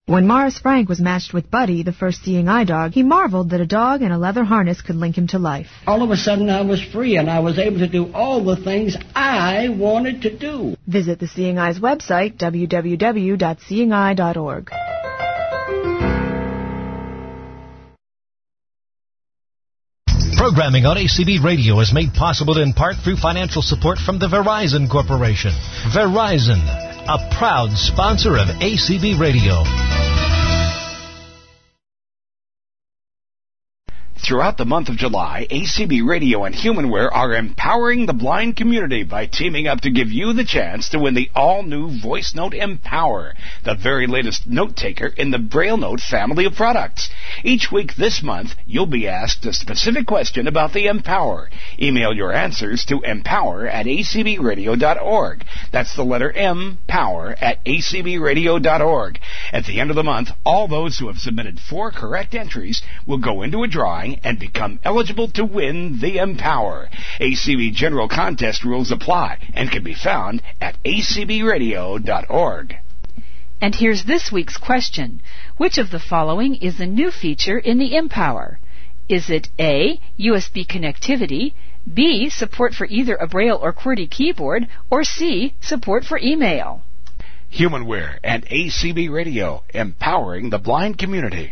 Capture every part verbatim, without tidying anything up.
When Morris Frank was matched with Buddy, the first seeing eye dog, he marveled that a dog in a leather harness could link him to life. All of a sudden I was free and I was able to do all the things I wanted to do. Visit the Seeing Eye's website, w w w dot seeing eye dot org. Programming on A C B Radio is made possible in part through financial support from the Verizon Corporation. Verizon, a proud sponsor of A C B Radio. Throughout the month of July, A C B Radio and Humanware are empowering the blind community by teaming up to give you the chance to win the all-new Voice Note Empower, the very latest note taker in the Braille Note family of products. Each week this month, you'll be asked a specific question about the Empower. Email your answers to empower at a c b radio dot org. That's the letter M, power, at a c b radio dot org. At the end of the month, all those who have submitted four correct entries will go into a drawing and become eligible to win the Empower. A C B General Contest rules apply and can be found at a c b radio dot org. And here's this week's question. Which of the following is a new feature in the Empower? Is it A, U S B connectivity, B, support for either a Braille or QWERTY keyboard, or C, support for email? Humanware and A C B Radio, empowering the blind community.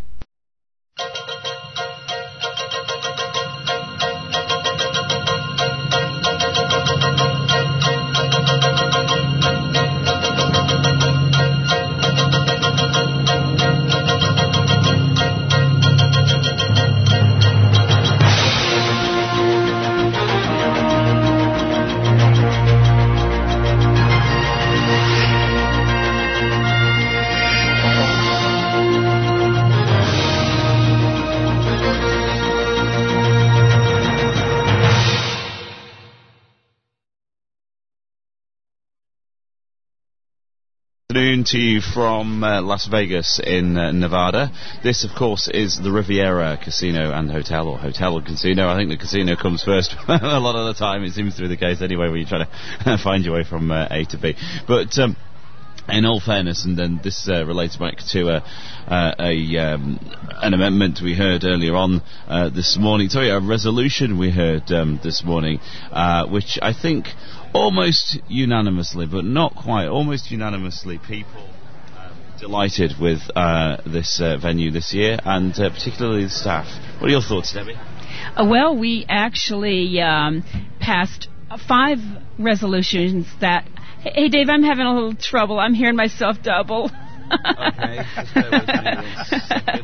To you from uh, Las Vegas in uh, Nevada. This, of course, is the Riviera Casino and Hotel, or Hotel and Casino. I think the casino comes first a lot of the time. It seems to be the case anyway when you try to find your way from uh, A to B. But um, in all fairness, and then this uh, relates back to uh, uh, a um, an amendment we heard earlier on uh, this morning. Sorry, a resolution we heard um, this morning, uh, which I think almost unanimously, but not quite, almost unanimously, people uh, delighted with uh, this uh, venue this year, and uh, particularly the staff. What are your thoughts, Debbie? Uh, well, we actually um, passed five resolutions that... Hey, Dave, I'm having a little trouble. I'm hearing myself double. Okay, just bear with me one second.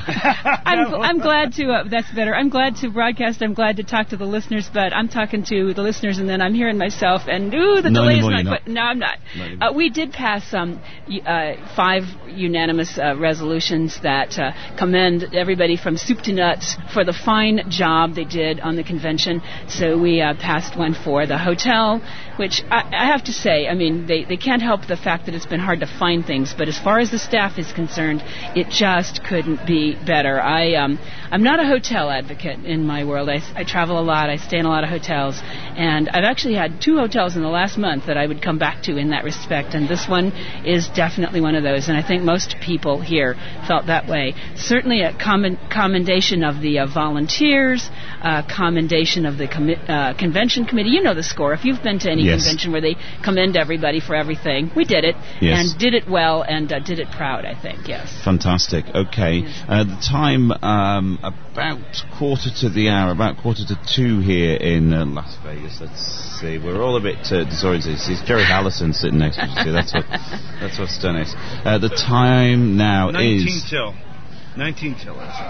I'm, gl- I'm glad to, uh, that's better, I'm glad to broadcast, I'm glad to talk to the listeners, but I'm talking to the listeners and then I'm hearing myself, and ooh, the no delay is anymore, not not. quite, no, I'm not. Uh, we did pass um, uh, five unanimous uh, resolutions that uh, commend everybody from soup to nuts for the fine job they did on the convention. So we uh, passed one for the hotel, which I, I have to say, I mean, they, they can't help the fact that it's been hard to find things, but as far as the staff is concerned, it just couldn't be better. I, um, I'm not a hotel advocate in my world. I, I travel a lot. I stay in a lot of hotels. And I've actually had two hotels in the last month that I would come back to in that respect. And this one is definitely one of those. And I think most people here felt that way. Certainly a commend- commendation of the uh, volunteers, uh, commendation of the commi- uh, convention committee. You know the score. If you've been to any yes. convention where they commend everybody for everything, we did it. Yes. And did it well and uh, did it proud, I think, yes. Fantastic. Okay. Yes. Uh, the time, um, about quarter to the hour, about quarter to two here in uh, Las Vegas. Let's see. We're all a bit uh, disoriented. It's Jerry Allison sitting next to you. See, that's what that's what's done it. Uh, the time now nineteen is till. nineteen till.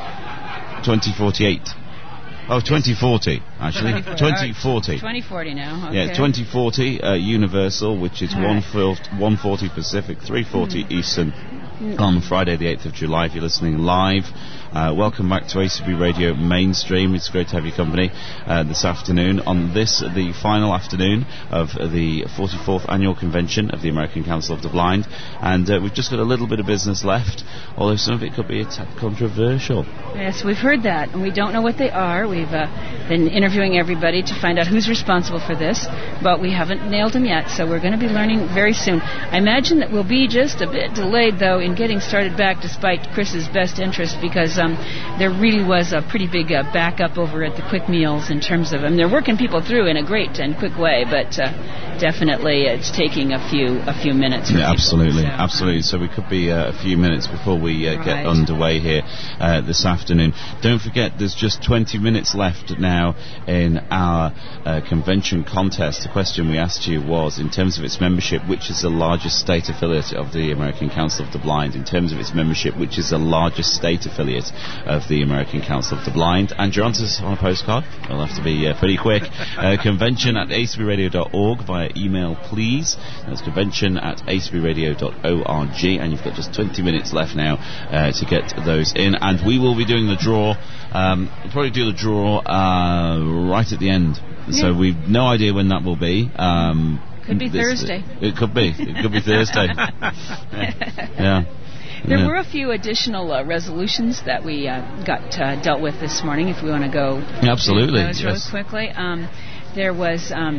twenty forty-eight. Oh, twenty forty, actually. twenty forty. twenty forty now, okay. Yeah, twenty forty, uh, Universal, which is right. one forty Pacific, three forty mm. Eastern, mm. on Friday the eighth of July, if you're listening live. Uh, welcome back to A C B Radio Mainstream. It's great to have your company uh, this afternoon on this, the final afternoon of the forty-fourth Annual Convention of the American Council of the Blind. And uh, we've just got a little bit of business left, although some of it could be a tad controversial. Yes, we've heard that, and we don't know what they are. We've uh, been interviewing everybody to find out who's responsible for this, but we haven't nailed them yet, so we're going to be learning very soon. I imagine that we'll be just a bit delayed, though, in getting started back despite Chris's best interest, because um, there really was a pretty big uh, backup over at the quick meals in terms of, I mean, they're working people through in a great and quick way, but uh, definitely it's taking a few a few minutes. Yeah, absolutely, so. absolutely. So we could be uh, a few minutes before we uh, right. get underway here uh, this afternoon. Don't forget, there's just twenty minutes left now in our uh, convention contest. The question we asked you was, in terms of its membership, which is the largest state affiliate of the American Council of the Blind? In terms of its membership, which is the largest state affiliate of the American Council of the Blind? And your answers on a postcard. It'll have to be uh, pretty quick. Uh, convention at a c b radio dot org via email, please. That's convention at a c b radio dot org, and you've got just twenty minutes left now uh, to get those in. And we will be doing the draw. Um, we'll probably do the draw uh, right at the end. Yeah. So we've no idea when that will be. Um, Could be this, Thursday. It could be. It could be Thursday. yeah. yeah. There yeah. were a few additional uh, resolutions that we uh, got uh, dealt with this morning, if we want to go yeah, absolutely. those really yes. quickly. Um, there was... Um,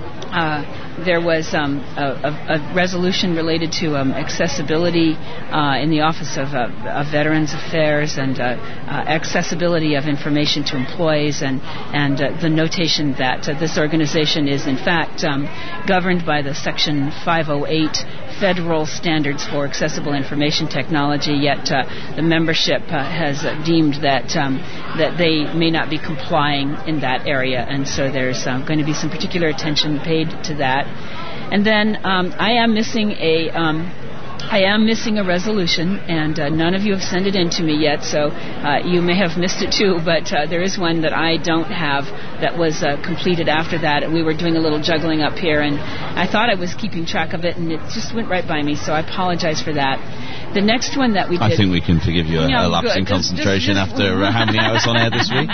Uh, there was um, a, a, a resolution related to um, accessibility uh, in the Office of, uh, of Veterans Affairs, and uh, uh, accessibility of information to employees, and, and uh, the notation that uh, this organization is in fact um, governed by the Section five oh eight Federal Standards for Accessible Information Technology, yet uh, the membership uh, has uh, deemed that um, that they may not be complying in that area, and so there's uh, going to be some particular attention paid to that. And then um, I am missing a um, I am missing a resolution, and uh, none of you have sent it in to me yet, so uh, you may have missed it too, but uh, there is one that I don't have that was uh, completed after that, and we were doing a little juggling up here, and I thought I was keeping track of it, and it just went right by me, so I apologize for that. The next one that we did... I think we can forgive you a, no, a lapse good. in Just, concentration just, just, after uh, how many hours on air this week?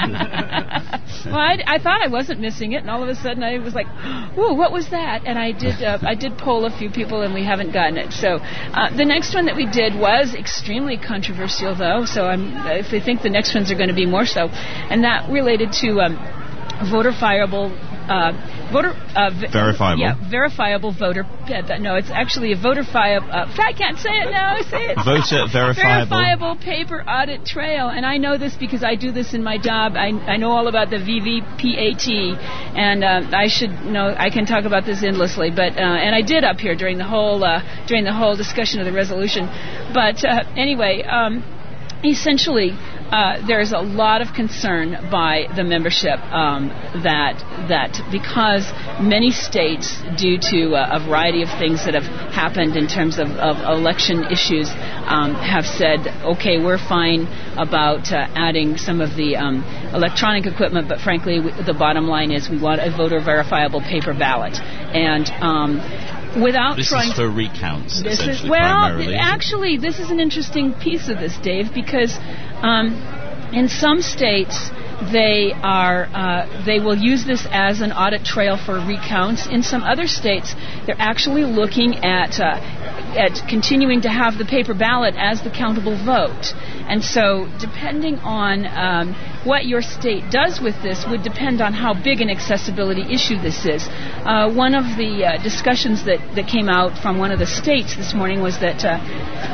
Well, I, I thought I wasn't missing it, and all of a sudden I was like, "Whoa, what was that?" And I did, uh, I did poll a few people, and we haven't gotten it. So uh, the next one that we did was extremely controversial, though. So I'm, if I think the next ones are going to be more so, and that related to um, voter-fiable. Uh, voter uh, v- verifiable. Yeah, verifiable voter. Uh, no, it's actually a voter-fiable. Uh, I can't say it now. Say it. Voter verifiable. Verifiable paper audit trail, and I know this because I do this in my job. I I know all about the V V P A T, and uh, I should know. I can talk about this endlessly, but uh, and I did up here during the whole uh, during the whole discussion of the resolution. But uh, anyway, um, essentially. Uh, there's a lot of concern by the membership um, that that because many states, due to uh, a variety of things that have happened in terms of, of election issues, um, have said, okay, we're fine about uh, adding some of the um, electronic equipment, but frankly, w- the bottom line is we want a voter verifiable paper ballot. And um, without this trying is for recounts, this essentially, is, well, primarily. actually, this is an interesting piece of this, Dave, because um, in some states they are uh, they will use this as an audit trail for recounts. In some other states, they're actually looking at uh, at continuing to have the paper ballot as the countable vote. And so, depending on um, what your state does with this would depend on how big an accessibility issue this is. Uh, one of the uh, discussions that, that came out from one of the states this morning was that uh,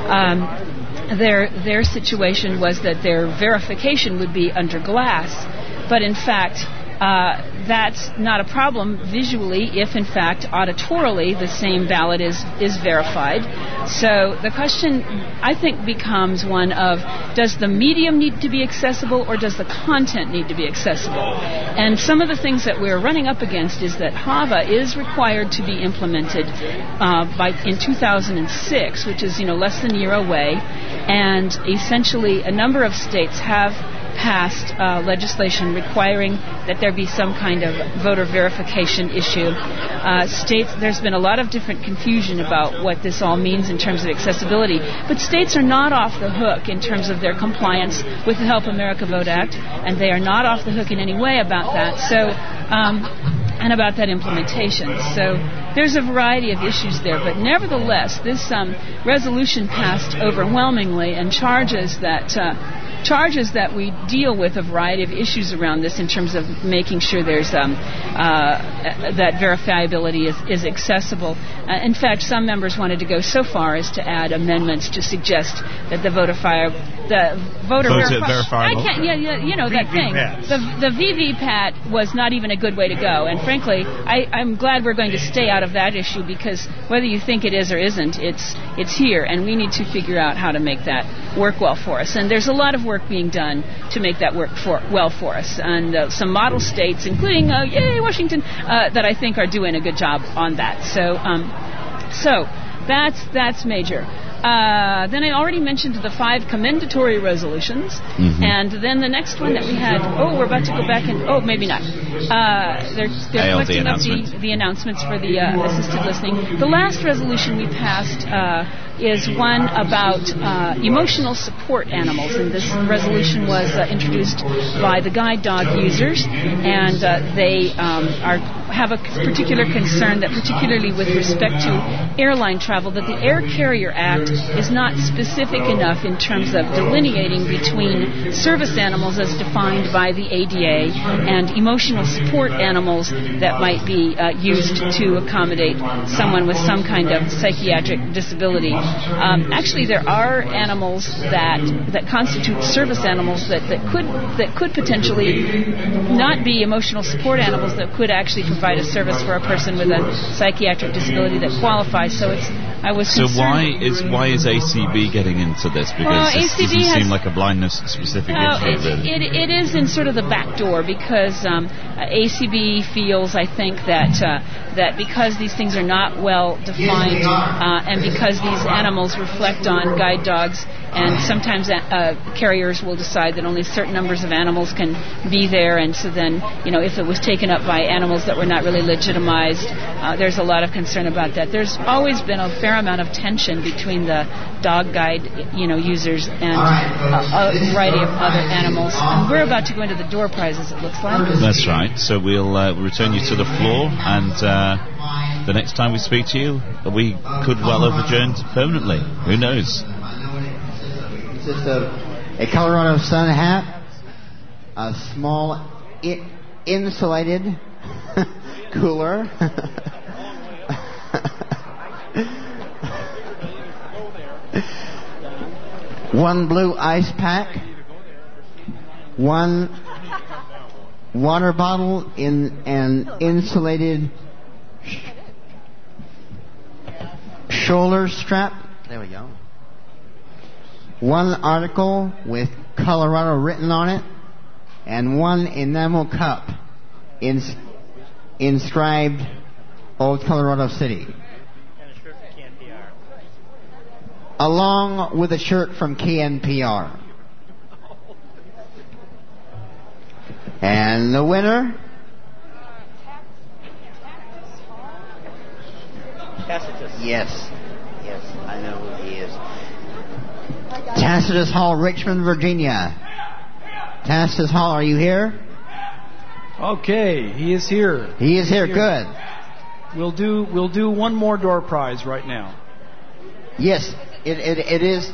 um, their their situation was that their verification would be under glass, but in fact, uh, that's not a problem visually if, in fact, auditorily the same ballot is, is verified. So the question, I think, becomes one of, does the medium need to be accessible or does the content need to be accessible? And some of the things that we're running up against is that H A V A is required to be implemented uh, by in two thousand six, which is, you know, less than a year away, and essentially a number of states have passed uh, legislation requiring that there be some kind of voter verification issue. Uh, states, there's been a lot of different confusion about what this all means in terms of accessibility, but states are not off the hook in terms of their compliance with the Help America Vote Act, and they are not off the hook in any way about that. So, um, and about that implementation. So there's a variety of issues there, but nevertheless, this um, resolution passed overwhelmingly and charges that uh, charges that we deal with a variety of issues around this in terms of making sure there's um, uh, that verifiability is, is accessible. Uh, in fact, some members wanted to go so far as to add amendments to suggest that the voter fire, the voter Vote verifi- verifiable. I can't, yeah, yeah, you know that thing. The the V V P A T was not even a good way to go, and frankly, I, I'm glad we're going to stay out of that issue because whether you think it is or isn't, it's it's here, and we need to figure out how to make that work well for us. And there's a lot of work being done to make that work for well for us, and uh, some model states, including uh, yay Washington, uh, that I think are doing a good job on that. So, um, so that's that's major. Uh, then I already mentioned the five commendatory resolutions, mm-hmm. and then the next one that we had, oh, we're about to go back and, oh, maybe not. Uh, they're they're collecting up the, the announcements for the uh, assisted listening. The last resolution we passed uh, is one about uh, emotional support animals, and this resolution was uh, introduced by the guide dog users, and uh, they um, are have a particular concern that particularly with respect to airline travel, that the Air Carrier Act is not specific enough in terms of delineating between service animals as defined by the A D A and emotional support animals that might be uh, used to accommodate someone with some kind of psychiatric disability. Um, actually, there are animals that that constitute service animals that, that could that could potentially not be emotional support animals that could actually provide a service for a person with a psychiatric disability that qualifies. So it's I was so concerned. why is why is A C B getting into this? Because well, this A C B doesn't has, seem like a blindness specific well, issue. It, it, it is in sort of the back door because um, uh, A C B feels, I think, that uh, that because these things are not well defined uh, and because these animals reflect on guide dogs, and sometimes uh, carriers will decide that only certain numbers of animals can be there, and so then, you know, if it was taken up by animals that were not really legitimized, uh, there's a lot of concern about that. There's always been a fair amount of tension between the dog guide, you know, users and uh, a variety of other animals. And we're about to go into the door prizes, it looks like. That's right. So we'll uh, return you to the floor, and uh, the next time we speak to you, we could well have adjourned permanently. Who knows? Consists of a Colorado Sun hat, a small I- insulated cooler, one blue ice pack, one water bottle in an insulated sh- shoulder strap. There we go. One article with Colorado written on it, and one enamel cup ins- inscribed Old Colorado City. And a shirt from K N P R. Along with a shirt from K N P R. And the winner? Tacitus. Yes. Yes, I know who he is. Tacitus Hall, Richmond, Virginia. Tacitus Hall, are you here? Okay, he is here. He is here. here. Good. We'll do we'll do one more door prize right now. Yes, it it, it is.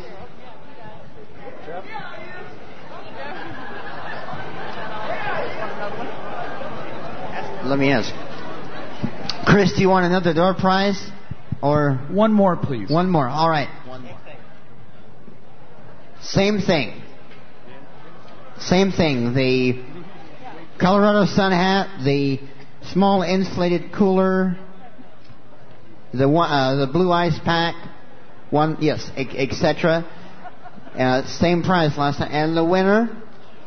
Let me ask. Chris, do you want another door prize? Or one more, please. One more. All right. One more. Same thing. Same thing. The Colorado Sun hat, the small insulated cooler, the one, uh, the blue ice pack, one, yes, et cetera. Uh, same price last time, and the winner.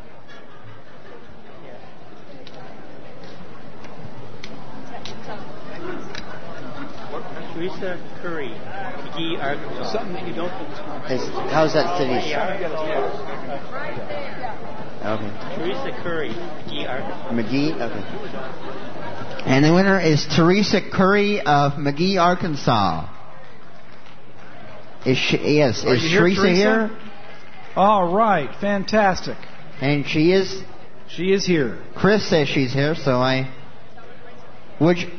Teresa Curry, McGee, Arkansas. Something that you don't Is, how's that city? Okay. Teresa Curry, McGee, Arkansas. McGee, okay. And the winner is Teresa Curry of McGee, Arkansas. Is she, yes, Are is you here, Teresa Teresa here? All right, fantastic. And she is? She is here. Chris says she's here, so I... Would you...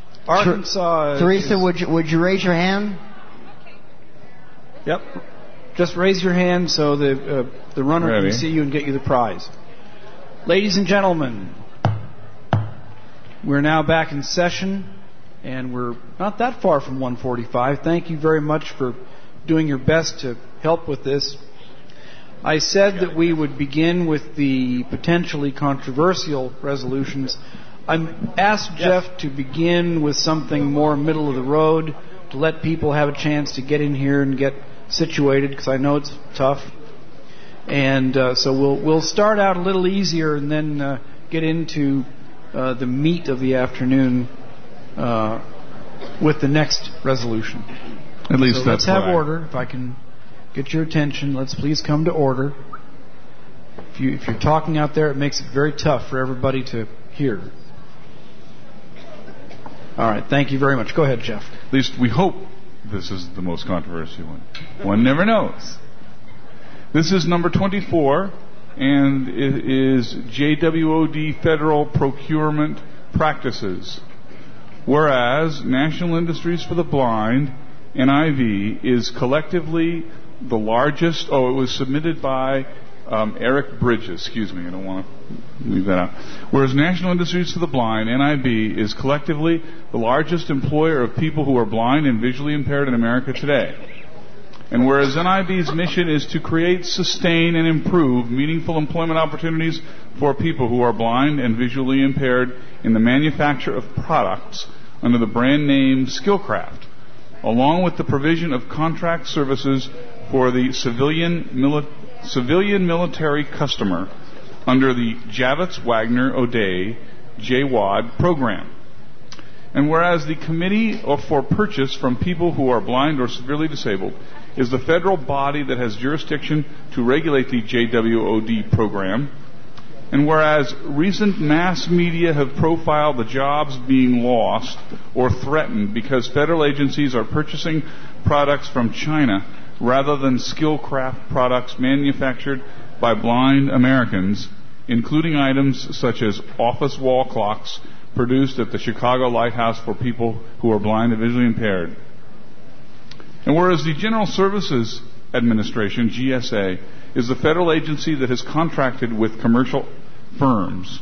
Arkansas. Teresa, is, would you, would you raise your hand? Yep. just raise your hand so the uh, the runner Ready. can see you and get you the prize. Ladies and gentlemen, we're now back in session, and we're not that far from one forty-five. Thank you very much for doing your best to help with this. I said that we would begin with the potentially controversial resolutions. I asked Yes. Jeff to begin with something more middle of the road to let people have a chance to get in here and get situated, because I know it's tough. And uh, so we'll we'll start out a little easier and then uh, get into uh, the meat of the afternoon uh, with the next resolution. At least so that's let's have what I- order. If I can get your attention, let's please come to order. If you if you're talking out there, it makes it very tough for everybody to hear. All right, thank you very much. Go ahead, Jeff. At least we hope this is the most controversial one. One never knows. This is number twenty-four, and it is J W O D Federal Procurement Practices. Whereas National Industries for the Blind, N I V, is collectively the largest. Oh, it was submitted by um, Eric Bridges. Excuse me, I don't want to leave that out. Whereas National Industries for the Blind, N I B, is collectively the largest employer of people who are blind and visually impaired in America today. And whereas N I B's mission is to create, sustain, and improve meaningful employment opportunities for people who are blind and visually impaired in the manufacture of products under the brand name Skillcraft, along with the provision of contract services for the civilian, mili- civilian military customer under the Javits Wagner O'Day J W A D program. And whereas the Committee for Purchase from People Who Are Blind or Severely Disabled is the federal body that has jurisdiction to regulate the J W O D program, and whereas recent mass media have profiled the jobs being lost or threatened because federal agencies are purchasing products from China rather than Skillcraft products manufactured by blind Americans, including items such as office wall clocks produced at the Chicago Lighthouse for people who are blind and visually impaired. And whereas the General Services Administration, G S A, is the federal agency that has contracted with commercial firms,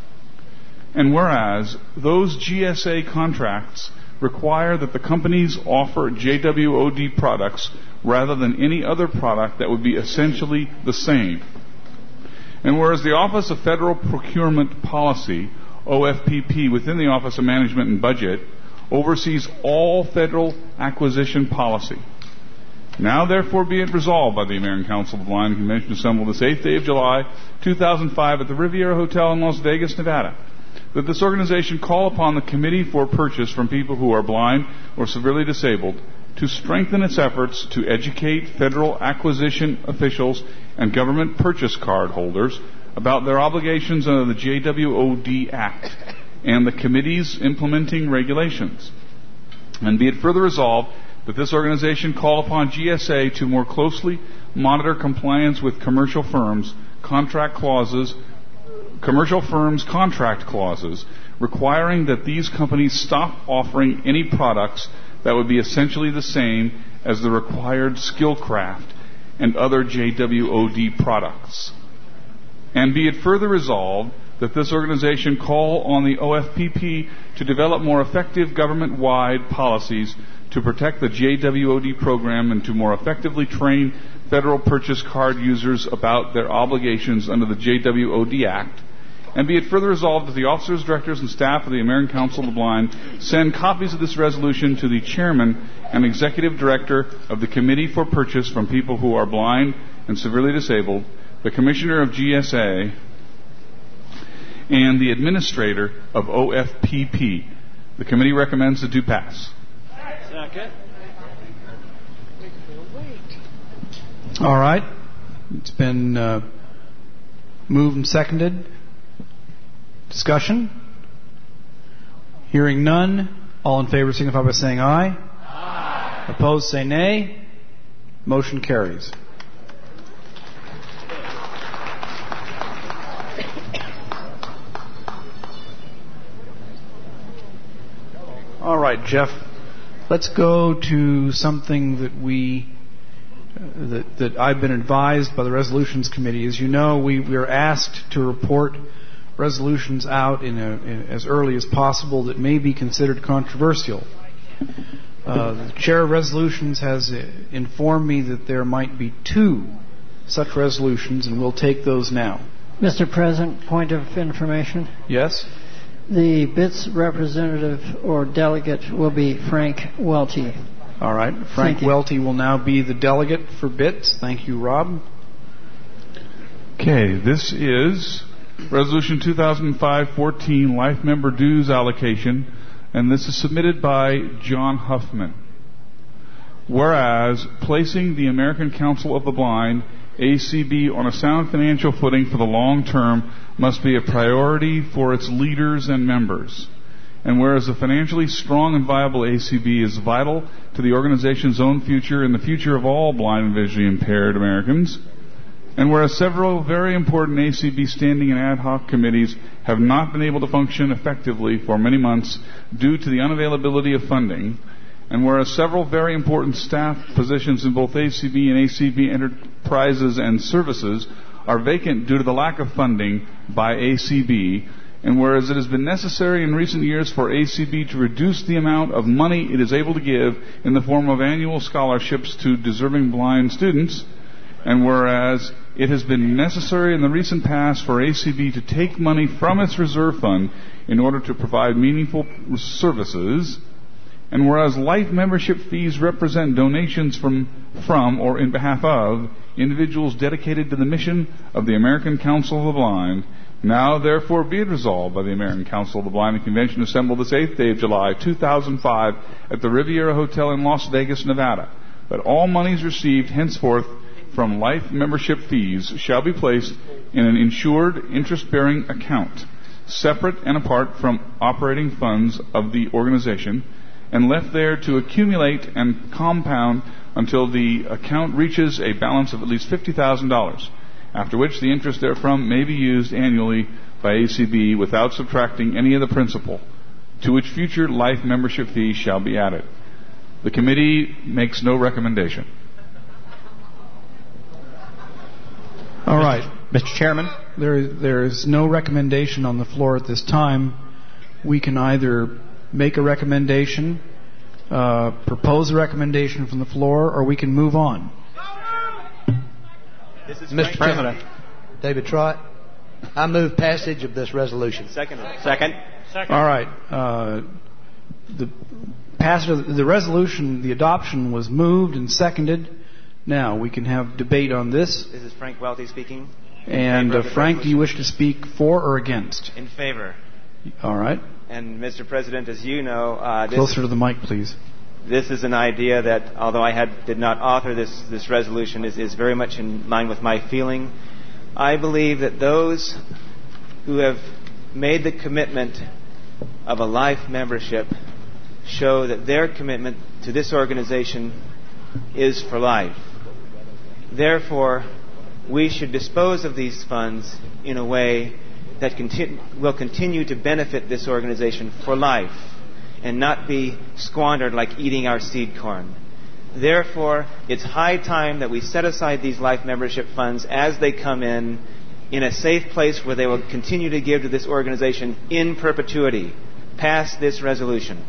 and whereas those G S A contracts require that the companies offer J W O D products rather than any other product that would be essentially the same. And whereas the Office of Federal Procurement Policy, O F P P, within the Office of Management and Budget, oversees all federal acquisition policy. Now therefore be it resolved by the American Council of the Blind Convention assembled this eighth day of July, two thousand five at the Riviera Hotel in Las Vegas, Nevada, that this organization call upon the Committee for Purchase from People Who Are Blind or Severely Disabled to strengthen its efforts to educate federal acquisition officials and government purchase card holders about their obligations under the J W O D Act and the Committee's implementing regulations. And be it further resolved that this organization call upon G S A to more closely monitor compliance with commercial firms' contract clauses, commercial firms' contract clauses, requiring that these companies stop offering any products that would be essentially the same as the required Skillcraft and other J W O D products. And be it further resolved that this organization call on the O F P P to develop more effective government-wide policies to protect the J W O D program and to more effectively train federal purchase card users about their obligations under the J W O D Act. And be it further resolved that the officers, directors, and staff of the American Council of the Blind send copies of this resolution to the chairman and executive director of the Committee for Purchase from People Who Are Blind and Severely Disabled, the commissioner of G S A, and the administrator of O F P P. The committee recommends that do pass. Second. All right. It's been uh, moved and seconded. Discussion? Hearing none. All in favor signify by saying aye. Aye. Opposed say nay. Motion carries. All right, Jeff. Let's go to something that we that, that I've been advised by the Resolutions Committee. As you know, we, we are asked to report resolutions out in, a, in as early as possible that may be considered controversial. Uh, the Chair of Resolutions has uh, informed me that there might be two such resolutions, and we'll take those now. Mister President, point of information. Yes? The B I T S representative or delegate will be Frank Welty. All right. Frank Welty will now be the delegate for B I T S. Thank you, Rob. Okay, this is Resolution two thousand five fourteen, Life Member Dues Allocation, and this is submitted by John Huffman. Whereas, placing the American Council of the Blind, A C B, on a sound financial footing for the long term must be a priority for its leaders and members. And whereas a financially strong and viable A C B is vital to the organization's own future and the future of all blind and visually impaired Americans, and whereas several very important A C B standing and ad hoc committees have not been able to function effectively for many months due to the unavailability of funding, and whereas several very important staff positions in both A C B and A C B enterprises and services are vacant due to the lack of funding by A C B, and whereas it has been necessary in recent years for A C B to reduce the amount of money it is able to give in the form of annual scholarships to deserving blind students, and whereas it has been necessary in the recent past for A C B to take money from its reserve fund in order to provide meaningful services, and whereas life membership fees represent donations from, from or in behalf of individuals dedicated to the mission of the American Council of the Blind, now therefore be it resolved by the American Council of the Blind and Convention assembled this eighth day of July two thousand five at the Riviera Hotel in Las Vegas, Nevada, that all monies received henceforth from life membership fees shall be placed in an insured interest-bearing account, separate and apart from operating funds of the organization, and left there to accumulate and compound until the account reaches a balance of at least fifty thousand dollars, after which the interest therefrom may be used annually by A C B without subtracting any of the principal, to which future life membership fees shall be added. The committee makes no recommendation. All right. Mister Chairman? There, there is no recommendation on the floor at this time. We can either make a recommendation, uh, propose a recommendation from the floor, or we can move on. This is Mister President. David Trott. I move passage of this resolution. Second. Second. Second. All right. Uh, the passage of the resolution, the adoption was moved and seconded. Now we can have debate on this. This is Frank Welty speaking. And uh, Frank, do you wish to speak for or against? In favor. All right. And Mister President, as you know, uh, this, closer to the mic, please. This is an idea that, although I had did not author this this resolution, is, is very much in line with my feeling. I believe that those who have made the commitment of a life membership show that their commitment to this organization is for life. Therefore, we should dispose of these funds in a way that conti- will continue to benefit this organization for life and not be squandered like eating our seed corn. Therefore, it's high time that we set aside these life membership funds as they come in in a safe place where they will continue to give to this organization in perpetuity. Pass this resolution.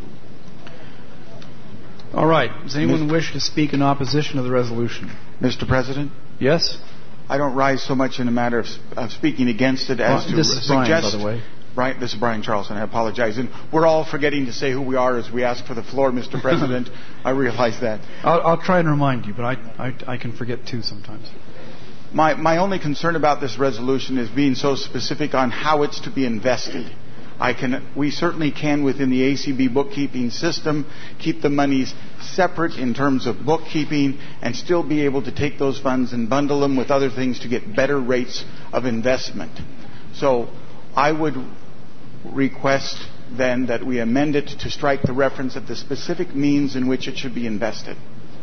All right. Does anyone wish to speak in opposition to the resolution? Mister President? Yes? I don't rise so much in a matter of, of speaking against it as uh, to this is suggest... Brian, by the way. Brian, this is Brian Charlson. I apologize. And we're all forgetting to say who we are as we ask for the floor, Mister President. I realize that. I'll, I'll try and remind you, but I, I, I can forget too sometimes. My, my only concern about this resolution is being so specific on how it's to be invested. I can, we certainly can, within the A C B bookkeeping system, keep the monies separate in terms of bookkeeping and still be able to take those funds and bundle them with other things to get better rates of investment. So I would request then that we amend it to strike the reference at the specific means in which it should be invested.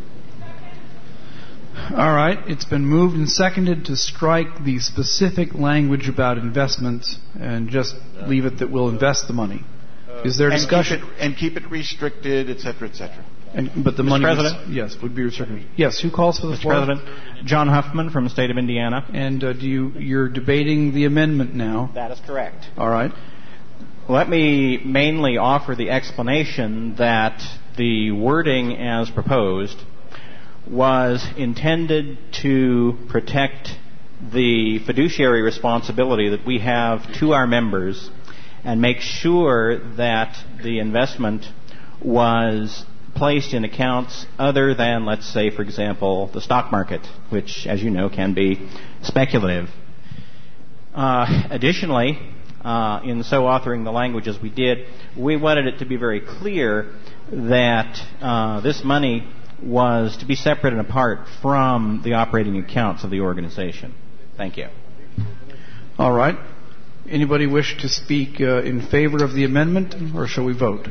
All right. It's been moved and seconded to strike the specific language about investments and just leave it that we'll invest the money. Is there and discussion? Keep it, and keep it restricted, et cetera, et cetera. And, but the Mister money President? Was, yes, would be restricted. Yes, who calls for the Mister floor? President, John Huffman from the state of Indiana. And uh, do you, you're debating the amendment now? That is correct. All right. Let me mainly offer the explanation that the wording as proposed was intended to protect the fiduciary responsibility that we have to our members and make sure that the investment was placed in accounts other than, let's say, for example, the stock market, which, as you know, can be speculative. Uh, additionally, uh, in so authoring the language as we did, we wanted it to be very clear that uh, this money was to be separate and apart from the operating accounts of the organization. Thank you. All right. Anybody wish to speak uh, in favor of the amendment, or shall we vote?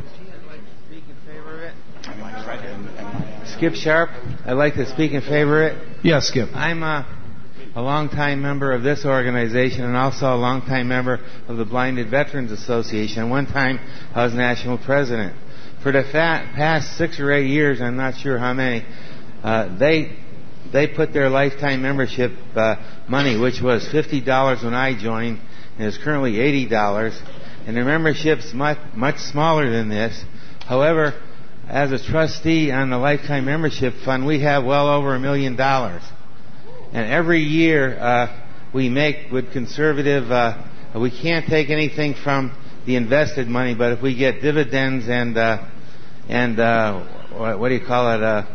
Skip Sharp, I'd like to speak in favor of it. Yes, Skip. I'm a, a longtime member of this organization and also a longtime member of the Blinded Veterans Association. One time I was national president. For the fa- past six or eight years, I'm not sure how many, uh, they they put their lifetime membership uh, money, which was fifty dollars when I joined, and is currently eighty dollars, and the membership's much, much smaller than this. However, as a trustee on the Lifetime Membership Fund, we have well over a million dollars. And every year uh, we make with conservative, uh, we can't take anything from the invested money, but if we get dividends and, uh, and uh, what, what do you call it, uh,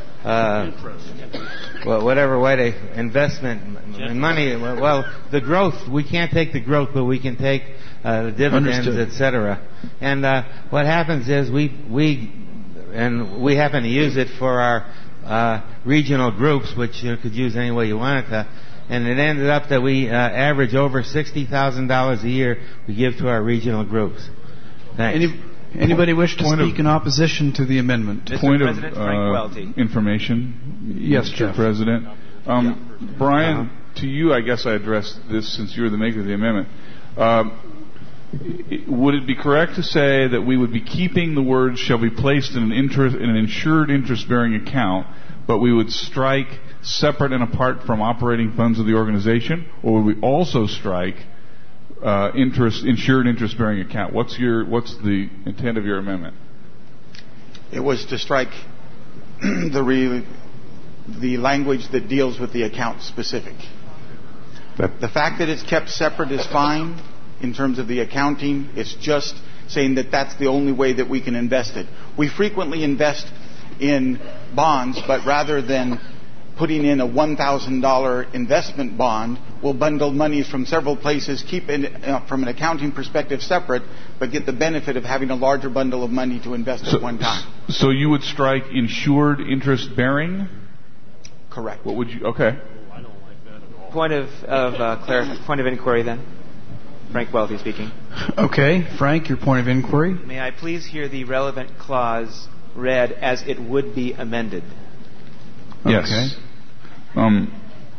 uh, well, whatever way to investment and money, well, the growth, we can't take the growth, but we can take uh, the dividends, et cetera. And uh, what happens is we, we And we happen to use it for our uh, regional groups, which you could use any way you wanted to. And it ended up that we uh, average over sixty thousand dollars a year we give to our regional groups. Thanks. Any, anybody wish to Point speak of, in opposition to the amendment? Mister Point President, of Frank uh, Welty. information. Yes, Mister Jeff. President. Um, Yeah. Brian, Uh-huh. to you, I guess I addressed this since you were the maker of the amendment. Um, Would it be correct to say that we would be keeping the words "shall be placed in an interest in an insured interest-bearing account," but we would strike "separate and apart from operating funds of the organization," or would we also strike uh, interest insured interest-bearing account? What's your what's the intent of your amendment? It was to strike the re, the language that deals with the account specific. The fact that it's kept separate is fine. In terms of the accounting, it's just saying that that's the only way that we can invest it. We frequently invest in bonds, but rather than putting in a one thousand dollars investment bond, we'll bundle monies from several places, keep it uh, from an accounting perspective separate, but get the benefit of having a larger bundle of money to invest so, at one time. So you would strike insured interest-bearing? Correct. What would you? Okay. Point of, of uh, clarif- point of inquiry then. Frank Welty speaking. Okay, Frank, your point of inquiry. May I please hear the relevant clause read as it would be amended? Yes. Okay. Um,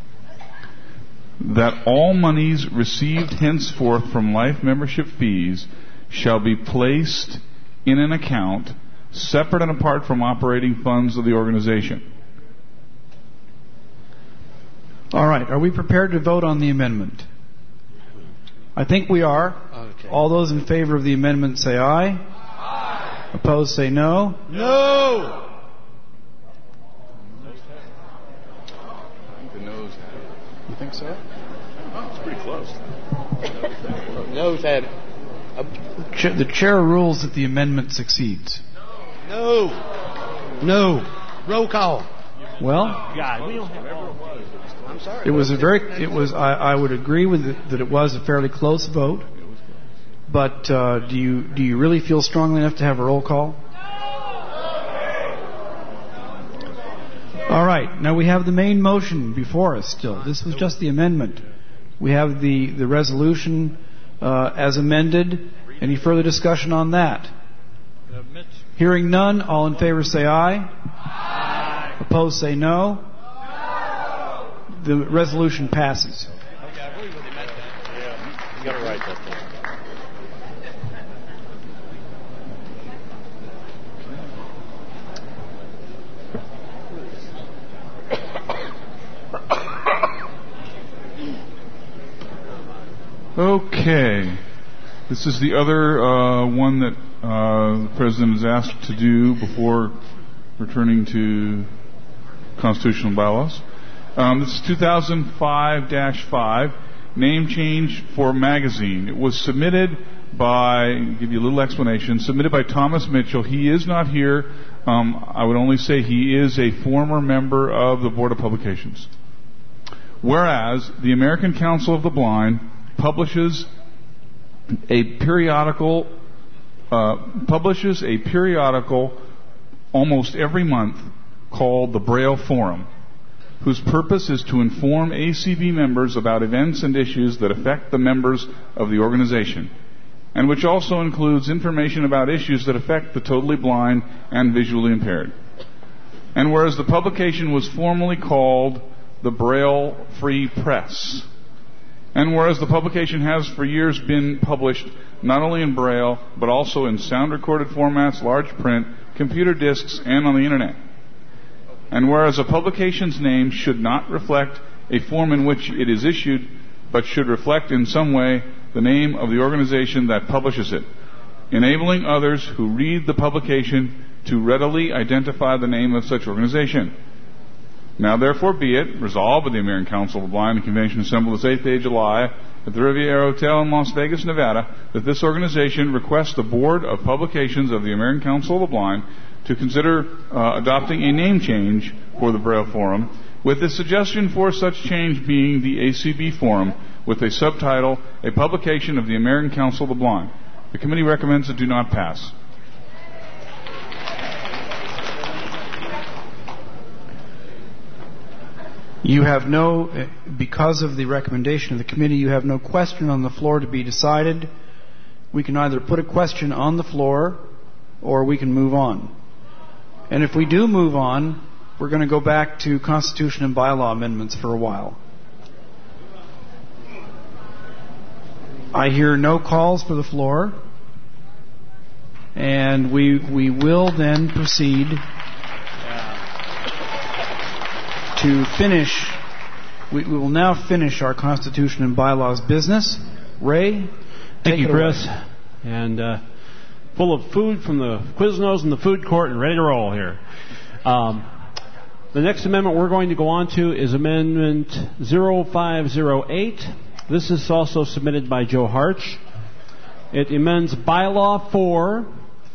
that all monies received henceforth from life membership fees shall be placed in an account separate and apart from operating funds of the organization. All right, are we prepared to vote on the amendment? I think we are. Okay. All those in favor of the amendment say aye. Aye. Opposed say no. No! The nose had it. You think so? Oh, it's pretty close. Nose had it. Ch- the chair rules that the amendment succeeds. No! No! Roll call. Well, God, we don't have all. I'm sorry. it was a very. It was. I, I would agree with it, that it was a fairly close vote. But uh, do you do you really feel strongly enough to have a roll call? All right. Now we have the main motion before us. Still, this was just the amendment. We have the the resolution uh, as amended. Any further discussion on that? Hearing none, all in favor say aye. Aye. Opposed say no. The resolution passes. Okay, I believe what they meant that. Yeah, you got it right that time. Okay. This is the other uh, one that uh, the President is asked to do before returning to constitutional bylaws. Um, this is two thousand five dash five, name change for magazine. It was submitted by, I'll give you a little explanation, submitted by Thomas Mitchell. He is not here. Um, I would only say he is a former member of the Board of Publications. Whereas the American Council of the Blind publishes a periodical, uh, publishes a periodical almost every month called the Braille Forum, whose purpose is to inform A C B members about events and issues that affect the members of the organization, and which also includes information about issues that affect the totally blind and visually impaired. And whereas the publication was formerly called the Braille Free Press, and whereas the publication has for years been published not only in Braille, but also in sound-recorded formats, large print, computer discs, and on the Internet. And whereas a publication's name should not reflect a form in which it is issued, but should reflect in some way the name of the organization that publishes it, enabling others who read the publication to readily identify the name of such organization. Now therefore be it resolved by the American Council of the Blind and Convention assembled this eighth day of July at the Riviera Hotel in Las Vegas, Nevada, that this organization requests the Board of Publications of the American Council of the Blind to consider uh, adopting a name change for the Braille Forum, with the suggestion for such change being the A C B Forum, with a subtitle, A Publication of the American Council of the Blind. The committee recommends it do not pass. You have no, because of the recommendation of the committee, you have no question on the floor to be decided. We can either put a question on the floor or we can move on. And if we do move on, we're going to go back to Constitution and bylaw amendments for a while. I hear no calls for the floor, and we we will then proceed to finish. We, we will now finish our Constitution and bylaws business. Ray, thank you, Chris, away. and uh, full of food from the Quiznos in the food court, and ready to roll here. Um, the next amendment we're going to go on to is Amendment zero five zero eight. This is also submitted by Joe Harch. It amends Bylaw four,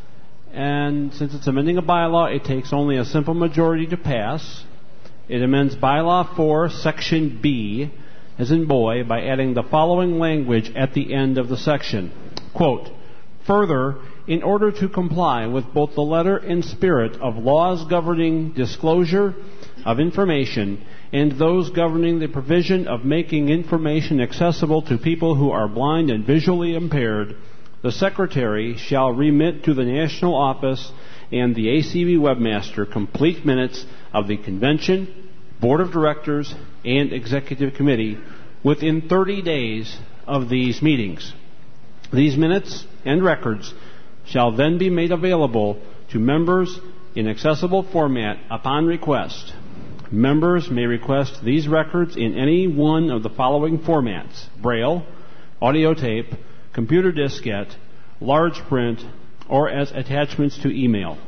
and since it's amending a bylaw, it takes only a simple majority to pass. It amends Bylaw four, Section B, as in boy, by adding the following language at the end of the section. Quote, further, in order to comply with both the letter and spirit of laws governing disclosure of information and those governing the provision of making information accessible to people who are blind and visually impaired, the Secretary shall remit to the National Office and the A C B Webmaster complete minutes of the Convention, Board of Directors, and Executive Committee within thirty days of these meetings. These minutes and records shall then be made available to members in accessible format upon request. Members may request these records in any one of the following formats: Braille, audio tape, computer diskette, large print, or as attachments to email.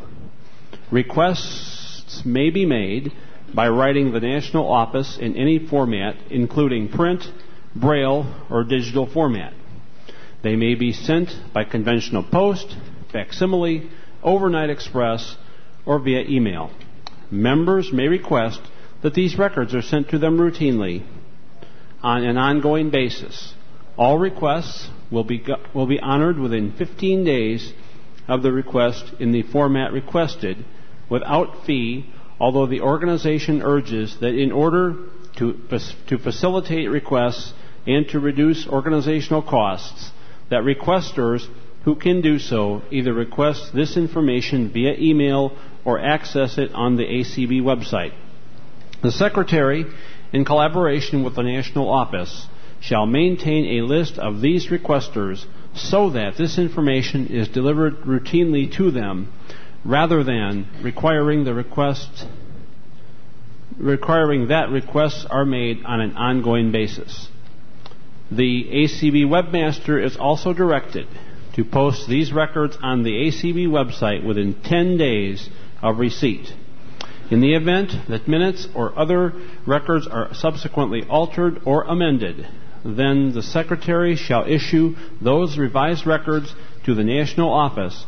Requests may be made by writing the National Office in any format, including print, Braille, or digital format. They may be sent by conventional post, facsimile, overnight express, or via email. Members may request that these records are sent to them routinely on an ongoing basis. All requests will be will be honored within fifteen days of the request in the format requested, without fee, although the organization urges that in order to, to facilitate requests and to reduce organizational costs, that requesters who can do so either request this information via email or access it on the A C B website. The Secretary, in collaboration with the National Office, shall maintain a list of these requesters so that this information is delivered routinely to them, rather than requiring the request requiring that requests are made on an ongoing basis. The A C B webmaster is also directed to post these records on the A C B website within ten days of receipt. In the event that minutes or other records are subsequently altered or amended, then the Secretary shall issue those revised records to the National Office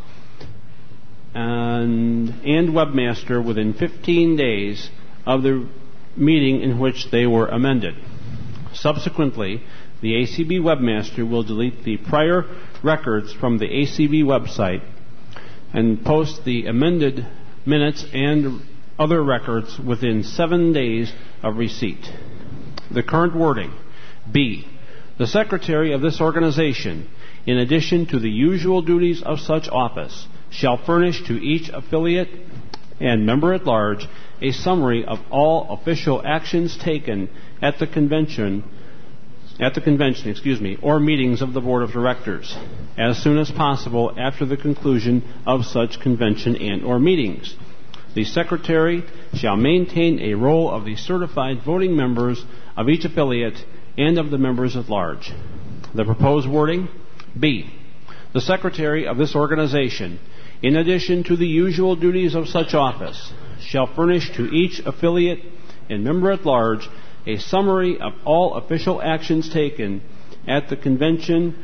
and, and webmaster within fifteen days of the meeting in which they were amended. Subsequently, the A C B webmaster will delete the prior records from the A C B website and post the amended minutes and other records within seven days of receipt. The current wording. B. The Secretary of this organization, in addition to the usual duties of such office, shall furnish to each affiliate and member at large a summary of all official actions taken at the convention at the convention, excuse me, or meetings of the Board of Directors, as soon as possible after the conclusion of such convention and or meetings. The Secretary shall maintain a roll of the certified voting members of each affiliate and of the members at large. The proposed wording. B. The Secretary of this organization, in addition to the usual duties of such office, shall furnish to each affiliate and member at large a summary of all official actions taken at the convention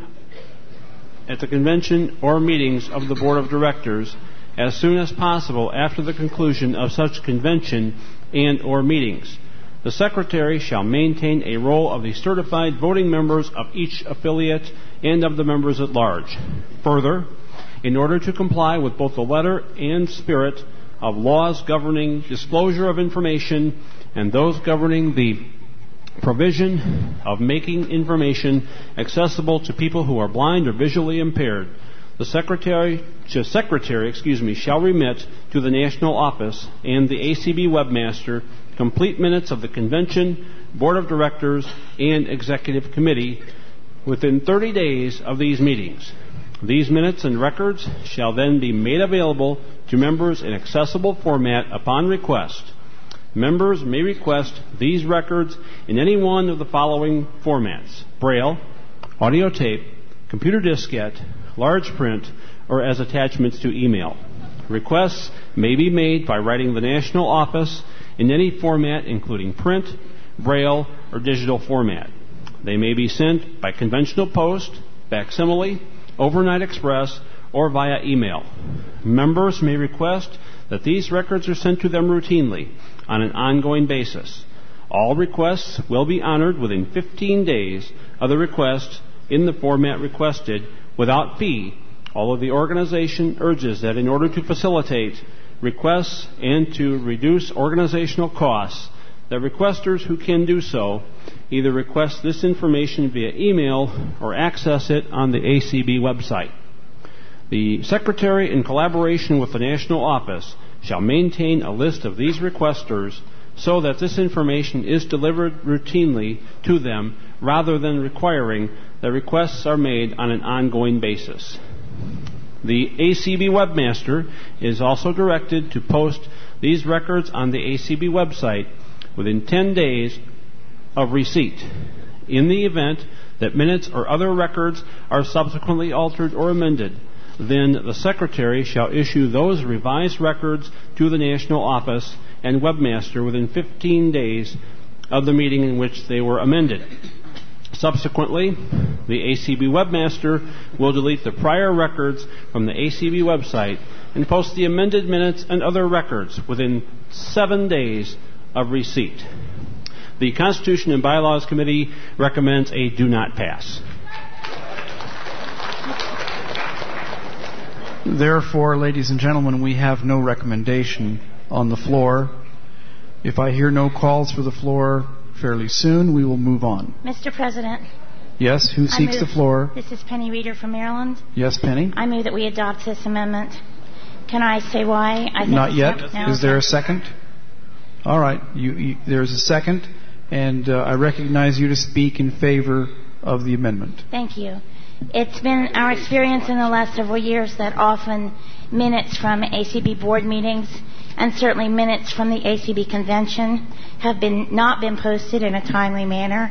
at the convention or meetings of the Board of Directors as soon as possible after the conclusion of such convention and or meetings. The Secretary shall maintain a roll of the certified voting members of each affiliate and of the members at large. Further, in order to comply with both the letter and spirit of laws governing disclosure of information and those governing the provision of making information accessible to people who are blind or visually impaired, the Secretary, secretary excuse me, shall remit to the National Office and the A C B webmaster complete minutes of the Convention, Board of Directors, and Executive Committee within thirty days of these meetings. These minutes and records shall then be made available to members in accessible format upon request. Members may request these records in any one of the following formats: Braille, audio tape, computer diskette, large print, or as attachments to email. Requests may be made by writing the National Office in any format, including print, Braille, or digital format. They may be sent by conventional post, facsimile, overnight express, or via email. Members may request that these records are sent to them routinely on an ongoing basis. All requests will be honored within fifteen days of the request in the format requested without fee, although the organization urges that in order to facilitate requests and to reduce organizational costs, that requesters who can do so either request this information via email or access it on the A C B website. The Secretary, in collaboration with the National Office, shall maintain a list of these requesters so that this information is delivered routinely to them rather than requiring that requests are made on an ongoing basis. The A C B webmaster is also directed to post these records on the A C B website within ten days of receipt. In the event that minutes or other records are subsequently altered or amended, then the Secretary shall issue those revised records to the National Office and webmaster within fifteen days of the meeting in which they were amended. Subsequently, the A C B webmaster will delete the prior records from the A C B website and post the amended minutes and other records within seven days of receipt. The Constitution and Bylaws Committee recommends a do not pass. Therefore, ladies and gentlemen, we have no recommendation on the floor. If I hear no calls for the floor fairly soon, we will move on. Mister President. Yes, who seeks move, the floor? This is Penny Reeder from Maryland. Yes, Penny. I move that we adopt this amendment. Can I say why? I think Not yet. No, is there a second? All right. You, you, there's a second, and uh, I recognize you to speak in favor of the amendment. Thank you. It's been our experience in the last several years that often minutes from A C B board meetings and certainly minutes from the A C B convention have been not been posted in a timely manner.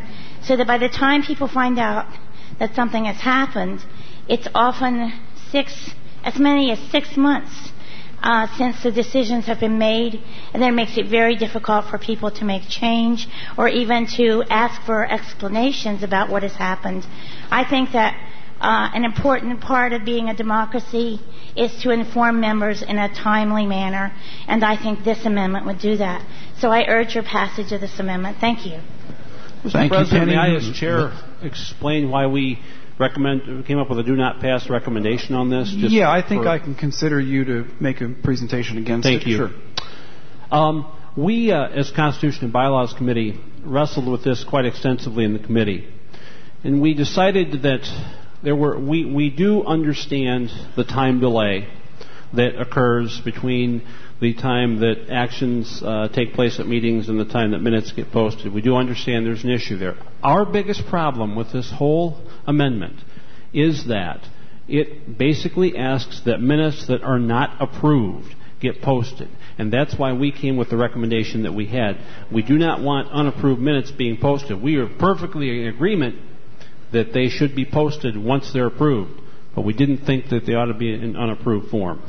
so that by the time people find out that something has happened, it's often six, as many as six months uh, since the decisions have been made, and then it makes it very difficult for people to make change or even to ask for explanations about what has happened. I think that uh, an important part of being a democracy is to inform members in a timely manner, and I think this amendment would do that. So I urge your passage of this amendment. Thank you. Mister Thank President, you, may Penny. I, as chair, explain why we recommend came up with a do not pass recommendation on this? Just yeah, I think for, I can consider you to make a presentation against thank it. Thank you. Sure. Um, we, uh, as Constitution and Bylaws Committee, wrestled with this quite extensively in the committee, and we decided that there were we we do understand the time delay that occurs between the time that actions uh, take place at meetings and the time that minutes get posted. We do understand there's an issue there. Our biggest problem with this whole amendment is that it basically asks that minutes that are not approved get posted. And that's why we came with the recommendation that we had. We do not want unapproved minutes being posted. We are perfectly in agreement that they should be posted once they're approved, but we didn't think that they ought to be in unapproved form.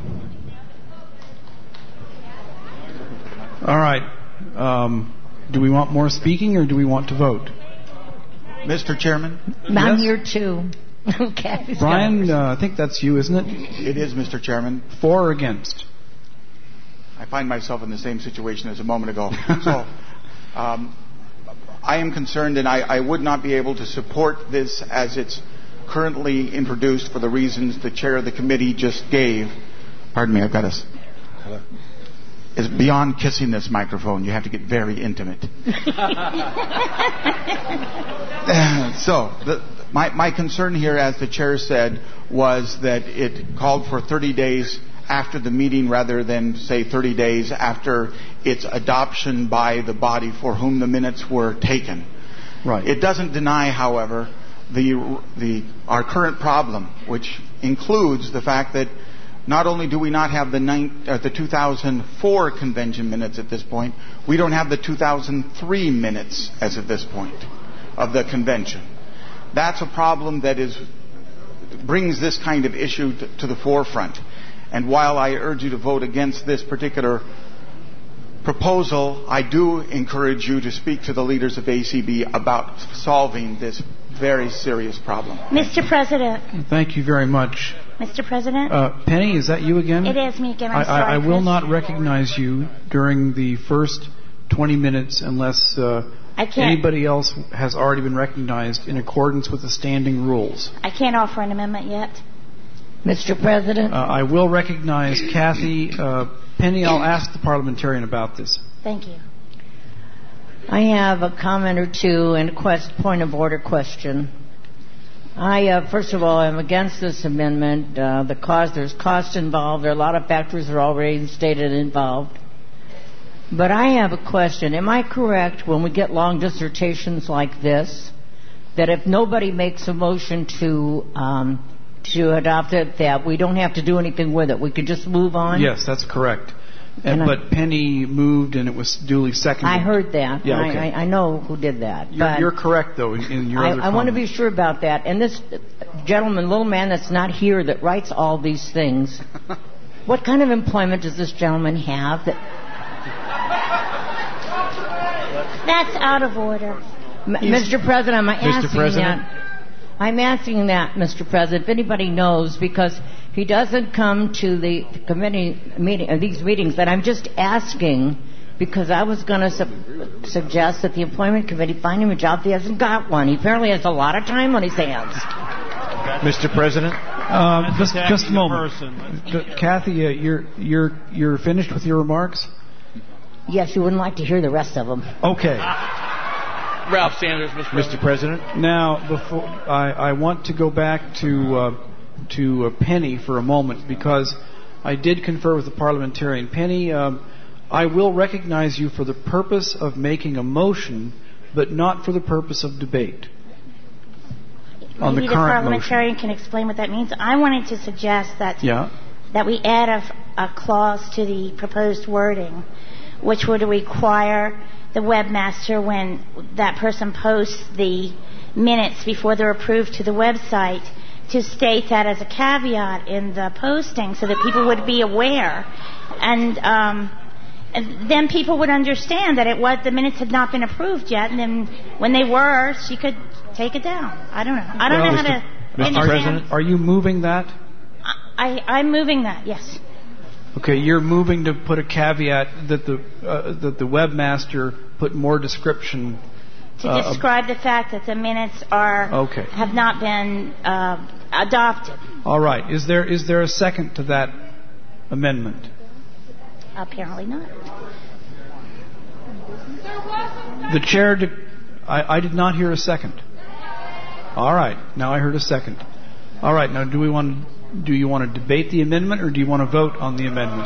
All right. Um, do we want more speaking or do we want to vote? Mister Chairman? I'm Yes? here too. Okay. Brian, uh, I think that's you, isn't it? It is, Mister Chairman. For or against? I find myself in the same situation as a moment ago. So, um, I am concerned, and I, I would not be able to support this as it's currently introduced for the reasons the chair of the committee just gave. Pardon me, I've got a... Hello? Is beyond kissing this microphone. You have to get very intimate. so, the, my, my concern here, as the chair said, was that it called for thirty days after the meeting rather than, say, thirty days after its adoption by the body for whom the minutes were taken. Right. It doesn't deny, however, the, the, our current problem, which includes the fact that not only do we not have the, nine, uh, the two thousand four convention minutes at this point, we don't have the two thousand three minutes as of this point of the convention. That's a problem that is brings this kind of issue to, to the forefront. And while I urge you to vote against this particular proposal, I do encourage you to speak to the leaders of A C B about solving this very serious problem. Mister President. Thank you very much. Mister President? Uh, Penny, is that you again? It is me again. I'm I, sorry. I, I will Chris. not recognize you during the first twenty minutes unless uh, I can't. anybody else has already been recognized in accordance with the standing rules. I can't offer an amendment yet. Mister President? Uh, I will recognize Kathy. Uh, Penny, I'll ask the parliamentarian about this. Thank you. I have a comment or two and a quest, point of order question. I, uh, first of all, am against this amendment. Uh, the cost, there's cost involved. There are a lot of factors that are already stated involved. But I have a question. Am I correct when we get long dissertations like this that if nobody makes a motion to um, to adopt it, that we don't have to do anything with it? We could just move on? Yes, that's correct. And, And but I, Penny moved and it was duly seconded. I heard that. Yeah, okay. I, I, I know who did that. You're, but you're correct, though, in, in your I, other I want to comment. be sure about that. And this gentleman, little man that's not here, that writes all these things, what kind of employment does this gentleman have? That That's out of order. M- Mister President, I'm asking President? that. I'm asking that, Mister President, if anybody knows, because he doesn't come to the committee meeting, uh, these meetings, that I'm just asking because I was going to su- suggest that the employment committee find him a job. He hasn't got one. He apparently has a lot of time on his hands. Mister President? Uh, just, just a moment. D- Kathy, uh, you're, you're, you're finished with your remarks? Yes, you wouldn't like to hear the rest of them. Okay. Ralph Sanders, Mister President. Mister President? Now, before I, I want to go back to uh, to uh, Penny for a moment because I did confer with the parliamentarian. Penny, um, I will recognize you for the purpose of making a motion, but not for the purpose of debate. On Maybe the the current parliamentarian motion. can explain what that means. I wanted to suggest that Yeah. that we add a, a clause to the proposed wording, which would require the webmaster when that person posts the minutes before they're approved to the website to state that as a caveat in the posting so that people would be aware. And, um, and then people would understand that it was the minutes had not been approved yet, and then when they were, she could take it down. I don't know. I don't well, know how Mister to... Mister President, are you moving that? I, I'm moving that, yes. Okay, you're moving to put a caveat that the uh, that the webmaster put more description to uh, describe the fact that the minutes are okay. have not been uh, adopted. All right. Is there is there a second to that amendment? Apparently not. The chair. De- I, I did not hear a second. All right. Now I heard a second. All right. Now, do we want? Do you want to debate the amendment, or do you want to vote on the amendment?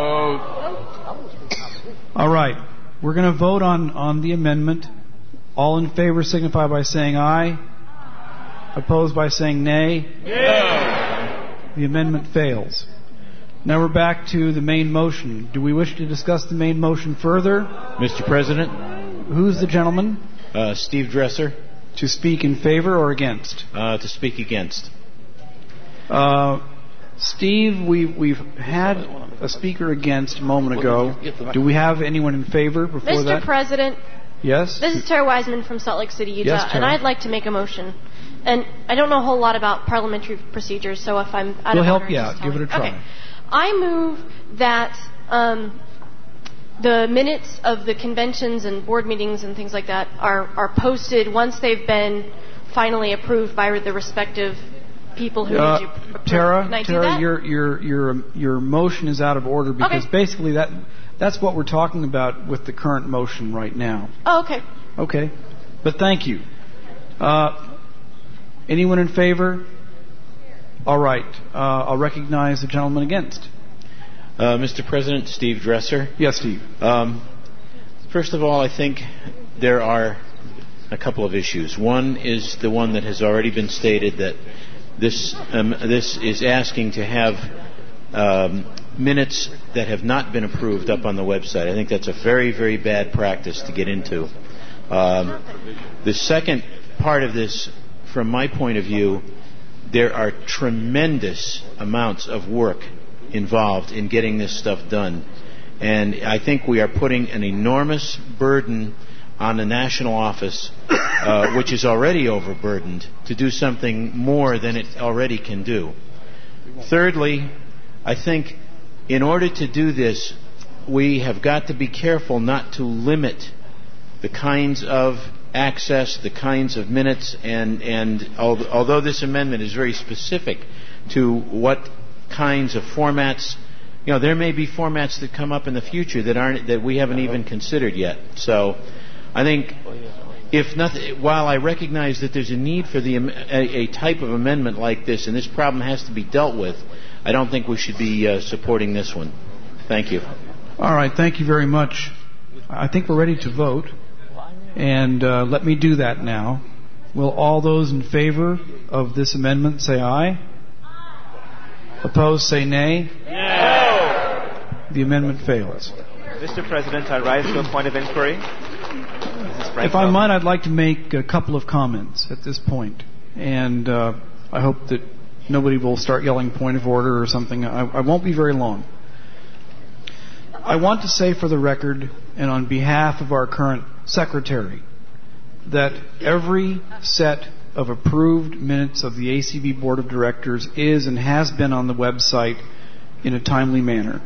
Vote. All right. We're going to vote on, on the amendment. All in favor signify by saying aye. Opposed by saying nay. Yeah. The amendment fails. Now we're back to the main motion. Do we wish to discuss the main motion further? Mister President. Who's the gentleman? Uh, Steve Dresser. To speak in favor or against? Uh, to speak against. Uh, Steve, we, we've had a speaker against a moment ago. Do we have anyone in favor before Mister that? Mister President. Yes? This is Tara Wiseman from Salt Lake City, Utah, yes, and I'd like to make a motion. And I don't know a whole lot about parliamentary procedures, so if I'm out we'll of help order, you out. just Give tell it a me. try. Okay. I move that um, the minutes of the conventions and board meetings and things like that are, are posted once they've been finally approved by the respective people who uh, need to approve. Tara, Can I do Tara, that? your your your your motion is out of order because Okay. basically that that's what we're talking about with the current motion right now. Oh, okay. Okay, but thank you. Uh, anyone in favor? All right. Uh, I'll recognize the gentleman against. Uh, Mister President, Steve Dresser. Yes, Steve. Um, first of all, I think there are a couple of issues. One is the one that has already been stated, that this um, this is asking to have um, minutes that have not been approved up on the website. I think that's a very, very bad practice to get into. Um, the second part of this, from my point of view, there are tremendous amounts of work involved in getting this stuff done. And I think we are putting an enormous burden on the national office, uh, which is already overburdened, to do something more than it already can do. Thirdly, I think in order to do this, we have got to be careful not to limit the kinds of access, the kinds of minutes, and, and al- although this amendment is very specific to what kinds of formats, you know, there may be formats that come up in the future that aren't, that we haven't even considered yet. So I think, if nothing, while I recognize that there's a need for the a, a type of amendment like this, and this problem has to be dealt with, I don't think we should be uh, supporting this one. Thank you. All right, thank you very much. I think we're ready to vote, and uh, let me do that now. Will all those in favor of this amendment say aye? Opposed, say nay. No. The amendment fails. Mister President, I rise to a point of inquiry. If I might, I'd like to make a couple of comments at this point, and uh, I hope that nobody will start yelling point of order or something. I, I won't be very long. I want to say for the record, and on behalf of our current secretary, that every set of approved minutes of the A C B Board of Directors is and has been on the website in a timely manner.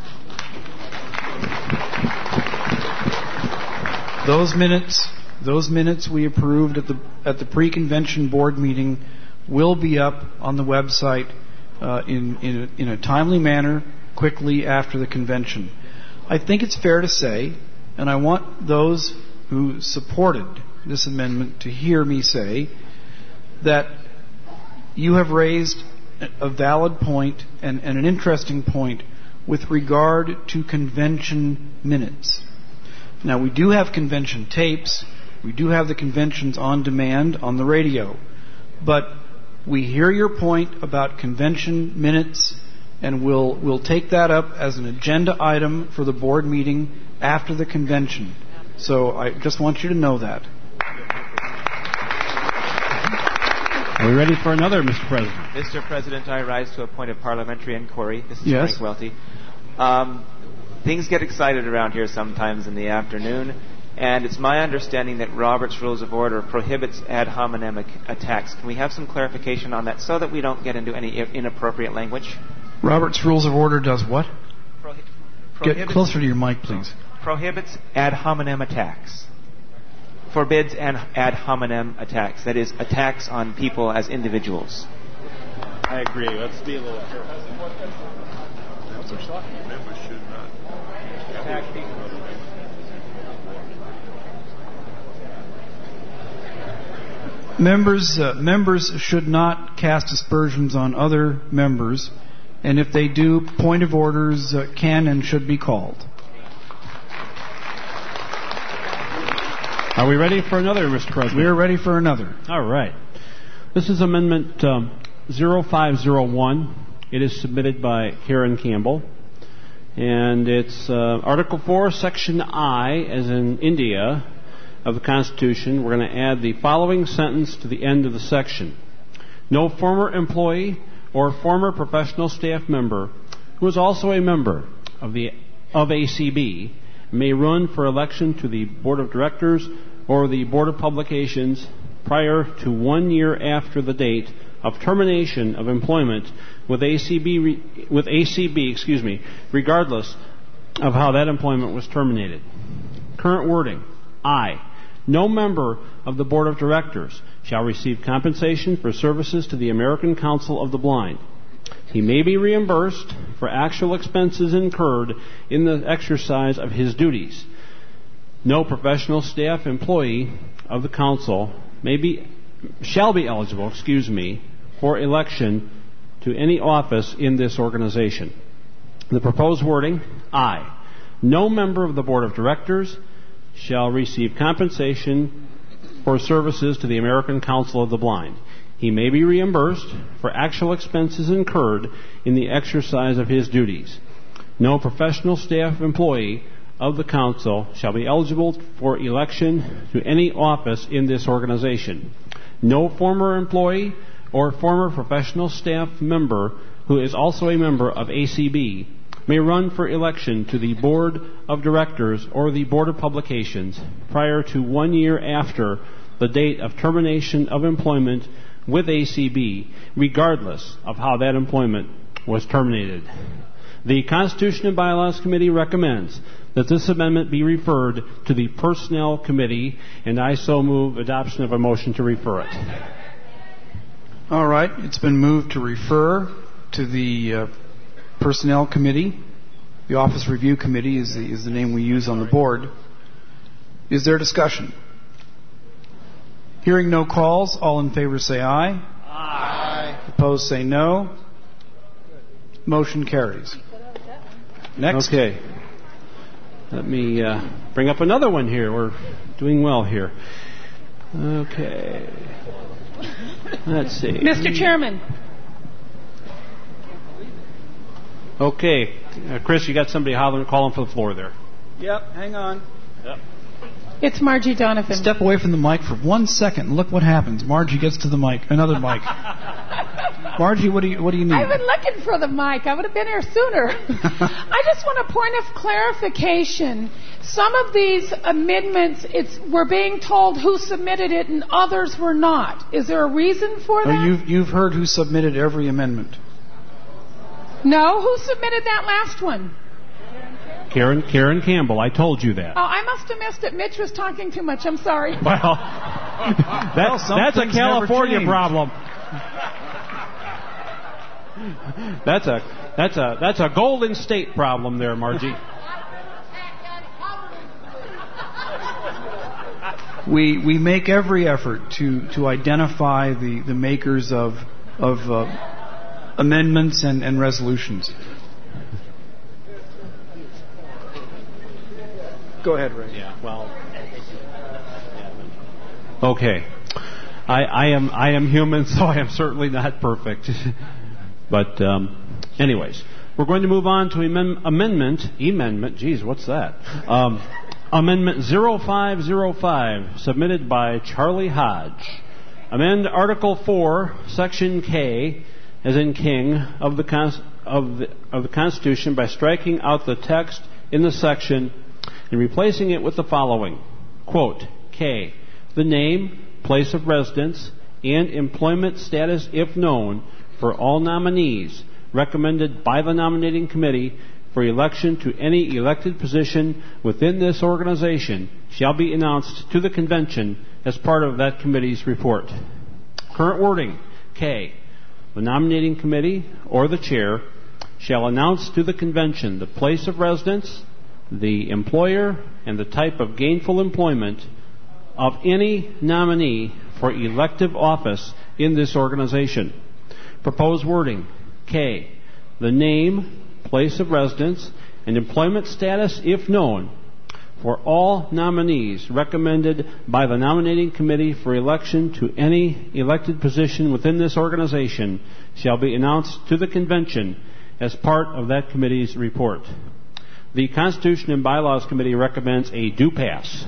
Those minutes, those minutes we approved at the at the pre-convention board meeting will be up on the website uh, in in a, in a timely manner, quickly after the convention. I think it's fair to say, and I want those who supported this amendment to hear me say, that you have raised a valid point and, and an interesting point with regard to convention minutes. Now, we do have convention tapes. We do have the conventions on demand on the radio. But we hear your point about convention minutes, and we'll, we'll take that up as an agenda item for the board meeting after the convention. So I just want you to know that. Are we ready for another, Mister President? Mister President, I rise to a point of parliamentary inquiry. This is Yes. Frank Welty. Um, things get excited around here sometimes in the afternoon, and it's my understanding that Robert's Rules of Order prohibits ad hominem ac- attacks. Can we have some clarification on that so that we don't get into any I- inappropriate language? Robert's Rules of Order does what? Prohi- Get prohibits- closer to your mic, please. Prohibits ad hominem attacks. Forbids an ad hominem attacks. That is, attacks on people as individuals. I agree. Let's be a little careful. Members should not attack people. Members, uh, members should not cast aspersions on other members, and if they do, point of orders uh, can and should be called. Are we ready for another, Mister President? We are ready for another. All right. This is Amendment um, zero five zero one. It is submitted by Karen Campbell. And it's uh, Article four, Section I, as in India, of the Constitution. We're going to add the following sentence to the end of the section. No former employee or former professional staff member who is also a member of the of A C B may run for election to the Board of Directors or the Board of Publications prior to one year after the date of termination of employment with A C B, re, with A C B, excuse me, regardless of how that employment was terminated. Current wording: I. No member of the Board of Directors shall receive compensation for services to the American Council of the Blind. He may be reimbursed for actual expenses incurred in the exercise of his duties. No professional staff employee of the council may be, shall be eligible, excuse me, for election to any office in this organization. The proposed wording: I. No member of the Board of Directors shall receive compensation for services to the American Council of the Blind. He may be reimbursed for actual expenses incurred in the exercise of his duties. No professional staff employee of the Council shall be eligible for election to any office in this organization. No former employee or former professional staff member who is also a member of A C B may run for election to the Board of Directors or the Board of Publications prior to one year after the date of termination of employment with A C B, regardless of how that employment was terminated. The Constitution and Bylaws Committee recommends that this amendment be referred to the Personnel Committee, and I so move adoption of a motion to refer it. All right. It's been moved to refer to the uh, Personnel Committee. The Office Review Committee is the, is the name we use on the board. Is there discussion? Hearing no calls, all in favor say aye. Aye. Opposed say no. Motion carries. Next. Okay. Let me uh, bring up another one here. We're doing well here. Okay. Let's see. Mister Chairman. Okay. Uh, Chris, you got somebody hollering, calling for the floor there. Yep, hang on. Yep. It's Margie Donovan. Step away from the mic for one second and look what happens. Margie gets to the mic. Another mic. Margie, what do you what do you need? I've been looking for the mic. I would have been here sooner. I just want a point of clarification. Some of these amendments, it's we're being told who submitted it and others were not. Is there a reason for that? Oh, you've you've heard who submitted every amendment. No, who submitted that last one? Karen Karen Campbell, I told you that. Oh, I must have missed it. Mitch was talking too much. I'm sorry. Well, that's, well, that's a California problem. That's a that's a that's a Golden State problem there, Margie. We we make every effort to, to identify the, the makers of of uh, amendments and, and resolutions. Go ahead, Ray. Yeah. Well. Okay. I, I am I am human, so I am certainly not perfect. But um, anyways, we're going to move on to amend, amendment amendment. Geez, what's that? Um, Amendment zero five zero five, submitted by Charlie Hodge. Amend Article four, Section K, as in King, of the, Con- of the, of the Constitution by striking out the text in the section and replacing it with the following. Quote, K, the name, place of residence, and employment status if known for all nominees recommended by the nominating committee for election to any elected position within this organization shall be announced to the convention as part of that committee's report. Current wording, K. The nominating committee or the chair shall announce to the convention the place of residence, the employer, and the type of gainful employment of any nominee for elective office in this organization. Proposed wording, K. The name, place of residence, and employment status, if known, for all nominees recommended by the nominating committee for election to any elected position within this organization shall be announced to the convention as part of that committee's report. The Constitution and Bylaws Committee recommends a do pass.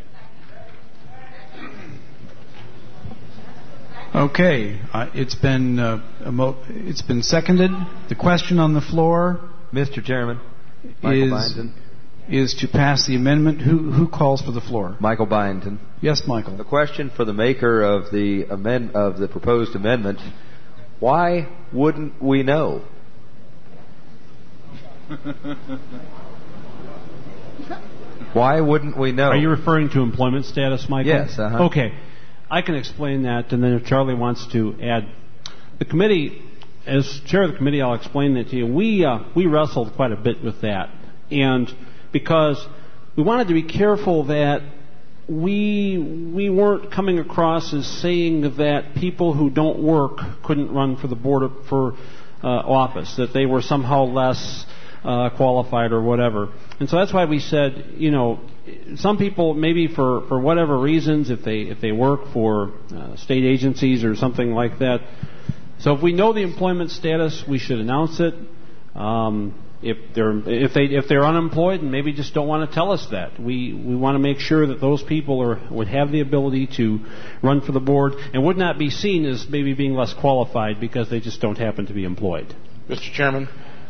Okay, uh, it's been uh, mo- it's been seconded. The question on the floor, Mister Chairman, Michael is Byington. is to pass the amendment. Who who calls for the floor? Michael Byington. Yes, Michael. The question for the maker of the amend of the proposed amendment: why wouldn't we know? Why wouldn't we know? Are you referring to employment status, Michael? Yes. Uh-huh. Okay. I can explain that, and then if Charlie wants to add. The committee, as chair of the committee, I'll explain that to you. We, uh, we wrestled quite a bit with that. And because we wanted to be careful that we, we weren't coming across as saying that people who don't work couldn't run for the board of, for uh, office, that they were somehow less uh, qualified or whatever. And so that's why we said, you know, some people maybe for, for whatever reasons, if they if they work for uh, state agencies or something like that. So if we know the employment status, we should announce it. Um, if they're if they if they're unemployed and maybe just don't want to tell us that, we we want to make sure that those people are would have the ability to run for the board and would not be seen as maybe being less qualified because they just don't happen to be employed. Mister Chairman.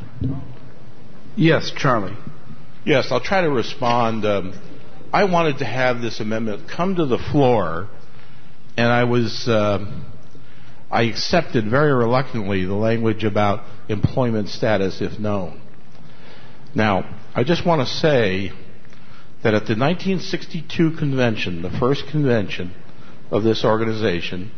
Yes, Charlie. Yes, I'll try to respond. Um, I wanted to have this amendment come to the floor, and I was uh, I accepted very reluctantly the language about employment status if known. Now, I just want to say that at the nineteen sixty-two convention, the first convention of this organization,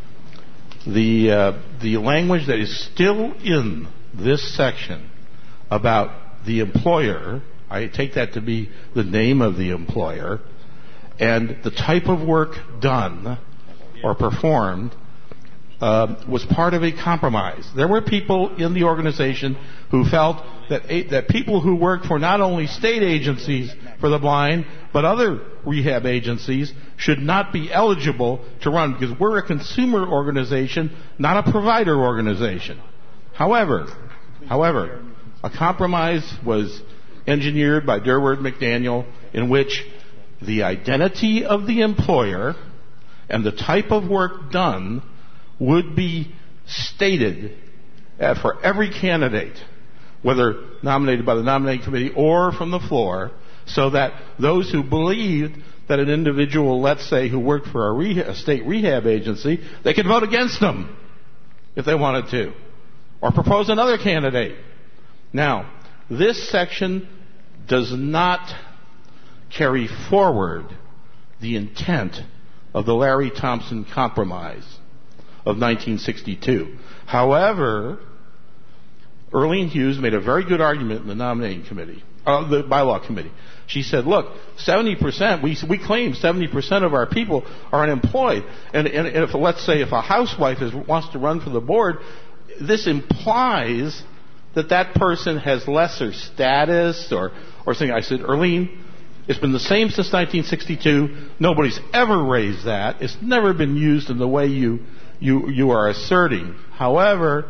the uh, the language that is still in this section about the employer, I take that to be the name of the employer, and the type of work done or performed uh, was part of a compromise. There were people in the organization who felt that a, that people who worked for not only state agencies for the blind, but other rehab agencies should not be eligible to run because we're a consumer organization, not a provider organization. However, however, a compromise was engineered by Durward McDaniel in which the identity of the employer and the type of work done would be stated uh, for every candidate, whether nominated by the nominating committee or from the floor, so that those who believed that an individual, let's say, who worked for a, rehab, a state rehab agency, they could vote against them if they wanted to, or propose another candidate. Now, this section does not carry forward the intent of the Larry Thompson Compromise of nineteen sixty-two. However, Earlene Hughes made a very good argument in the nominating committee, uh, the bylaw committee. She said, look, seventy percent, we, we claim seventy percent of our people are unemployed. And, and if, let's say, if a housewife is, wants to run for the board, this implies that that person has lesser status or, or something. I said, Earlene, it's been the same since nineteen sixty-two. Nobody's ever raised that. It's never been used in the way you you, you are asserting. However,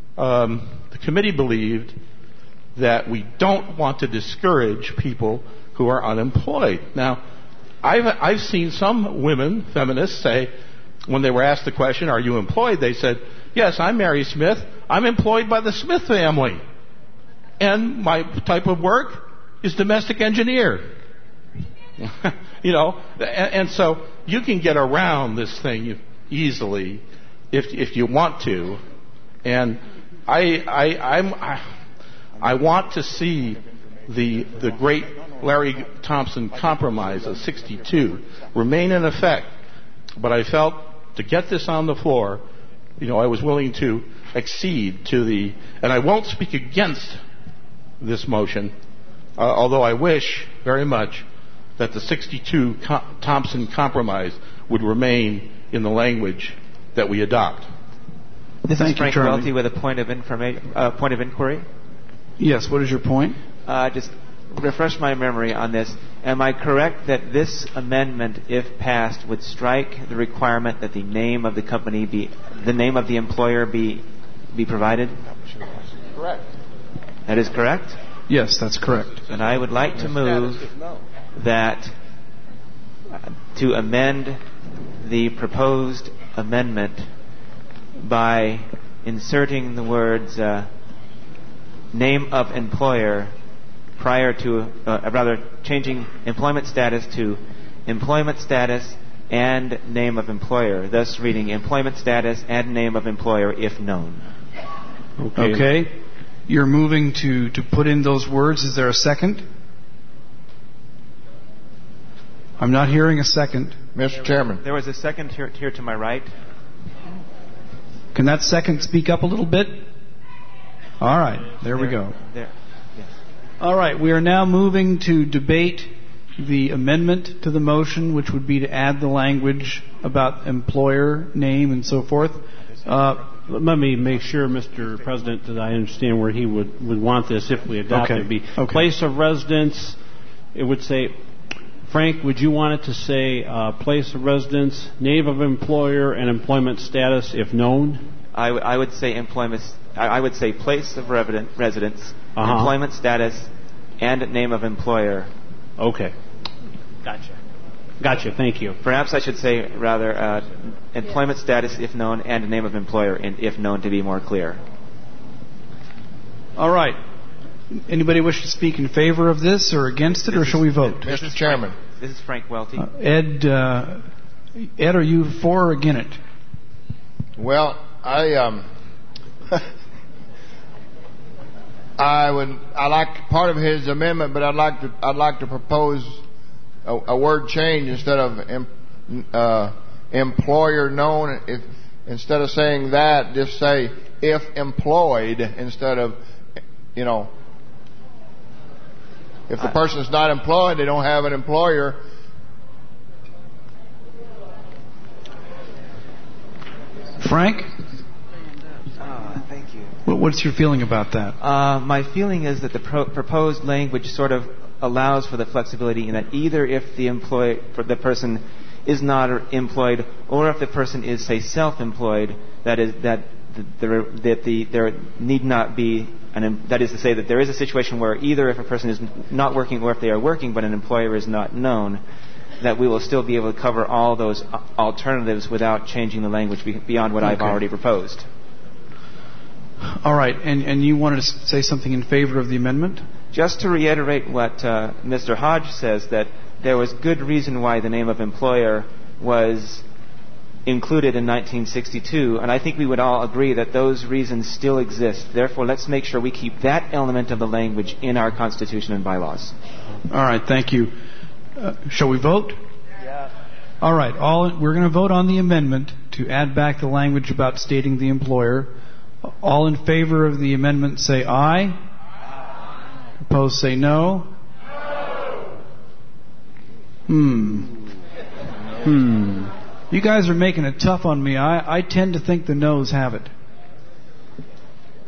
um, the committee believed that we don't want to discourage people who are unemployed. Now, I've, I've seen some women, feminists, say, when they were asked the question, are you employed? They said, yes, I'm Mary Smith. I'm employed by the Smith family. And my type of work is domestic engineer. You know, and, and so you can get around this thing easily if if you want to. And I I I'm I, I want to see the the great Larry Thompson Compromise of sixty-two remain in effect. But I felt to get this on the floor, you know, I was willing to accede to the, and I won't speak against this motion, uh, although I wish very much that the sixty-two Com- Thompson Compromise would remain in the language that we adopt. This Thank is Frank you, Welty with a point of informa- uh, point of inquiry. Yes, what is your point? Uh, just refresh my memory on this. Am I correct that this amendment, if passed, would strike the requirement that the name of the company be, the name of the employer be, be provided? Correct. That is correct? Yes, that's correct. And I would like to move that uh, to amend the proposed amendment by inserting the words uh, name of employer prior to, uh, rather changing employment status to employment status and name of employer, thus reading employment status and name of employer if known. Okay. Okay. You're moving to, to put in those words. Is there a second? I'm not hearing a second. Mister Chairman. There was a second here, here to my right. Can that second speak up a little bit? All right. There, there we go. There. Yes. All right. We are now moving to debate the amendment to the motion, which would be to add the language about employer, name, and so forth. Uh, Let me make sure, Mister President, that I understand where he would, would want this if we adopt okay. it. Be okay. Place of residence, it would say, Frank, would you want it to say uh, place of residence, name of employer, and employment status if known? I, w- I would say employment. I, I would say place of resident, residence, uh-huh. employment status, and name of employer. Okay. Gotcha. Gotcha. Thank you. Perhaps I should say rather uh, employment status if known and name of employer if known to be more clear. All right. Anybody wish to speak in favor of this or against it, this or is, shall we vote? Mister Chairman. Frank, this is Frank Welty. Uh, Ed, uh, Ed, are you for or against it? Well, I um, I would I like part of his amendment, but I'd like to I'd like to propose a, a word change instead of em, uh, employer known. If instead of saying that, just say if employed instead of, you know. If the person's not employed, they don't have an employer. Frank? Uh, thank you. What's your feeling about that? Uh, my feeling is that the pro- proposed language sort of allows for the flexibility in that either if the employ- for the person is not employed, or if the person is, say, self-employed, that is that the, there that the there need not be. And that is to say that there is a situation where either if a person is not working or if they are working but an employer is not known, that we will still be able to cover all those alternatives without changing the language beyond what okay. I've already proposed. All right. And, and you wanted to say something in favor of the amendment? Just to reiterate what uh, Mister Hodge says, that there was good reason why the name of employer was included in nineteen sixty-two, and I think we would all agree that those reasons still exist. Therefore, let's make sure we keep that element of the language in our Constitution and bylaws. All right, thank you. Uh, shall we vote? Yeah. All right, all we're going to vote on the amendment to add back the language about stating the employer. All in favor of the amendment say aye. Aye. Opposed say no. No. Hmm. Hmm. You guys are making it tough on me. I, I tend to think the noes have it.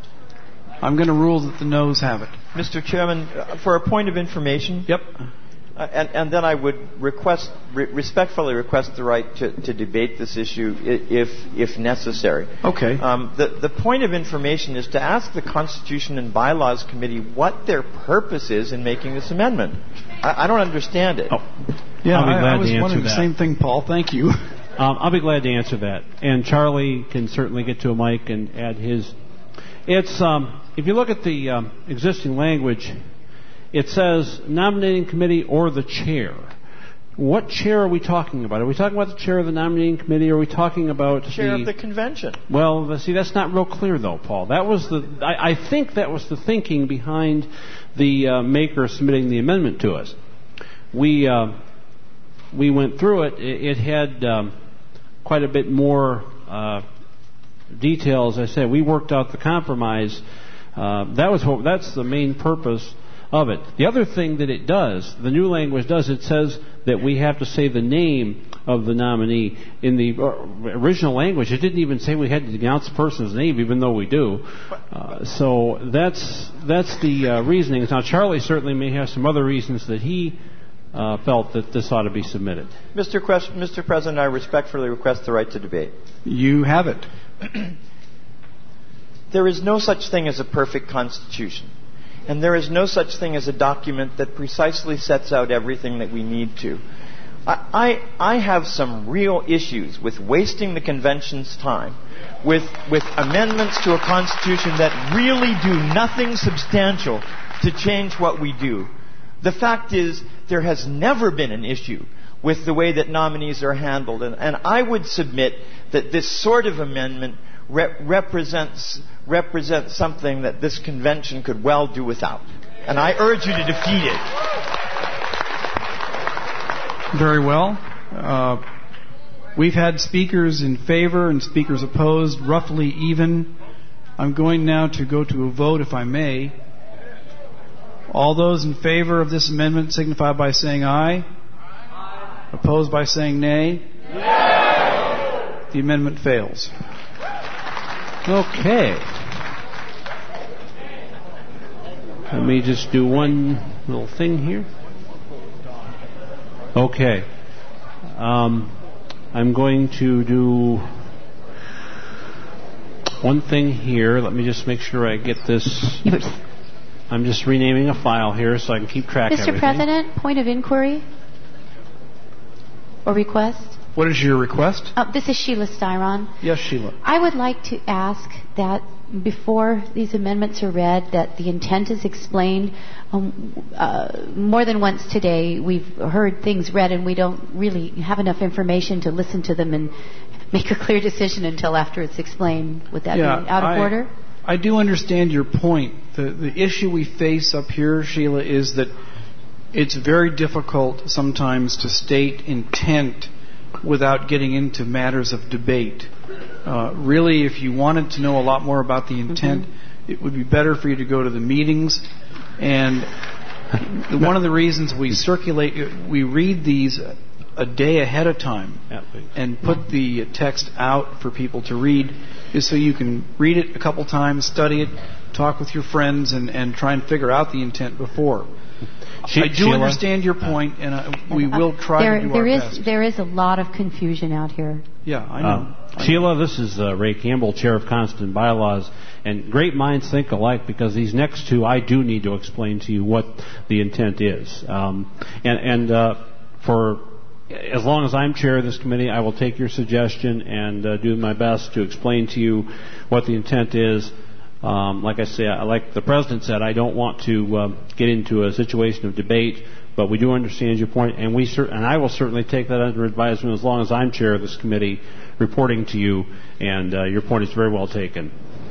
I'm going to rule that the noes have it. Mister Chairman, for a point of information. Yep. Uh, and, and then I would request, re- respectfully request the right to, to debate this issue if, if necessary. Okay. Um, the, the point of information is to ask the Constitution and Bylaws Committee what their purpose is in making this amendment. I, I don't understand it. Oh. Yeah, I'll be glad I, I was to answer wondering that. the same thing, Paul. Thank you. Um, I'll be glad to answer that. And Charlie can certainly get to a mic and add his. It's um, if you look at the um, existing language, it says nominating committee or the chair. What chair are we talking about? Are we talking about the chair of the nominating committee, or are we talking about chair the, of the convention? Well, see, that's not real clear, though, Paul. That was the. I, I think that was the thinking behind the uh, maker submitting the amendment to us. We uh, we went through it. It, it had um, quite a bit more uh, detail, as I said. We worked out the compromise. Uh, that was what. That's the main purpose of it. The other thing that it does, the new language does, it says that we have to say the name of the nominee. In the original language, it didn't even say we had to announce the person's name, even though we do. Uh, so that's that's the uh, reasoning. Now, Charlie certainly may have some other reasons that he uh, felt that this ought to be submitted. Mister Quest- Mister President, I respectfully request the right to debate. You have it. There is no such thing as a perfect Constitution. And there is no such thing as a document that precisely sets out everything that we need to. I, I, I have some real issues with wasting the convention's time with, with amendments to a Constitution that really do nothing substantial to change what we do. The fact is, there has never been an issue with the way that nominees are handled. And, and I would submit that this sort of amendment Re- represents represents something that this convention could well do without. And I urge you to defeat it. Very well. Uh, we've had speakers in favor and speakers opposed, roughly even. I'm going now to go to a vote, if I may. All those in favor of this amendment signify by saying aye. Aye. Opposed by saying nay. Nay. The amendment fails. Okay. Let me just do one little thing here. Okay. Um, I'm going to do one thing here. Let me just make sure I get this. I'm just renaming a file here so I can keep track of Mister everything. President, point of inquiry or request? What is your request? Uh, this is Sheila Styron. Yes, Sheila. I would like to ask that before these amendments are read, that the intent is explained. Um, uh, more than once today, we've heard things read and we don't really have enough information to listen to them and make a clear decision until after it's explained. Would that yeah, be out of I, order? I do understand your point. The, the issue we face up here, Sheila, is that it's very difficult sometimes to state intent without getting into matters of debate. Uh, really, if you wanted to know a lot more about the intent, mm-hmm. it would be better for you to go to the meetings. And one of the reasons we circulate, we read these a day ahead of time and put the text out for people to read is so you can read it a couple times, study it, talk with your friends, and, and try and figure out the intent before. She, I do Sheila? understand your point, and uh, we will try there, to do there our is, best. There is a lot of confusion out here. Yeah, I know. Um, I Sheila, this is uh, Ray Campbell, Chair of Constant Bylaws, and great minds think alike, because these next two I do need to explain to you what the intent is. Um, and and uh, for as long as I'm chair of this committee, I will take your suggestion and uh, do my best to explain to you what the intent is. Um, like I say, like the President said, I don't want to uh, get into a situation of debate, but we do understand your point, and we cer- and I will certainly take that under advisement as long as I'm chair of this committee, reporting to you, and uh, your point is very well taken.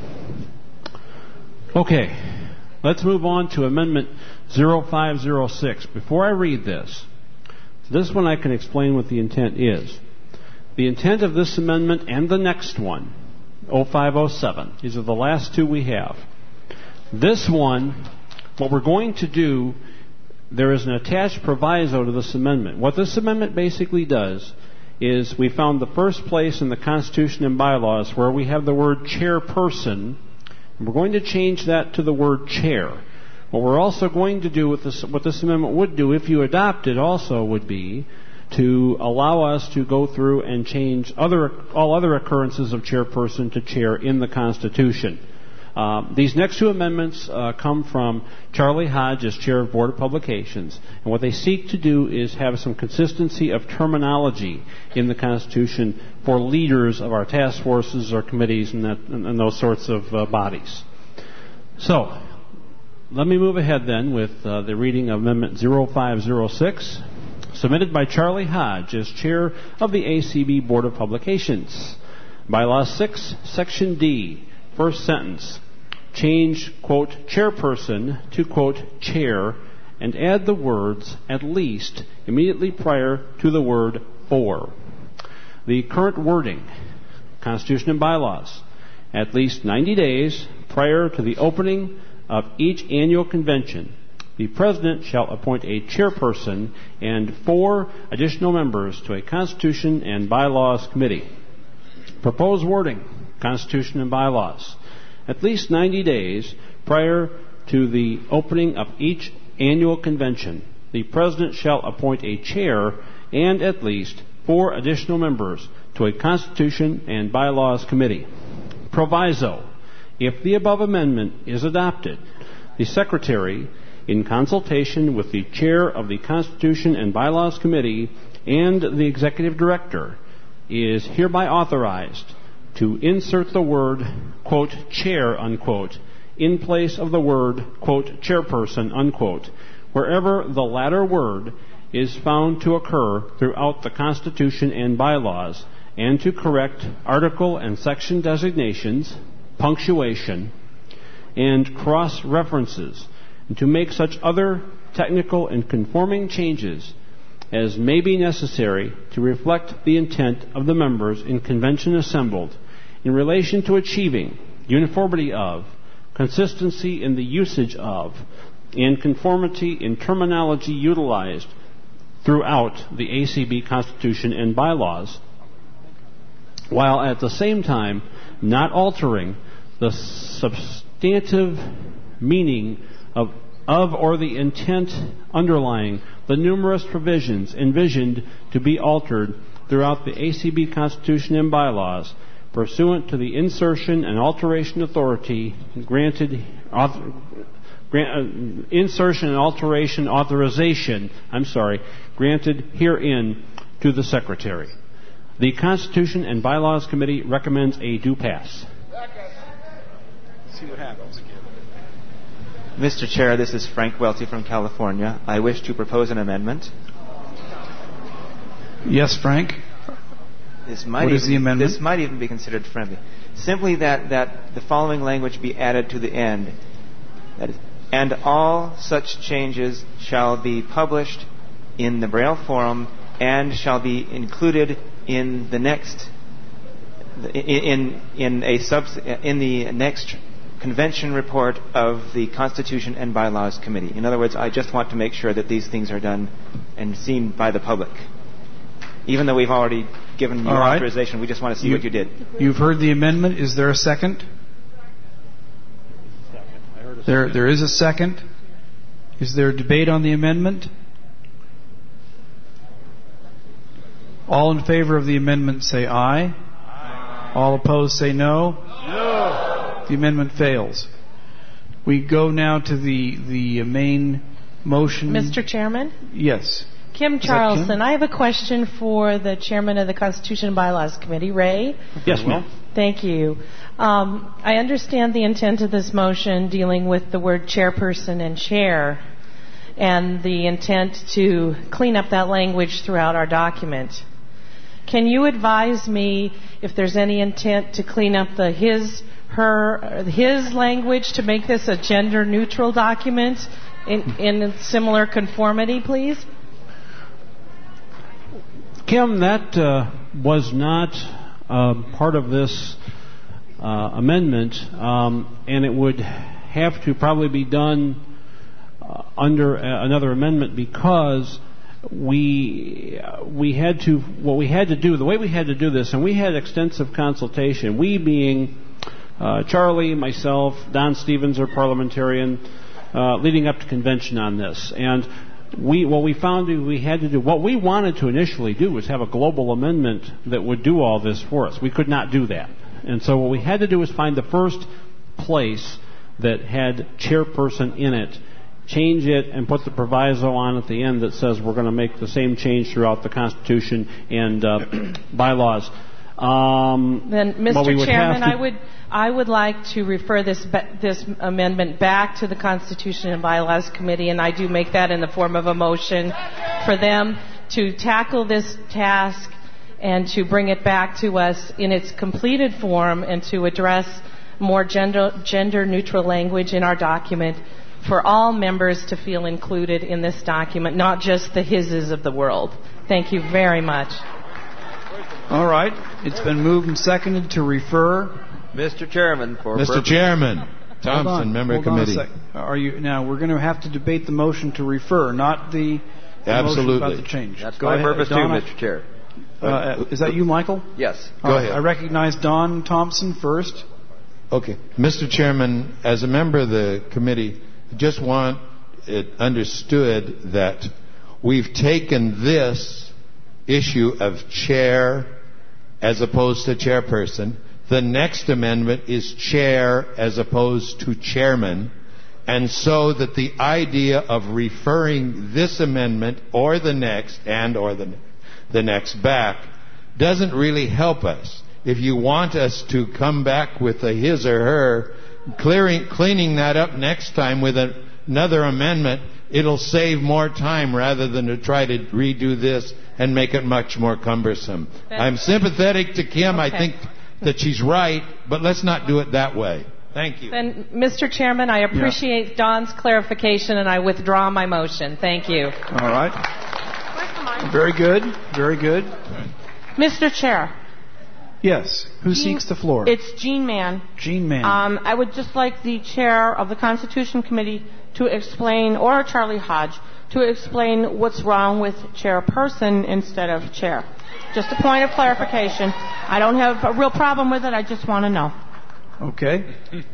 Okay, let's move on to Amendment zero five zero six. Before I read this, this one I can explain what the intent is. The intent of this amendment and the next one, oh five oh seven. These are the last two we have. This one, what we're going to do, there is an attached proviso to this amendment. What this amendment basically does is we found the first place in the Constitution and Bylaws where we have the word chairperson, and we're going to change that to the word chair. What we're also going to do with this, what this amendment would do, if you adopt it, also would be to allow us to go through and change other all other occurrences of chairperson to chair in the Constitution. Uh, these next two amendments uh, come from Charlie Hodge as chair of Board of Publications, and what they seek to do is have some consistency of terminology in the Constitution for leaders of our task forces or committees and, that, and, and those sorts of uh, bodies. So, let me move ahead then with uh, the reading of Amendment zero five zero six, submitted by Charlie Hodge as chair of the A C B Board of Publications. Bylaw six, Section D, first sentence. Change, quote, chairperson to, quote, chair, and add the words at least immediately prior to the word for. The current wording, Constitution and bylaws, at least ninety days prior to the opening of each annual convention, the President shall appoint a chairperson and four additional members to a Constitution and Bylaws Committee. Proposed wording, Constitution and bylaws. At least ninety days prior to the opening of each annual convention, the President shall appoint a chair and at least four additional members to a Constitution and Bylaws Committee. Proviso. If the above amendment is adopted, the Secretary, in consultation with the Chair of the Constitution and Bylaws Committee and the Executive Director, is hereby authorized to insert the word, quote, chair, unquote, in place of the word, quote, chairperson, unquote, wherever the latter word is found to occur throughout the Constitution and bylaws, and to correct article and section designations, punctuation, and cross-references, and to make such other technical and conforming changes as may be necessary to reflect the intent of the members in convention assembled in relation to achieving uniformity of, consistency in the usage of, and conformity in terminology utilized throughout the A C B Constitution and bylaws, while at the same time not altering the substantive meaning of of or the intent underlying the numerous provisions envisioned to be altered throughout the A C B Constitution and bylaws pursuant to the insertion and alteration authority granted author, grant, uh, insertion and alteration authorization, I'm sorry, granted herein to the Secretary. The Constitution and Bylaws Committee recommends a do pass. See what happens. Mister Chair, this is Frank Welty from California. I wish to propose an amendment. Yes, Frank. This might what even, is the amendment? This might even be considered friendly. Simply that, that the following language be added to the end. That is, and all such changes shall be published in the Braille Forum and shall be included in the next in in a sub in the next convention report of the Constitution and Bylaws Committee. In other words, I just want to make sure that these things are done and seen by the public. Even though we've already given you All right. authorization, we just want to see you, what you did. You've heard the amendment. Is there a second? There, there is a second. Is there a debate on the amendment? All in favor of the amendment say aye. Aye. All opposed say no. No. The amendment fails. We go now to the the main motion. Mister Chairman? Yes. Kim Charlson. Kim? I have a question for the chairman of the Constitution and Bylaws Committee, Ray. Yes, ma'am. Thank you. Um, I understand the intent of this motion dealing with the word chairperson and chair and the intent to clean up that language throughout our document. Can you advise me if there's any intent to clean up the his, her, his language to make this a gender-neutral document in, in similar conformity, please? Kim, that uh, was not uh, part of this uh, amendment, um, and it would have to probably be done uh, under a, another amendment because we uh, we had to what we had to do the way we had to do this, and we had extensive consultation. We being uh, Charlie, myself, Don Stevens, our parliamentarian, uh, leading up to convention on this. And we, what we found we had to do, what we wanted to initially do was have a global amendment that would do all this for us. We could not do that. And so what we had to do was find the first place that had chairperson in it, change it, and put the proviso on at the end that says we're going to make the same change throughout the Constitution and uh, bylaws. Um, then, Mister Chairman, I would I would like to refer this ba- this amendment back to the Constitution and Bylaws Committee, and I do make that in the form of a motion for them to tackle this task and to bring it back to us in its completed form and to address more gender gender neutral language in our document for all members to feel included in this document, not just the hises of the world. Thank you very much. All right. It's been moved and seconded to refer. Mister Chairman, for Mister purpose- Chairman, Thompson, Hold on, member hold on a committee. sec. Are you now? We're going to have to debate the motion to refer, not the, the Absolutely. motion about the change. That's Go my ahead, purpose Don, too, I- Mister Chair. Uh, is that you, Michael? Yes. Go All right, ahead. I recognize Don Thompson first. Okay. Mister Chairman, as a member of the committee, I just want it understood that we've taken this issue of chair as opposed to chairperson. The next amendment is chair as opposed to chairman. And so that the idea of referring this amendment or the next and or the, the next back doesn't really help us. If you want us to come back with a his or her, clearing, cleaning that up next time with a, another amendment, it'll save more time rather than to try to redo this and make it much more cumbersome. That's I'm sympathetic to Kim. Okay. I think that she's right, but let's not do it that way. Thank you. Then, Mister Chairman, I appreciate yeah. Don's clarification, and I withdraw my motion. Thank you. All right. Very good. Very good. Mister Chair. Yes. Who Jean, seeks the floor? It's Jean Mann. Jean Mann. Um, I would just like the chair of the Constitution Committee to explain, or Charlie Hodge, to explain what's wrong with chairperson instead of chair. Just a point of clarification. I don't have a real problem with it. I just want to know. Okay.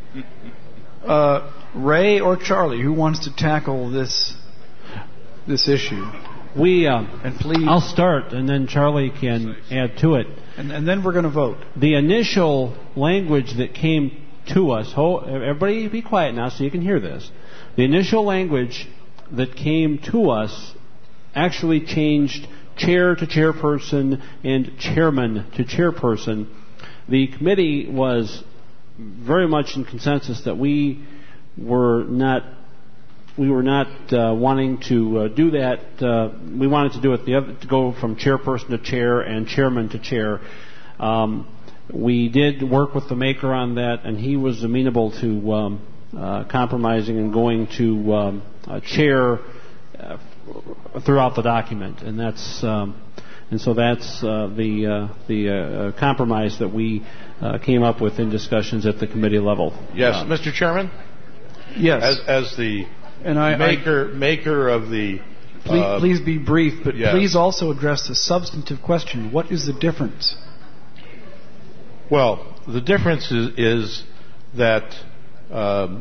Uh, Ray or Charlie, who wants to tackle this this issue? We uh, and please, I'll start, and then Charlie can add to it. And, and then we're going to vote. The initial language that came to us. Hold, everybody, be quiet now, so you can hear this. The initial language that came to us actually changed chair to chairperson and chairman to chairperson. The committee was very much in consensus that we were not we were not uh, wanting to uh, do that. Uh, we wanted to do it the other, to go from chairperson to chair and chairman to chair. Um, we did work with the maker on that, and he was amenable to um, uh, compromising and going to um, a chair uh, throughout the document, and that's um, and so that's uh, the uh, the uh, compromise that we uh, came up with in discussions at the committee level. Yes, uh, Mister Chairman. Yes. As, as the and I, maker I, maker of the. Please, uh, please be brief, but yes. please also address the substantive question. What is the difference? Well, the difference is, is that um,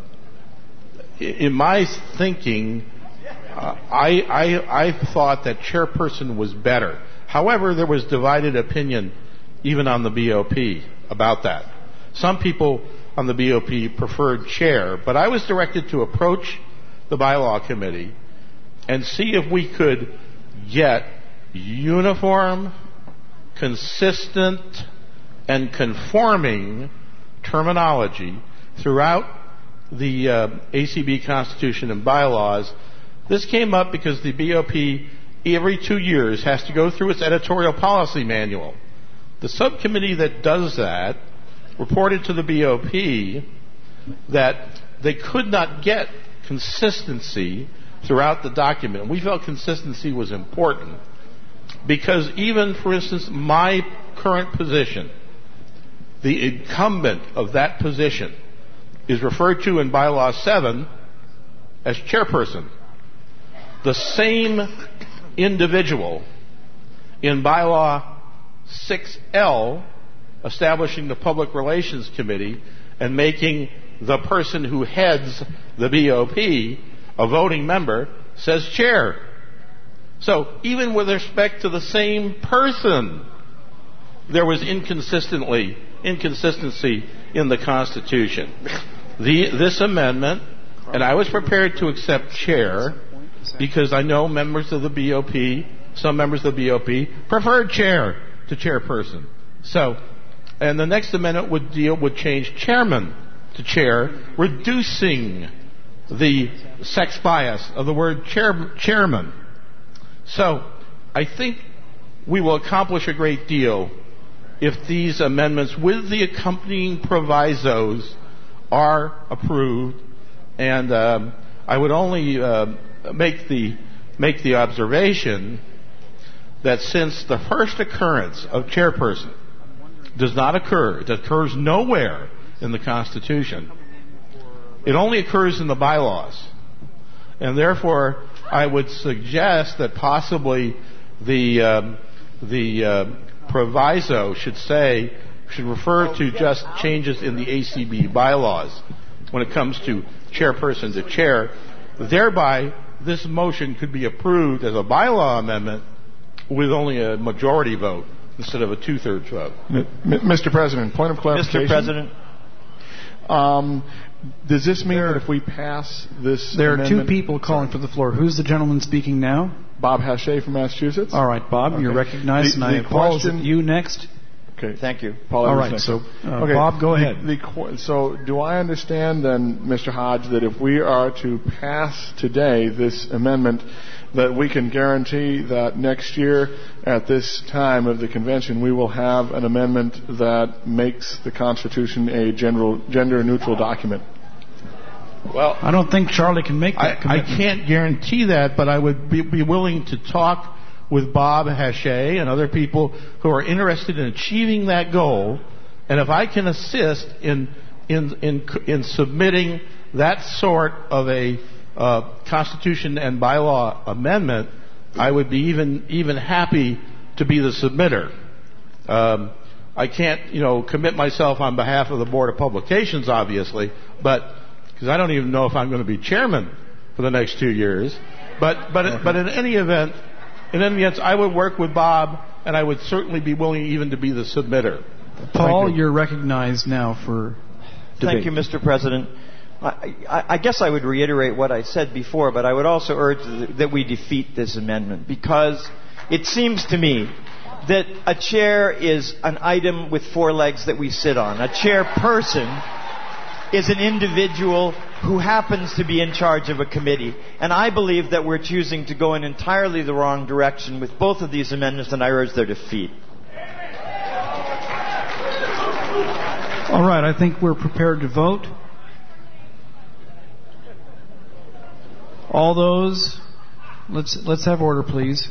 in my thinking, uh, I, I I thought that chairperson was better. However, there was divided opinion even on the B O P about that. Some people on the B O P preferred chair, but I was directed to approach the bylaw committee and see if we could get uniform, consistent, and conforming terminology throughout the uh, A C B Constitution and bylaws. This came up because the B O P every two years has to go through its editorial policy manual. The subcommittee that does that reported to the B O P that they could not get consistency throughout the document. We felt consistency was important because even, for instance, my current position, the incumbent of that position is referred to in Bylaw seven as chairperson. The same individual in Bylaw six L establishing the Public Relations Committee and making the person who heads the B O P a voting member says chair. So even with respect to the same person, there was inconsistently inconsistency in the Constitution. The, this amendment, and I was prepared to accept chair because I know members of the B O P, some members of the B O P, preferred chair to chairperson. So, and the next amendment would deal would change chairman to chair, reducing the sex bias of the word chair, chairman. So, I think we will accomplish a great deal if these amendments with the accompanying provisos are approved. And um, I would only uh, make the make the observation that since the first occurrence of chairperson does not occur, it occurs nowhere in the Constitution, it only occurs in the bylaws. And therefore, I would suggest that possibly the um, the uh, proviso should say, should refer to just changes in the A C B bylaws when it comes to chairperson to chair. Thereby, this motion could be approved as a bylaw amendment with only a majority vote instead of a two-thirds vote. M- Mister President, point of clarification. Mister President. Um, does this mean there, that if we pass this There amendment, are two people calling for the floor. Who's the gentleman speaking now? Bob Hache from Massachusetts. All right, Bob, okay. You're recognized, the, and I pause at you next. Okay. Thank you. Paul, all right, so uh, okay. Bob, go ahead. The, the, so do I understand then, Mister Hodge, that if we are to pass today this amendment, that we can guarantee that next year at this time of the convention we will have an amendment that makes the Constitution a general, gender-neutral document? Well, I don't think Charlie can make that I, commitment. I can't guarantee that, but I would be, be willing to talk with Bob Hache and other people who are interested in achieving that goal. And if I can assist in in in, in submitting that sort of a uh, Constitution and bylaw amendment, I would be even even happy to be the submitter. Um, I can't, you know, commit myself on behalf of the Board of Publications, obviously, but because I don't even know if I'm going to be chairman for the next two years. But but but in any event, in any event, I would work with Bob, and I would certainly be willing even to be the submitter. Paul, you. you're recognized now for debate. Thank you, Mister President. I, I, I guess I would reiterate what I said before, but I would also urge that we defeat this amendment, because it seems to me that a chair is an item with four legs that we sit on. A chairperson is an individual who happens to be in charge of a committee. And I believe that we're choosing to go in entirely the wrong direction with both of these amendments, and I urge their defeat. All right, I think we're prepared to vote. All those, let's let's have order, please.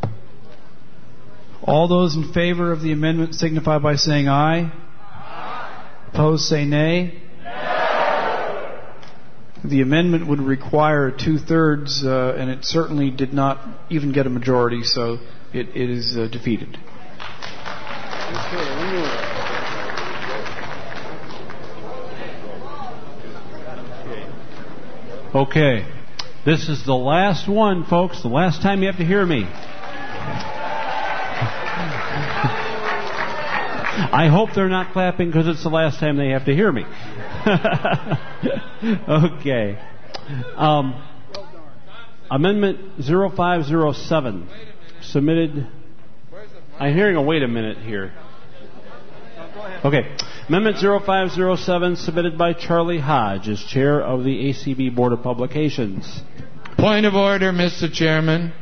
All those in favor of the amendment signify by saying aye. Aye. Opposed, say nay. No. The amendment would require two-thirds, uh, and it certainly did not even get a majority, so it, it is uh, defeated. Okay. This is the last one, folks. The last time you have to hear me. I hope they're not clapping because it's the last time they have to hear me. Okay. Um, amendment zero five zero seven, submitted. I'm hearing a wait a minute here. Okay. Amendment zero five zero seven, submitted by Charlie Hodge as chair of the A C B Board of Publications. Point of order, Mister Chairman.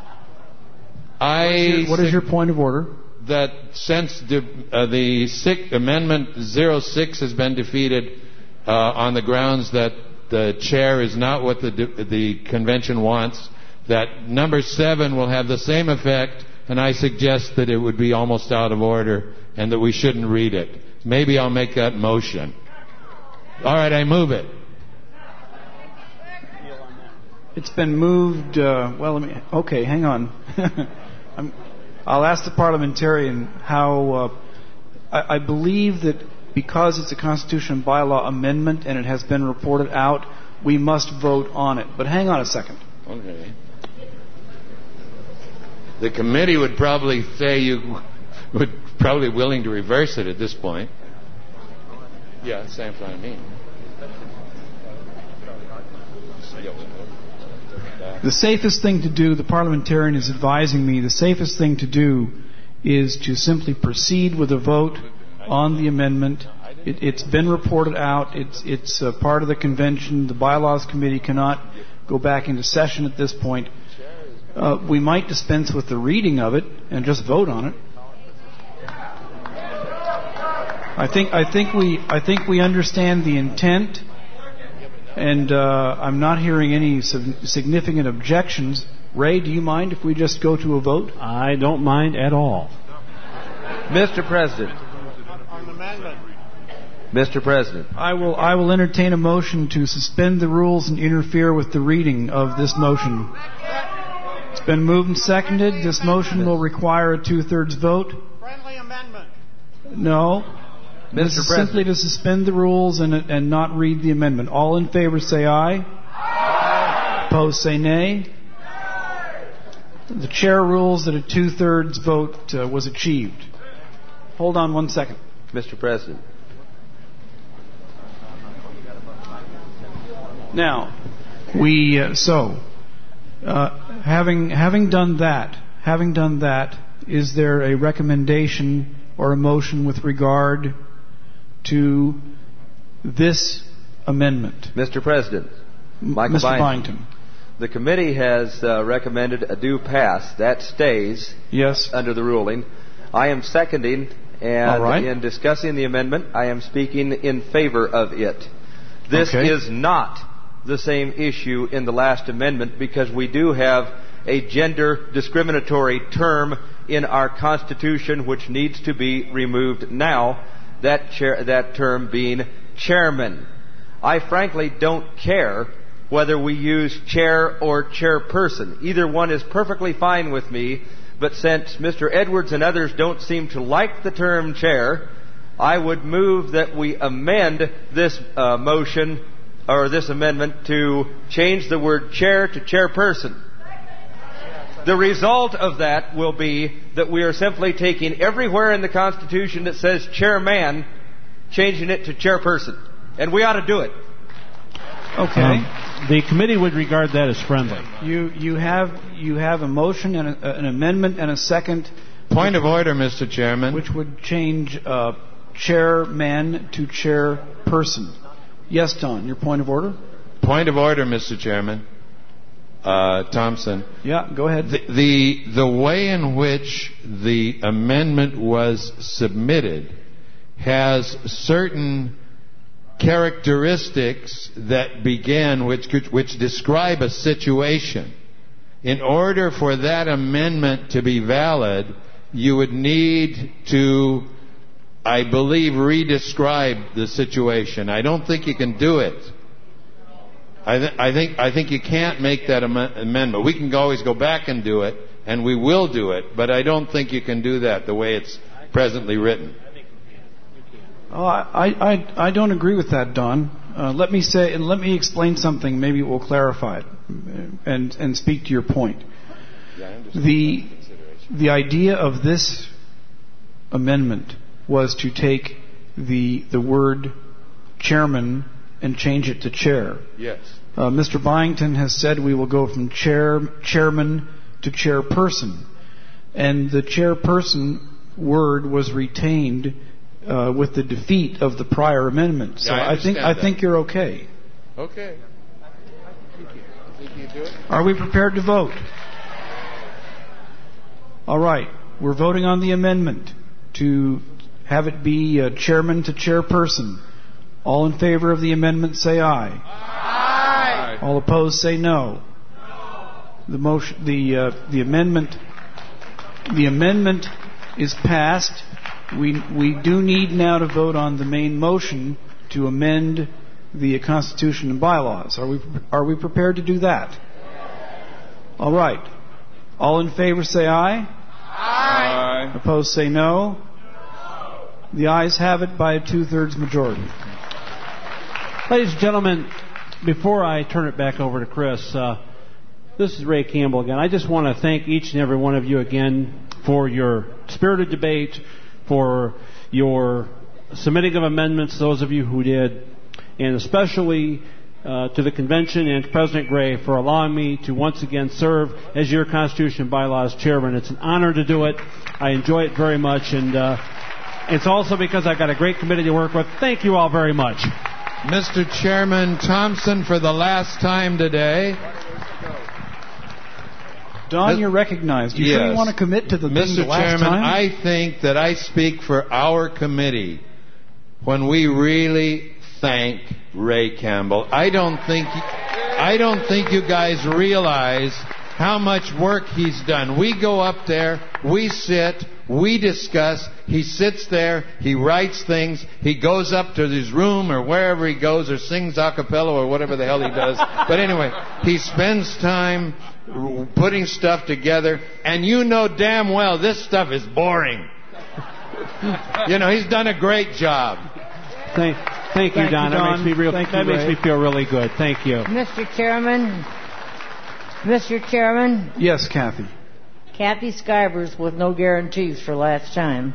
I what is your, what is your point of order? That since the, uh, the six, Amendment zero six has been defeated uh, on the grounds that the chair is not what the the convention wants, that number seven will have the same effect, and I suggest that it would be almost out of order and that we shouldn't read it. Maybe I'll make that motion. All right, I move it. It's been moved. Uh, well, let me. Okay, hang on. I'm, I'll ask the parliamentarian how uh, I, I believe that because it's a Constitution and bylaw amendment and it has been reported out, we must vote on it. But hang on a second. Okay. The committee would probably say you would probably willing to reverse it at this point. Yeah, same thing I mean. The safest thing to do, the parliamentarian is advising me, the safest thing to do is to simply proceed with a vote on the amendment. It, it's been reported out. It's, it's a part of the convention. The bylaws committee cannot go back into session at this point. Uh, we might dispense with the reading of it and just vote on it. I think I think we I think we understand the intent, and uh, I'm not hearing any significant objections. Ray, do you mind if we just go to a vote? I don't mind at all. Mister President. Mister President. I will I will entertain a motion to suspend the rules and interfere with the reading of this motion. It's been moved and seconded. This motion will require a two-thirds vote. Friendly amendment. No. Mister This is President. simply to suspend the rules and and not read the amendment. All in favor say aye. Aye. Opposed say nay. The chair rules that a two-thirds vote uh, was achieved. Hold on one second. Mister President. Now, we uh, so uh, having having done that, having done that, is there a recommendation or a motion with regard to this amendment? Mister President. Michael Mister Byington. Byington. The committee has uh, recommended a due pass. That stays yes. under the ruling. I am seconding, and All right. in discussing the amendment, I am speaking in favor of it. This Okay. is not the same issue in the last amendment because we do have a gender discriminatory term in our Constitution which needs to be removed now, that, chair, that term being chairman. I frankly don't care whether we use chair or chairperson. Either one is perfectly fine with me, but since Mister Edwards and others don't seem to like the term chair, I would move that we amend this uh, motion or this amendment to change the word chair to chairperson. The result of that will be that we are simply taking everywhere in the Constitution that says chairman, changing it to chairperson. And we ought to do it. Okay. Um, the committee would regard that as friendly. You you have you have a motion and a, an amendment and a second. Point of order, Mister Chairman. Which would change uh, chairman to chairperson. Yes, Don, your point of order? Point of order, Mister Chairman. Uh, Thompson. Yeah, go ahead. The, the the way in which the amendment was submitted has certain characteristics that begin, which which describe a situation. In order for that amendment to be valid, you would need to, I believe, re-describe the situation. I don't think you can do it. I, th- I think I think you can't make that am- amendment. We can always go back and do it, and we will do it, but I don't think you can do that the way it's presently written. Oh, I, I, I don't agree with that, Don. Uh, let me say, and let me explain something. Maybe it will clarify it and and speak to your point. The the idea of this amendment was to take the the word chairman and change it to chair. Yes. Uh, Mister Byington has said we will go from chair chairman to chairperson, and the chairperson word was retained uh, with the defeat of the prior amendment. So Yeah, I I think I understand think you're okay. Okay. Think you do it? Are we prepared to vote? All right. We're voting on the amendment to have it be uh, chairman to chairperson. All in favor of the amendment say aye. Aye. All opposed say no. The motion, the uh, the amendment, the amendment is passed. We we do need now to vote on the main motion to amend the Constitution and bylaws. Are we are we prepared to do that? All right. All in favor say aye. Aye. Opposed say no. The ayes have it by a two-thirds majority. Ladies and gentlemen, before I turn it back over to Chris, uh, this is Ray Campbell again. I just want to thank each and every one of you again for your spirited debate, for your submitting of amendments, those of you who did, and especially uh, to the convention and to President Gray for allowing me to once again serve as your Constitution and Bylaws chairman. It's an honor to do it. I enjoy it very much, and uh, it's also because I've got a great committee to work with. Thank you all very much. Mister Chairman Thompson, for the last time today. Don, you're recognized. You yes. sure you want to commit to the thing Mister the last Chairman, time? I think that I speak for our committee when we really thank Ray Campbell. I don't think I don't think you guys realize how much work he's done. We go up there, we sit, we discuss. He sits there, he writes things, he goes up to his room or wherever he goes or sings a cappella or whatever the hell he does. But anyway, he spends time putting stuff together, and you know damn well this stuff is boring. You know, he's done a great job. Thank, thank you, Thank Don. you, That Don. makes me real. Thank that you, makes Ray. me feel really good. Thank you. Mister Chairman, Mister Chairman. Yes, Kathy. Kathy Skivers with no guarantees for last time.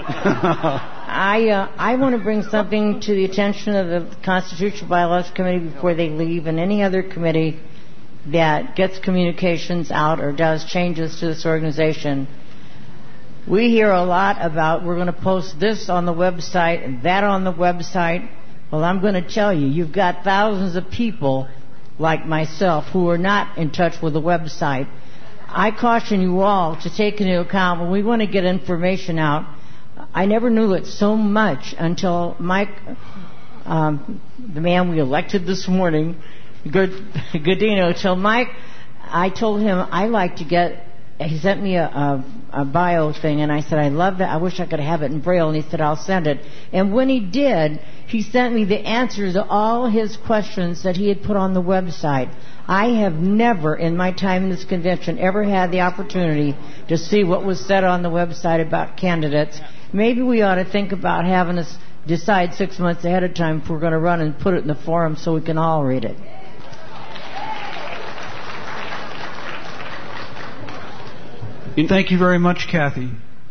I uh, I want to bring something to the attention of the Constitutional Bylaws Committee before they leave, and any other committee that gets communications out or does changes to this organization. We hear a lot about we're going to post this on the website and that on the website. Well, I'm going to tell you, you've got thousands of people like myself who are not in touch with the website. I caution you all to take into account when we want to get information out. I never knew it so much until Mike, um, the man we elected this morning, Good, Godino, till Mike, I told him I like to get, he sent me a, a, a bio thing, and I said, I love that, I wish I could have it in Braille, and he said, I'll send it. And when he did, he sent me the answers to all his questions that he had put on the website. I have never, in my time in this convention, ever had the opportunity to see what was said on the website about candidates. Maybe we ought to think about having us decide six months ahead of time if we're going to run and put it in the forum so we can all read it. Thank you very much, Kathy.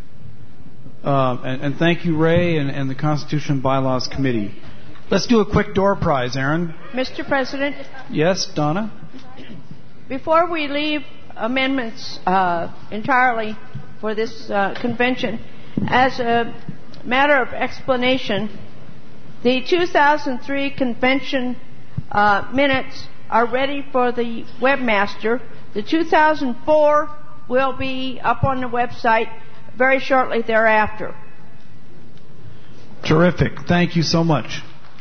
Uh, and, and thank you, Ray, and, and the Constitution and Bylaws Committee. Let's do a quick door prize, Aaron. Mister President, Yes, Donna? before we leave amendments uh, entirely for this uh, convention, as a matter of explanation, the two thousand three convention uh, minutes are ready for the webmaster. The two thousand four will be up on the website very shortly thereafter. Terrific. Thank you so much.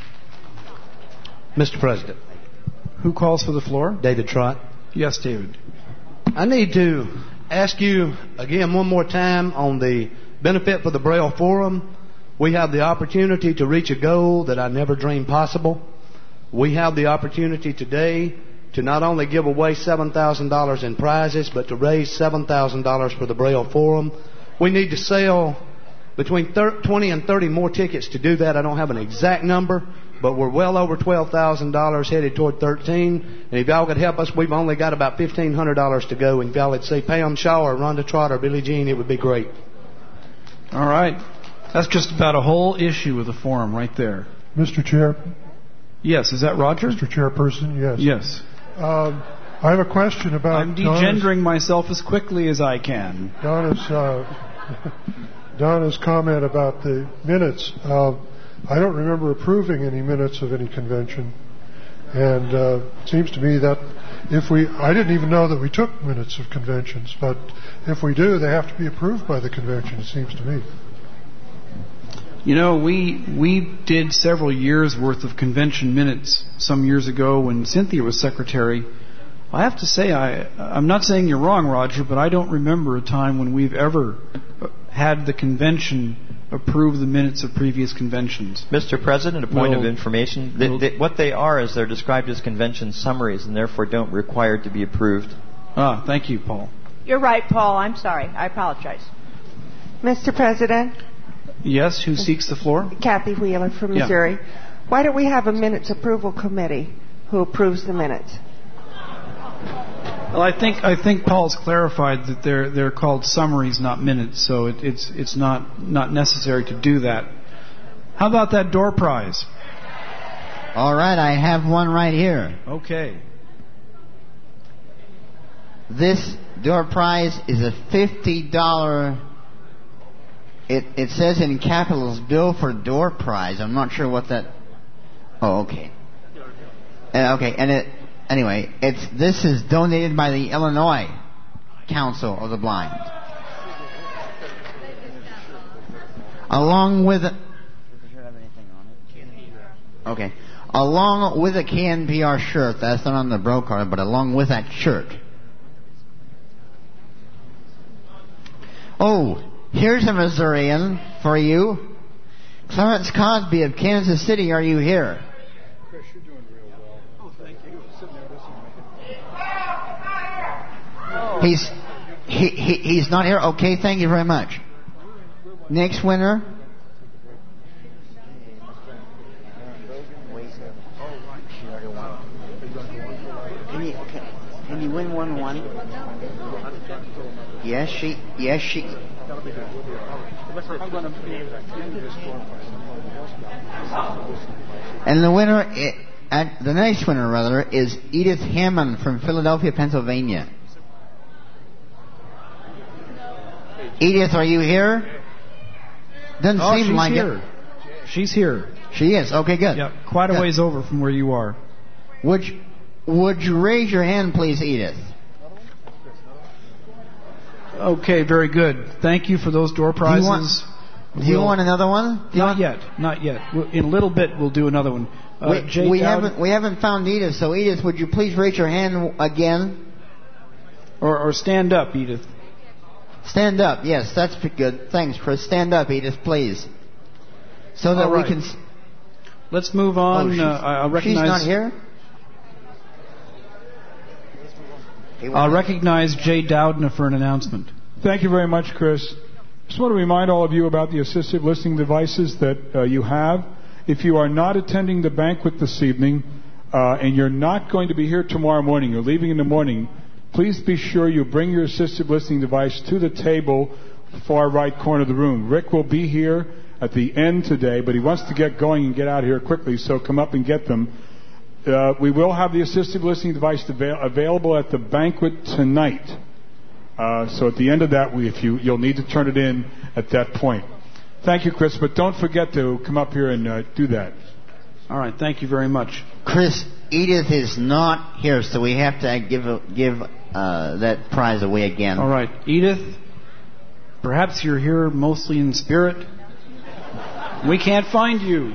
Mister President. Who calls for the floor? David Trott. Yes, David. I need to ask you again one more time on the benefit for the Braille Forum. We have the opportunity to reach a goal that I never dreamed possible. We have the opportunity today to not only give away seven thousand dollars in prizes, but to raise seven thousand dollars for the Braille Forum. We need to sell between twenty and thirty more tickets to do that. I don't have an exact number, but we're well over twelve thousand dollars, headed toward thirteen. And if y'all could help us, we've only got about fifteen hundred dollars to go. And if y'all would say Pam Shaw or Rhonda Trott or Billie Jean, it would be great. All right. That's just about a whole issue of the forum right there. Mister Chair? Yes, is that Roger? Mister Chairperson, yes. Yes. Um, I have a question about... I'm degendering myself as quickly as I can. Donna's, uh, Donna's comment about the minutes. Uh, I don't remember approving any minutes of any convention. And uh, it seems to me that if we... I didn't even know that we took minutes of conventions, but if we do, they have to be approved by the convention, it seems to me. You know, we we did several years' worth of convention minutes some years ago when Cynthia was secretary. I have to say, I, I'm not saying you're wrong, Roger, but I don't remember a time when we've ever had the convention approve the minutes of previous conventions. Mister President, a point Well, of information. They, well- they, what they are is they're described as convention summaries and therefore don't require to be approved. Ah, thank you, Paul. You're right, Paul. I'm sorry. I apologize. Mister President, Yes, who seeks the floor? Kathy Wheeler from Yeah. Missouri. Why don't we have a minutes approval committee who approves the minutes? Well, I think I think Paul's clarified that they're they're called summaries, not minutes, so it, it's it's not not necessary to do that. How about that door prize? All right, I have one right here. Okay. This door prize is a fifty dollar. It it says in capitals, bill for door prize. I'm not sure what that. Oh, okay. Uh, okay, and it anyway. It's this is donated by the Illinois Council of the Blind, along with. Okay. Along with a K N P R shirt. That's not on the bro card, but along with that shirt. Oh, here's a Missourian for you. Clarence Cosby of Kansas City, are you here? Chris, you're doing real well. Oh, thank you. Sitting there listening. He's he, he he's not here. Okay, thank you very much. Next winner. Can you can, can you win one one? Yes, she. Yes, she. And the winner, i- at the next winner rather, is Edith Hammond from Philadelphia, Pennsylvania. Edith, are you here? Doesn't Oh, seem she's like here. it. She's here. She is. Okay, good. Yeah, quite a Good. ways over from where you are. Would you, would you raise your hand, please, Edith? Okay, very good. Thank you for those door prizes. Do you want, do you We'll- want another one? Do you Not want- yet. Not yet. We'll- In a little bit, we'll do another one. Uh, we Jay we Dowd- haven't we haven't found Edith. So Edith, would you please raise your hand again? Or, or stand up, Edith. Stand up. Yes, that's pretty good. Thanks, Chris. Stand up, Edith, please. So that All we right. can. s- Let's move on. Oh, she's, uh, I- I'll recognize. she's not here. I'll recognize Jay Dowdna for an announcement. Thank you very much, Chris. Just want to remind all of you about the assistive listening devices that uh, you have. If you are not attending the banquet this evening, uh, and you're not going to be here tomorrow morning, you're leaving in the morning, please be sure you bring your assistive listening device to the table, far right corner of the room. Rick will be here at the end today, but he wants to get going and get out of here quickly, so come up and get them. Uh, we will have the assistive listening device avail- available at the banquet tonight. Uh, so at the end of that, we, if you, you'll need to turn it in at that point. Thank you, Chris, but don't forget to come up here and uh, do that. All right, thank you very much. Chris, Edith is not here, so we have to give a, give uh, that prize away again. All right, Edith, perhaps you're here mostly in spirit. We can't find you.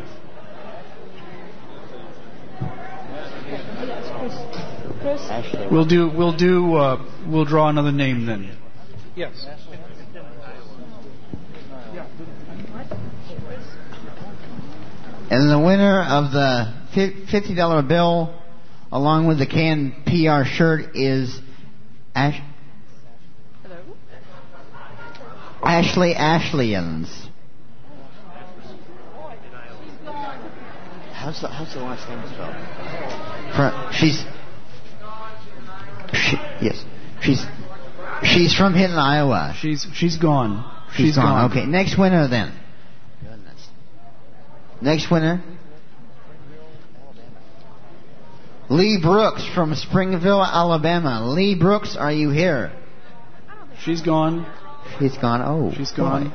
We'll do. We'll do. Uh, we'll draw another name then. Yes. And the winner of the fifty dollar bill, along with the K N P R shirt, is Ash- Ashley Ashleans. How's the, how's the last name spelled? From, she's she, yes, she's she's from Hinton, Iowa. She's she's gone. She's, She's gone. gone. Okay, next winner then. Goodness. Next winner. Lee Brooks from Springville, Alabama. Lee Brooks, are you here? She's gone. She's gone. Oh, She's gone.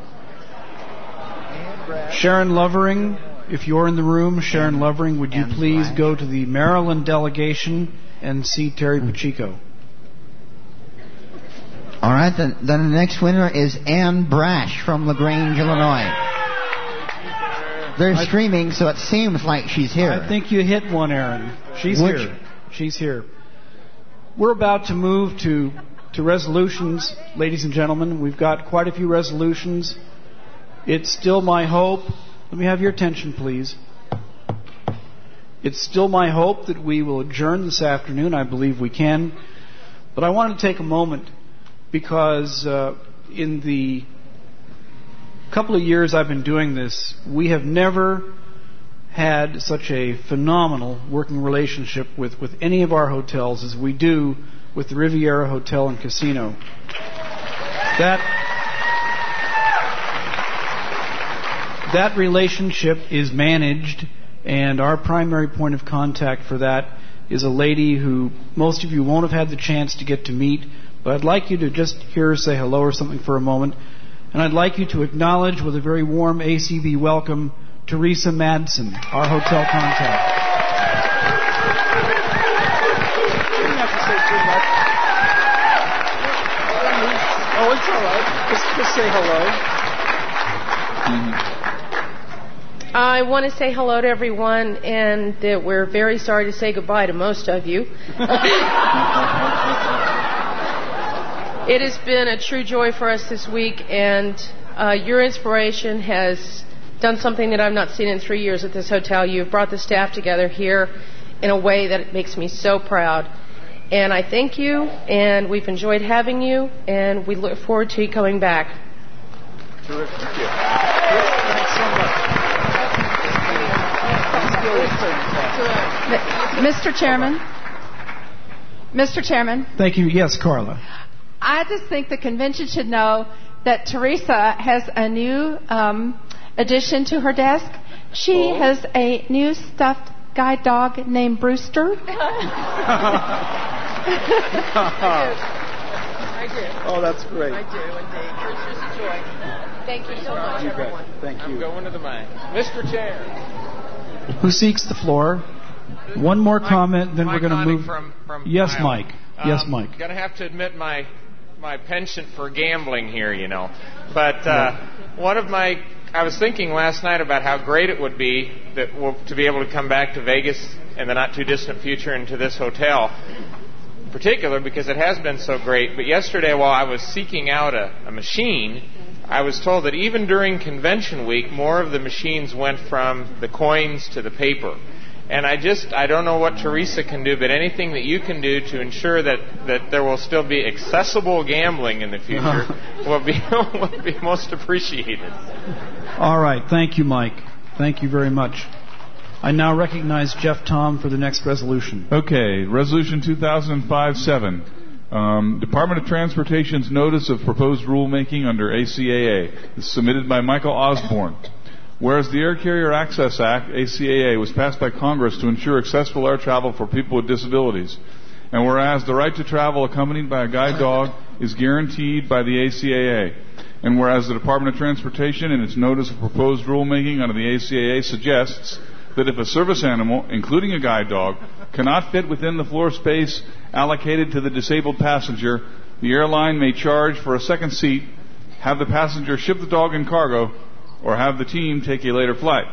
Sharon Lovering, if you're in the room, Sharon Lovering, would you please go to the Maryland delegation and see Terry Pacheco? All right, then, then the next winner is Ann Brash from LaGrange, Illinois. They're I- streaming, so it seems like she's here. I think you hit one, Aaron. She's Which- here. She's here. We're about to move to to resolutions, ladies and gentlemen. We've got quite a few resolutions. It's still my hope. Let me have your attention, please. It's still my hope that we will adjourn this afternoon. I believe we can. But I want to take a moment because uh, in the couple of years I've been doing this, we have never had such a phenomenal working relationship with, with any of our hotels as we do with the Riviera Hotel and Casino. That that relationship is managed, and our primary point of contact for that is a lady who most of you won't have had the chance to get to meet, but I'd like you to just hear her say hello or something for a moment. And I'd like you to acknowledge with a very warm A C B welcome Teresa Madsen, our hotel contact. You don't have to say too much. Oh, it's all right. Just, just say hello. Mm-hmm. I want to say hello to everyone, and that we're very sorry to say goodbye to most of you. It has been a true joy for us this week, and uh, your inspiration has done something that I've not seen in three years at this hotel. You've brought the staff together here in a way that makes me so proud. And I thank you, and we've enjoyed having you, and we look forward to you coming back. Terrific. Thank you. Thanks so much. Mister Chairman. Mister Chairman. Thank you. Yes, Carla. I just think the convention should know that Teresa has a new um, addition to her desk. She oh. has a new stuffed guide dog named Brewster. I do. Oh, that's great. I do, indeed. Brewster's a joy. Thank you so much, you everyone. Bet. Thank you. I'm going to the mic. Mister Chair. Who seeks the floor? One more Mike, comment, then Mike we're going to move. From, from yes, Iowa. Mike. Yes, um, Mike. Going to have to admit my my penchant for gambling here, you know. But uh, one of my, I was thinking last night about how great it would be that we'll, to be able to come back to Vegas in the not too distant future and to this hotel, in particular because it has been so great. But yesterday, while I was seeking out a, a machine, I was told that even during convention week, more of the machines went from the coins to the paper. And I just, I don't know what Teresa can do, but anything that you can do to ensure that, that there will still be accessible gambling in the future will be will be most appreciated. All right. Thank you, Mike. Thank you very much. I now recognize Jeff Tom for the next resolution. Okay. Resolution two thousand five dash seven. Um, Department of Transportation's notice of proposed rulemaking under A C A A is submitted by Michael Osborne. Whereas the Air Carrier Access Act, A C A A, was passed by Congress to ensure accessible air travel for people with disabilities, and whereas the right to travel accompanied by a guide dog is guaranteed by the A C A A, and whereas the Department of Transportation in its notice of proposed rulemaking under the A C A A suggests that if a service animal, including a guide dog, cannot fit within the floor space allocated to the disabled passenger, the airline may charge for a second seat, have the passenger ship the dog in cargo, or have the team take a later flight.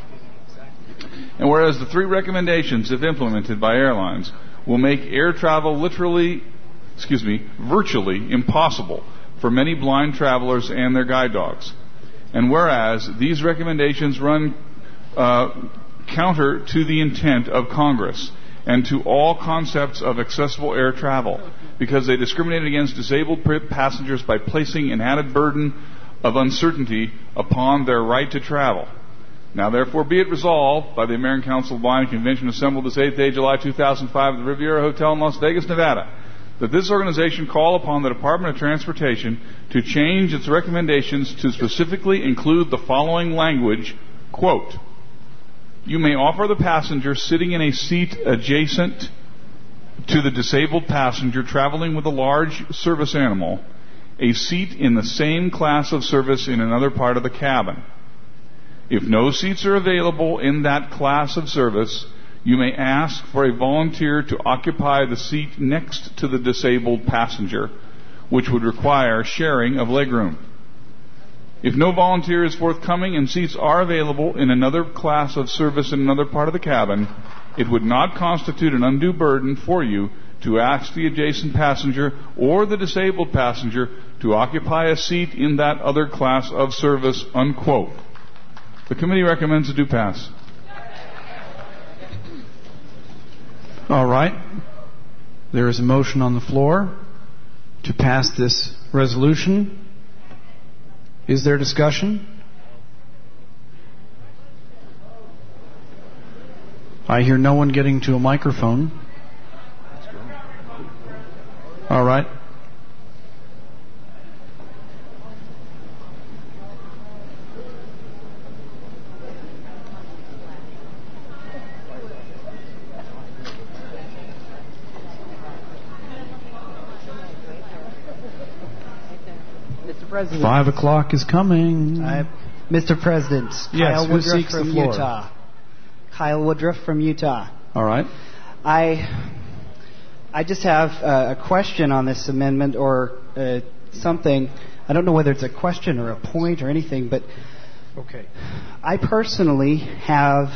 And whereas the three recommendations, if implemented by airlines, will make air travel literally, excuse me, virtually impossible for many blind travelers and their guide dogs. And whereas these recommendations run uh, counter to the intent of Congress and to all concepts of accessible air travel, because they discriminate against disabled passengers by placing an added burden of uncertainty upon their right to travel. Now therefore be it resolved by the American Council of Blind Convention assembled this eighth day of July two thousand five at the Riviera Hotel in Las Vegas, Nevada, that this organization call upon the Department of Transportation to change its recommendations to specifically include the following language, quote, you may offer the passenger sitting in a seat adjacent to the disabled passenger traveling with a large service animal a seat in the same class of service in another part of the cabin. If no seats are available in that class of service, you may ask for a volunteer to occupy the seat next to the disabled passenger, which would require sharing of legroom. If no volunteer is forthcoming and seats are available in another class of service in another part of the cabin, it would not constitute an undue burden for you to ask the adjacent passenger or the disabled passenger to occupy a seat in that other class of service, unquote. The committee recommends it do pass. All right. There is a motion on the floor to pass this resolution. Is there discussion? I hear no one getting to a microphone. All right. Mister President. Five o'clock is coming. I, Mister President. Yes, Kyle who Woodruff seeks the from floor? Utah. Kyle Woodruff from Utah. All right. I I just have uh, a question on this amendment or uh, something. I don't know whether it's a question or a point or anything, but okay. I personally have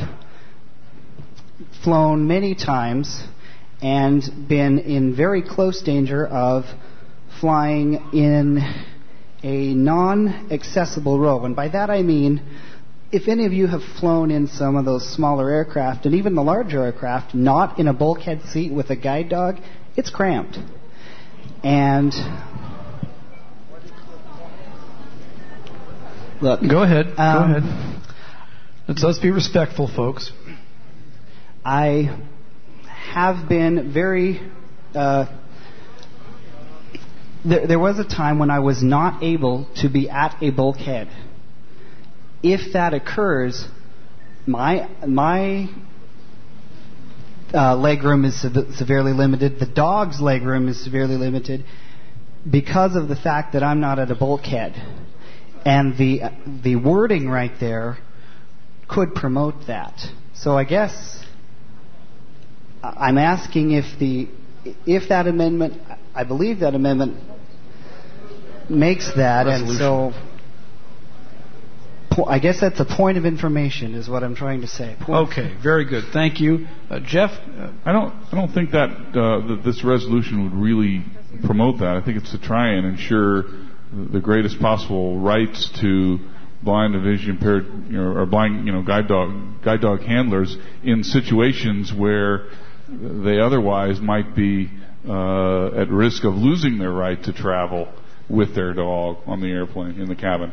flown many times and been in very close danger of flying in a non-accessible row. And by that I mean, if any of you have flown in some of those smaller aircraft, and even the larger aircraft, not in a bulkhead seat with a guide dog, it's cramped. And look, Go ahead. um, Go ahead. Let's, let's be respectful, folks. I have been very... Uh, there, there was a time when I was not able to be at a bulkhead. If that occurs, my my uh, legroom is sev- severely limited. The dog's legroom is severely limited because of the fact that I'm not at a bulkhead. And the the wording right there could promote that. So I guess I'm asking if the if that amendment, I believe that amendment makes that, Resolution. and so po- I guess that's a point of information, is what I'm trying to say. Point Okay, very good. Thank you, uh, Jeff. Uh, I don't. I don't think that uh, that this resolution would really promote that. I think it's to try and ensure the greatest possible rights to blind and vision impaired, you know, or blind, you know, guide dog guide dog handlers in situations where they otherwise might be uh, at risk of losing their right to travel with their dog on the airplane in the cabin.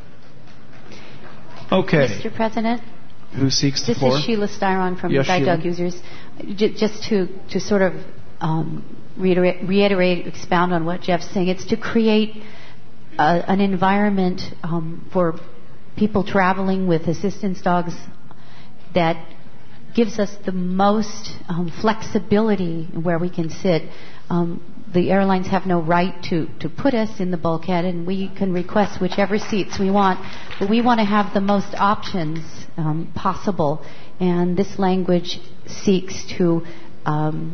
Okay. Mister President, Who seeks the this floor? is Sheila Styron from Yes, Guide Sheila. Dog Users. J- just to, to sort of um, reiterate, reiterate, expound on what Jeff's saying, it's to create a, an environment um, for people traveling with assistance dogs that gives us the most um, flexibility where we can sit. Um, the airlines have no right to, to put us in the bulkhead, and we can request whichever seats we want, but we want to have the most options um, possible, and this language seeks to um,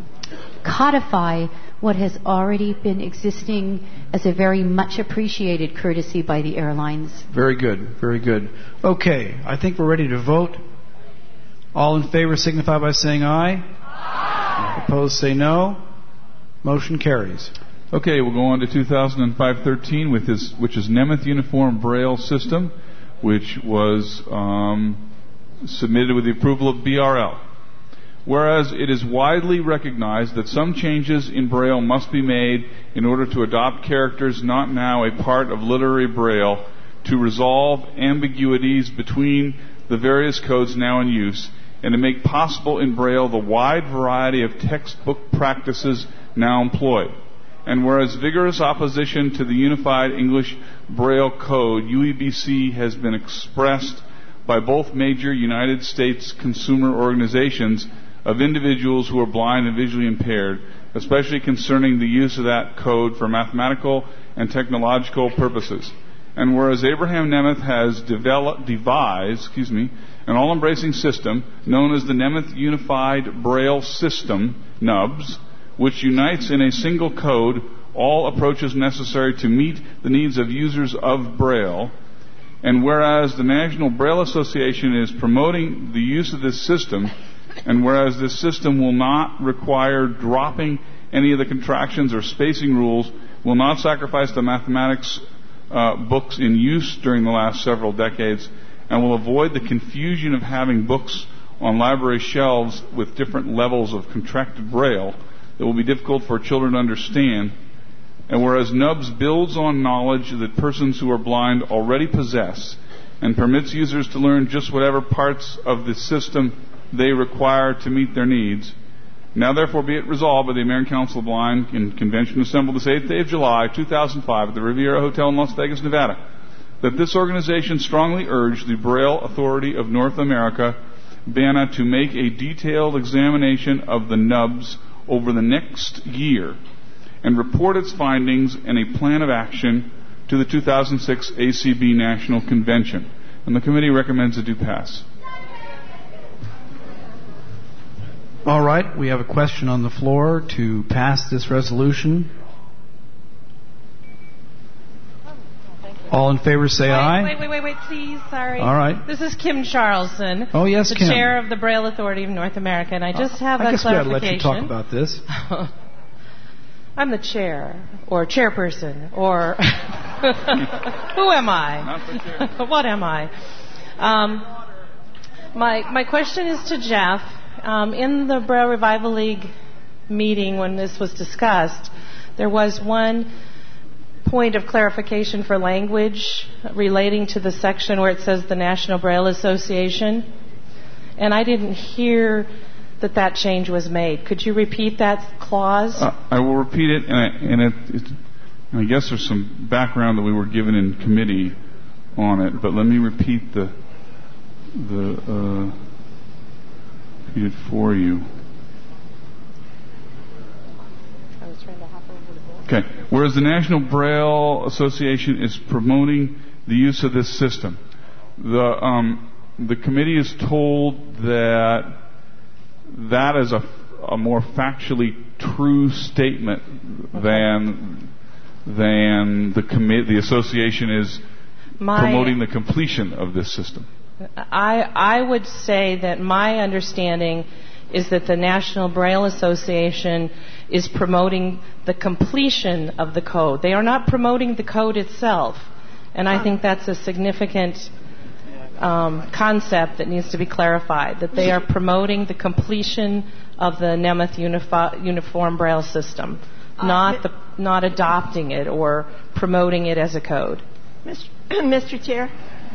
codify what has already been existing as a very much appreciated courtesy by the airlines. Very good. Very good. Okay, I think we're ready to vote. All in favor signify by saying aye. Aye. Opposed say no. Motion carries. Okay, we'll go on to two thousand five thirteen, with this, which is Nemeth Uniform Braille System, which was um, submitted with the approval of B R L. Whereas it is widely recognized that some changes in Braille must be made in order to adopt characters not now a part of literary Braille to resolve ambiguities between the various codes now in use, and to make possible in Braille the wide variety of textbook practices now employed. And whereas vigorous opposition to the Unified English Braille Code, U E B C, has been expressed by both major United States consumer organizations of individuals who are blind and visually impaired, especially concerning the use of that code for mathematical and technological purposes. And whereas Abraham Nemeth has developed, devised, excuse me, an all-embracing system known as the Nemeth Unified Braille System, N U B S, which unites in a single code all approaches necessary to meet the needs of users of Braille, and whereas the National Braille Association is promoting the use of this system, and whereas this system will not require dropping any of the contractions or spacing rules, will not sacrifice the mathematics uh, books in use during the last several decades, and will avoid the confusion of having books on library shelves with different levels of contracted Braille that will be difficult for children to understand. And whereas N U B S builds on knowledge that persons who are blind already possess, and permits users to learn just whatever parts of the system they require to meet their needs. Now therefore be it resolved by the American Council of Blind in convention assembled this eighth day of July, two thousand five at the Riviera Hotel in Las Vegas, Nevada, that this organization strongly urged the Braille Authority of North America, B A N A, to make a detailed examination of the nubs over the next year and report its findings and a plan of action to the two thousand six A C B National Convention. And the committee recommends it do pass. All right, we have a question on the floor to pass this resolution. All in favor say wait, aye. Wait, wait, wait, wait, please. Sorry. All right. This is Kim Charlson. Oh, yes, the Kim. chair of the Braille Authority of North America, and I just have I a guess we ought to clarification. let you talk about this. I'm the chair, or chairperson, or who am I? Not the chair. What am I? Um, my my question is to Jeff. Um, in the Braille Revival League meeting when this was discussed, there was one point of clarification for language relating to the section where it says the National Braille Association, and I didn't hear that that change was made. Could you repeat that clause? Uh, I will repeat it, and, I, and it, it, I guess there's some background that we were given in committee on it, but let me repeat the the uh, repeat it for you. I was trying to hop over the board. Okay. Whereas the National Braille Association is promoting the use of this system, the um, the committee is told that that is a, a more factually true statement than than the commi- the association is My, promoting the completion of this system. I I would say that my understanding is that the National Braille Association is promoting the completion of the code. They are not promoting the code itself, and I think that's a significant um, concept that needs to be clarified, that they are promoting the completion of the Nemeth Unifi- Uniform Braille System, uh, not the, not adopting it or promoting it as a code. Mister Chair?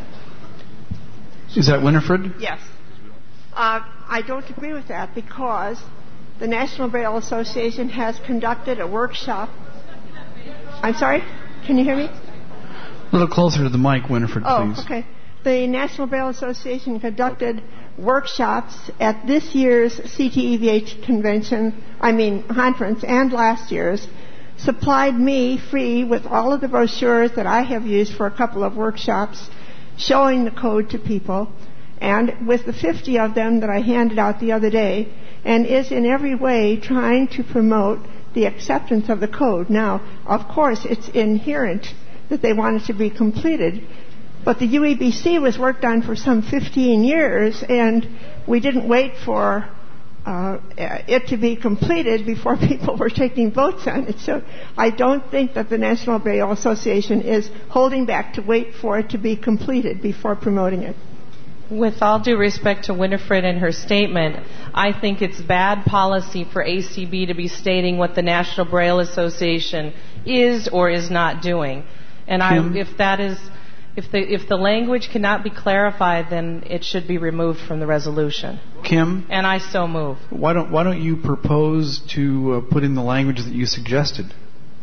Is that Winifred? Yes. Uh, I don't agree with that because the National Braille Association has conducted a workshop. I'm sorry? Can you hear me? A little closer to the mic, Winifred, oh, please. okay. The National Braille Association conducted workshops at this year's C T E V H convention, I mean conference, and last year's, supplied me free with all of the brochures that I have used for a couple of workshops showing the code to people, and with the fifty of them that I handed out the other day, and is in every way trying to promote the acceptance of the code. Now, of course, it's inherent that they want it to be completed, but the U E B C was worked on for some fifteen years, and we didn't wait for uh, it to be completed before people were taking votes on it. So I don't think that the National Braille Association is holding back to wait for it to be completed before promoting it. With all due respect to Winifred and her statement, I think it's bad policy for A C B to be stating what the National Braille Association is or is not doing. And I, if that is, if the if the language cannot be clarified, then it should be removed from the resolution. Kim? And I so move. Why don't Why don't you propose to uh, put in the language that you suggested?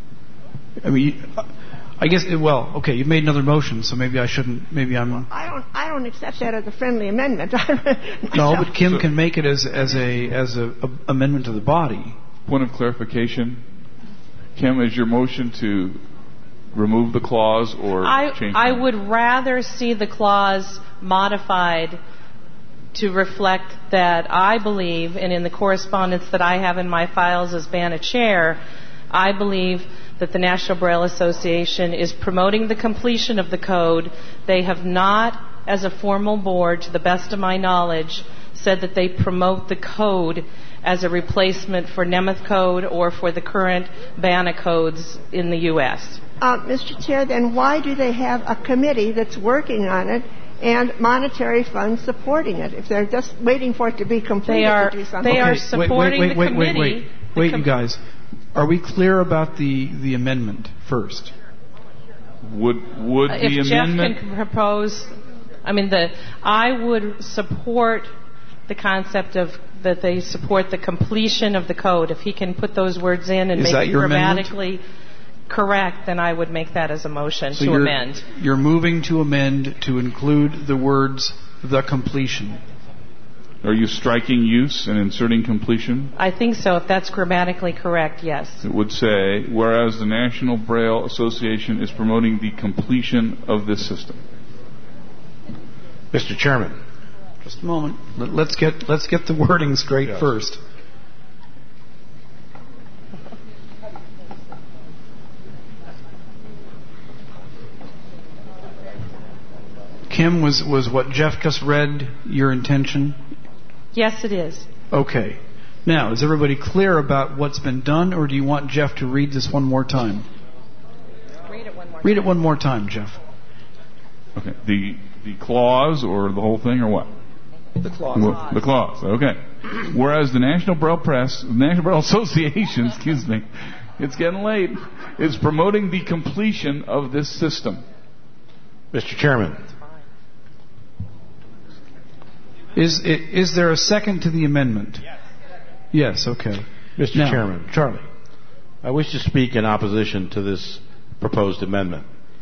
I mean, I guess. Well, okay, you've made another motion, so maybe I shouldn't. Maybe I'm. I don't. I don't accept that as a friendly amendment. No, but Kim can make it as as a as a, a amendment to the body. Point of clarification, Kim, is your motion to remove the clause or I, change I it? would rather see the clause modified to reflect that I believe, and in the correspondence that I have in my files as B A N A chair, I believe that the National Braille Association is promoting the completion of the code. They have not, as a formal board, to the best of my knowledge, said that they promote the code as a replacement for Nemeth code or for the current B A N A codes in the U S Uh, Mister Chair, then why do they have a committee that's working on it and monetary funds supporting it? If they're just waiting for it to be completed They are, to do something. they are Okay, supporting wait, wait, wait, the wait, committee. Wait, wait, wait, wait you guys. Are we clear about the, the amendment first? Would would if the Jeff amendment can propose, I mean, the I would support the concept of that they support the completion of the code. If he can put those words in and Is make that it your grammatically amendment? correct, then I would make that as a motion So to you're, amend. You're moving to amend to include the words "the completion." Are you striking use and inserting completion? I think so. If that's grammatically correct, yes. It would say, whereas the National Braille Association is promoting the completion of this system. Mister Chairman. Just a moment. Let, let's get let's get the wording straight Yes. first. Kim, was was what Jeff just read your intention? Yes, it is. Okay. Now, is everybody clear about what's been done, or do you want Jeff to read this one more time? Read it one more Read it one more time, Jeff. Okay. The the clause or the whole thing or what? The clause. Well, the clause. Okay. Whereas the National Braille Press, the National Braille Association, excuse me, it's getting late, is promoting the completion of this system. Mister Chairman. Is is there a second to the amendment? Yes. Yes. Okay. Mister Now, Chairman. Charlie. I wish to speak in opposition to this proposed amendment.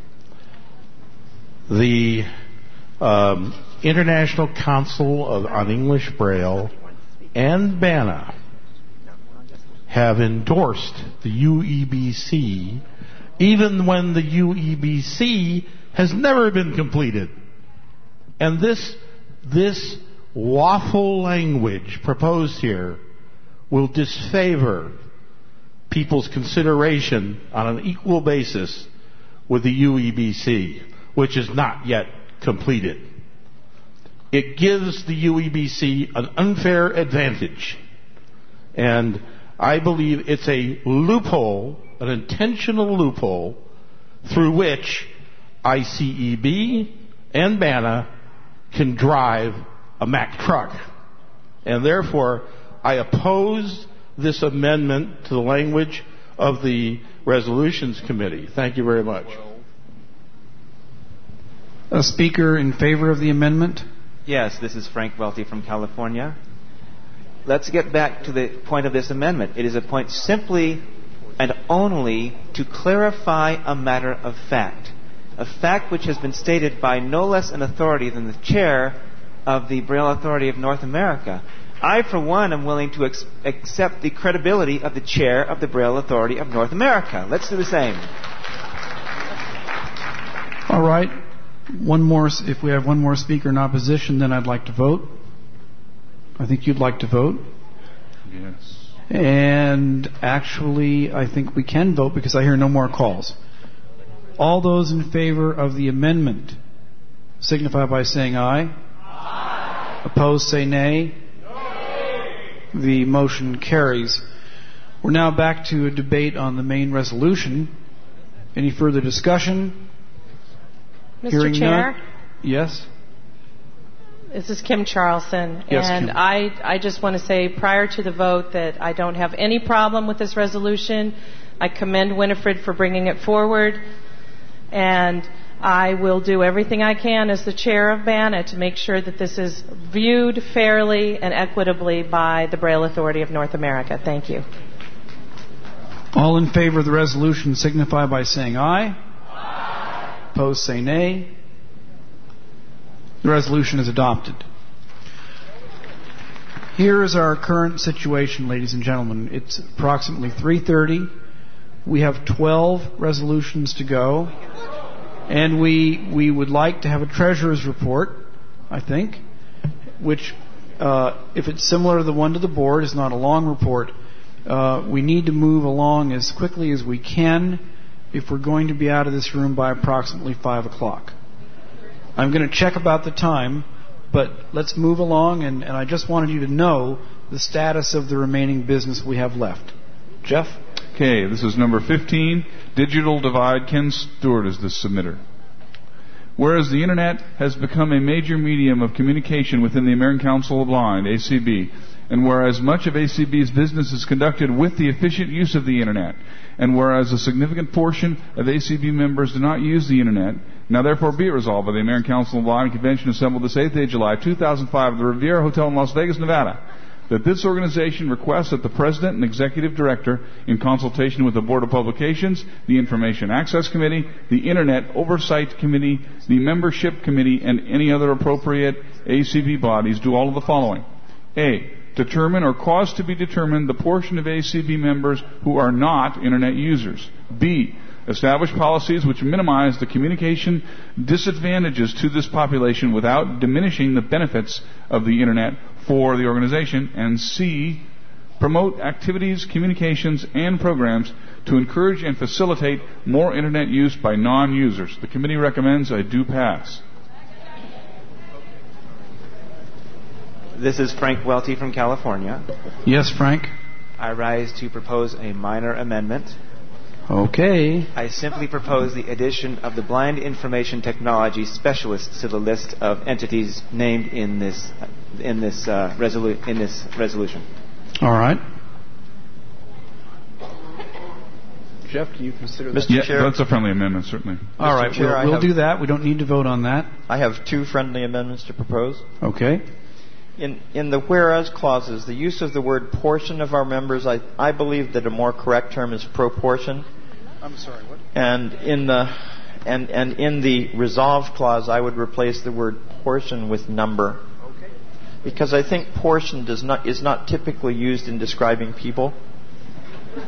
The um, International Council of, on English Braille and B A N A have endorsed the U E B C even when the U E B C has never been completed. And this this waffle language proposed here will disfavor people's consideration on an equal basis with the U E B C, which is not yet completed. It gives the U E B C an unfair advantage. And I believe it's a loophole, an intentional loophole, through which I C E B and B A N A can drive a Mack truck. And therefore, I oppose this amendment to the language of the Resolutions Committee. Thank you very much. A speaker in favor of the amendment? Yes, this is Frank Welty from California. Let's get back to the point of this amendment. It is a point simply and only to clarify a matter of fact. A fact which has been stated by no less an authority than the chair of the Braille Authority of North America. I, for one, am willing to ex- accept the credibility of the chair of the Braille Authority of North America. Let's do the same. All right. One more. If we have one more speaker in opposition, then I'd like to vote. I think you'd like to vote. Yes. And actually, I think we can vote because I hear no more calls. All those in favor of the amendment signify by saying aye. Aye. Opposed, say nay. Nay. The motion carries. We're now back to a debate on the main resolution. Any further discussion? Mister Hearing Chair? none? Yes. This is Kim Charlson, Yes, and Kim. I, I just want to say prior to the vote that I don't have any problem with this resolution. I commend Winifred for bringing it forward, and I will do everything I can as the chair of B A N A to make sure that this is viewed fairly and equitably by the Braille Authority of North America. Thank you. All in favor of the resolution signify by saying aye. Aye. Opposed, say nay. The resolution is adopted. Here is our current situation, ladies and gentlemen. It's approximately three thirty. We have twelve resolutions to go. And we we would like to have a treasurer's report, I think, which, uh, if it's similar to the one to the board, is not a long report. Uh, we need to move along as quickly as we can if we're going to be out of this room by approximately five o'clock. I'm going to check about the time, but let's move along, and, and I just wanted you to know the status of the remaining business we have left. Jeff? Okay, this is number fifteen, Digital Divide. Ken Stewart is the submitter. Whereas the Internet has become a major medium of communication within the American Council of Blind, A C B, And whereas much of A C B's business is conducted with the efficient use of the Internet, and whereas a significant portion of A C B members do not use the Internet, now therefore be it resolved by the American Council of Blind Convention assembled this eighth day of July two thousand five at the Riviera Hotel in Las Vegas, Nevada, that this organization requests that the President and Executive Director, in consultation with the Board of Publications, the Information Access Committee, the Internet Oversight Committee, the Membership Committee, and any other appropriate A C B bodies, do all of the following. A. Determine or cause to be determined the portion of A C B members who are not Internet users. B. Establish policies which minimize the communication disadvantages to this population without diminishing the benefits of the Internet for the organization. And C. Promote activities, communications, and programs to encourage and facilitate more Internet use by non-users. The committee recommends I do pass. This is Frank Welty from California. Yes, Frank. I rise to propose a minor amendment. Okay. I simply propose the addition of the blind information technology specialists to the list of entities named in this in this uh, resolu- in this resolution. All right. Jeff, do you consider that? Mister Yeah, Chair, that's a friendly amendment, certainly. All right, Chair, we'll, we'll have, do that. We don't need to vote on that. I have two friendly amendments to propose. Okay. In, in the whereas clauses, the use of the word portion of our members, I, I believe that a more correct term is proportion. I'm sorry, what? And in the and, and in the resolve clause, I would replace the word portion with number. Okay. Because I think portion does not is not typically used in describing people. Is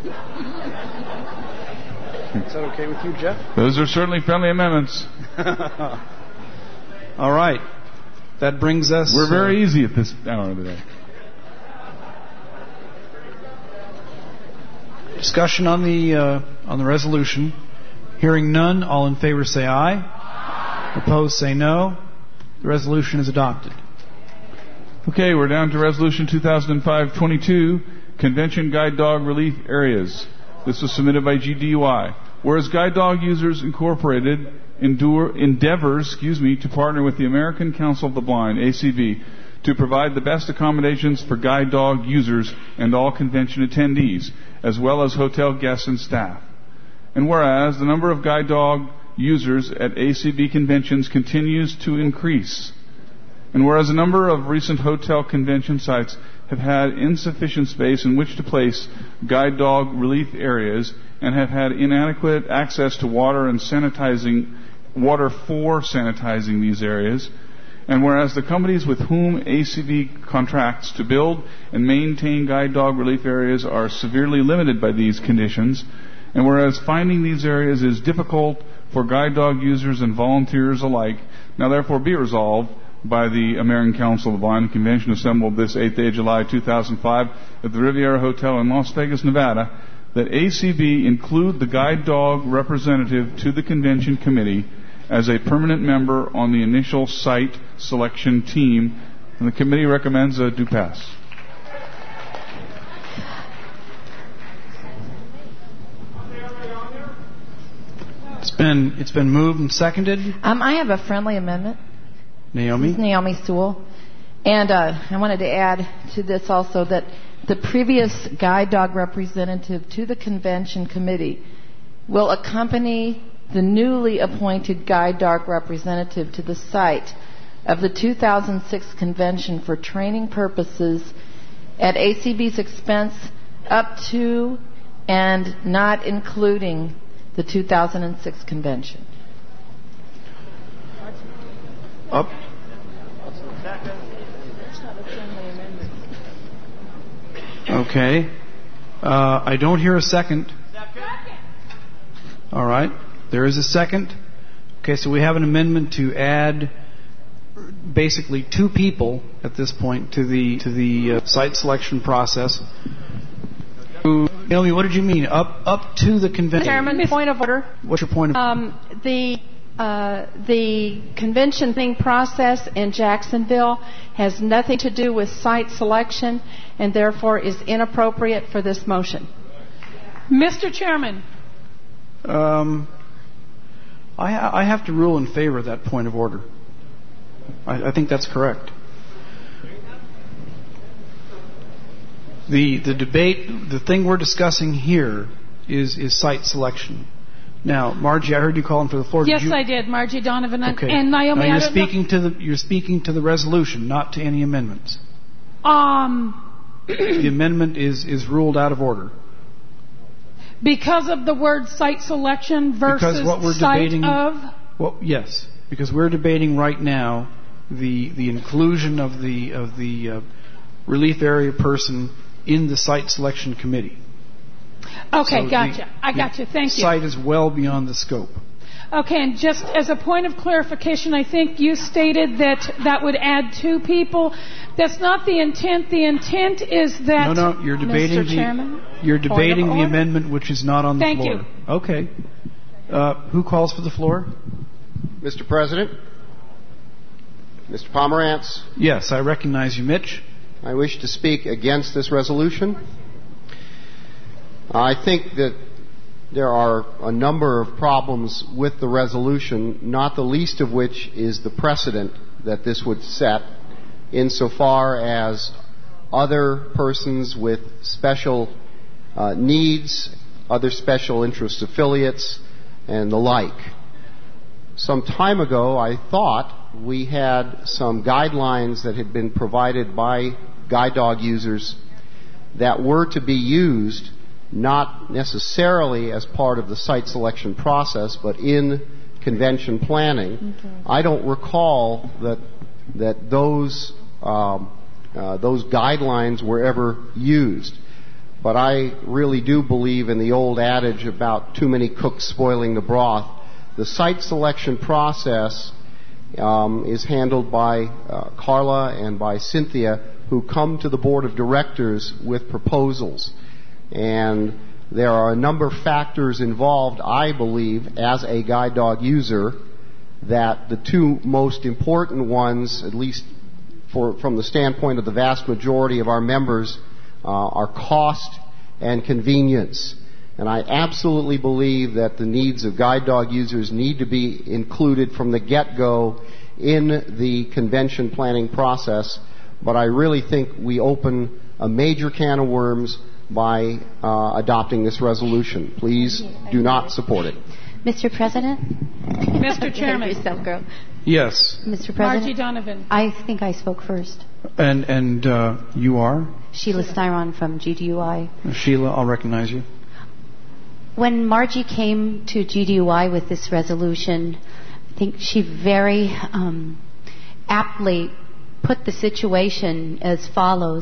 that okay with you, Jeff? Those are certainly friendly amendments. All right. That brings us... We're very uh, easy at this hour of the day. Discussion on the uh, on the resolution. Hearing none, all in favor say aye. Aye. Opposed say no. The resolution is adopted. Okay, we're down to Resolution two thousand five twenty-two, Convention Guide Dog Relief Areas. This was submitted by G D U I. Whereas Guide Dog Users Incorporated endure, endeavors excuse me, to partner with the American Council of the Blind, A C B, to provide the best accommodations for guide dog users and all convention attendees, as well as hotel guests and staff. And whereas the number of guide dog users at A C B conventions continues to increase, and whereas a number of recent hotel convention sites have had insufficient space in which to place guide dog relief areas and have had inadequate access to water and sanitizing water for sanitizing these areas, and whereas the companies with whom A C B contracts to build and maintain guide dog relief areas are severely limited by these conditions, and whereas finding these areas is difficult for guide dog users and volunteers alike, now therefore be resolved by the American Council of the Blind Convention assembled this eighth day of July two thousand five at the Riviera Hotel in Las Vegas, Nevada, that A C B include the guide dog representative to the convention committee as a permanent member on the initial site selection team, and the committee recommends a do pass. It's been it's been moved and seconded. Um, I have a friendly amendment. Naomi? This is Naomi Sewell. And uh, I wanted to add to this also that the previous guide dog representative to the convention committee will accompany the newly appointed guide dog representative to the site of the two thousand six convention for training purposes at A C B's expense up to and not including the two thousand six convention. Up. Okay. Uh, I don't hear a second. All right. There is a second. Okay, so we have an amendment to add basically two people at this point to the to the uh, site selection process. Naomi, what did you mean? Up up to the convention. Chairman, point of order. What's your point of order? Um, the uh, the convention thing process in Jacksonville has nothing to do with site selection and therefore is inappropriate for this motion. Mister Chairman. Um, I, ha- I have to rule in favor of that point of order. I, I think that's correct. The the debate, the thing we're discussing here is is site selection. Now, Margie, I heard you calling for the floor. Yes, did you? I did, Margie Donovan. Okay. And Naomi, now you're I don't speaking know. to the you're speaking to the resolution, not to any amendments. Um, The amendment is is ruled out of order. Because of the word site selection versus Because what we're site debating, of. Well, yes, because we're debating right now the the inclusion of the of the uh, relief area person in the site selection committee. Okay, So gotcha. the, I got you. Thank you. Site is well beyond the scope. Okay, and just as a point of clarification, I think you stated that that would add two people. That's not the intent. The intent is that. No, no, you're debating Mister the Chairman, you're debating the order. amendment which is not on the Thank floor. you. Okay. Uh, who calls for the floor? Mister President, Mister Pomerantz. Yes, I recognize you, Mitch. I wish to speak against this resolution. I think that there are a number of problems with the resolution, not the least of which is the precedent that this would set insofar as other persons with special uh, needs, other special interest affiliates, and the like. Some time ago, I thought we had some guidelines that had been provided by guide dog users that were to be used not necessarily as part of the site selection process, but in convention planning. Okay. I don't recall that that those um, uh, those guidelines were ever used. But I really do believe in the old adage about too many cooks spoiling the broth. The site selection process um, is handled by uh, Carla and by Cynthia, who come to the board of directors with proposals. And there are a number of factors involved, I believe, as a guide dog user, that the two most important ones, at least for, from the standpoint of the vast majority of our members, uh, are cost and convenience. And I absolutely believe that the needs of guide dog users need to be included from the get-go in the convention planning process. But I really think we open a major can of worms by uh, adopting this resolution. Please do not support it. Mister President? Mister Chairman. Yourself, girl. Yes. Mister President? Margie Donovan. I think I spoke first. And and uh, you are? Sheila Styron from G D U I. Sheila, I'll recognize you. When Margie came to G D U I with this resolution, I think she very um, aptly put the situation as follows.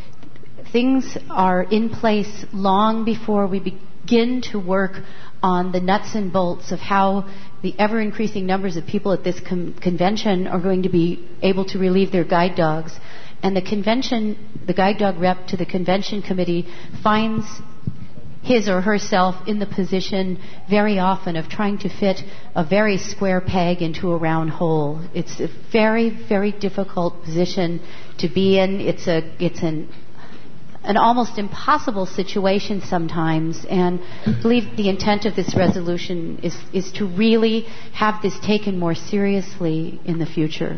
Things are in place long before we begin to work on the nuts and bolts of how the ever-increasing numbers of people at this com- convention are going to be able to relieve their guide dogs. And the convention, the guide dog rep to the convention committee finds his or herself in the position very often of trying to fit a very square peg into a round hole. It's a very, very difficult position to be in. It's a, it's an an almost impossible situation sometimes, and I believe the intent of this resolution is, is to really have this taken more seriously in the future.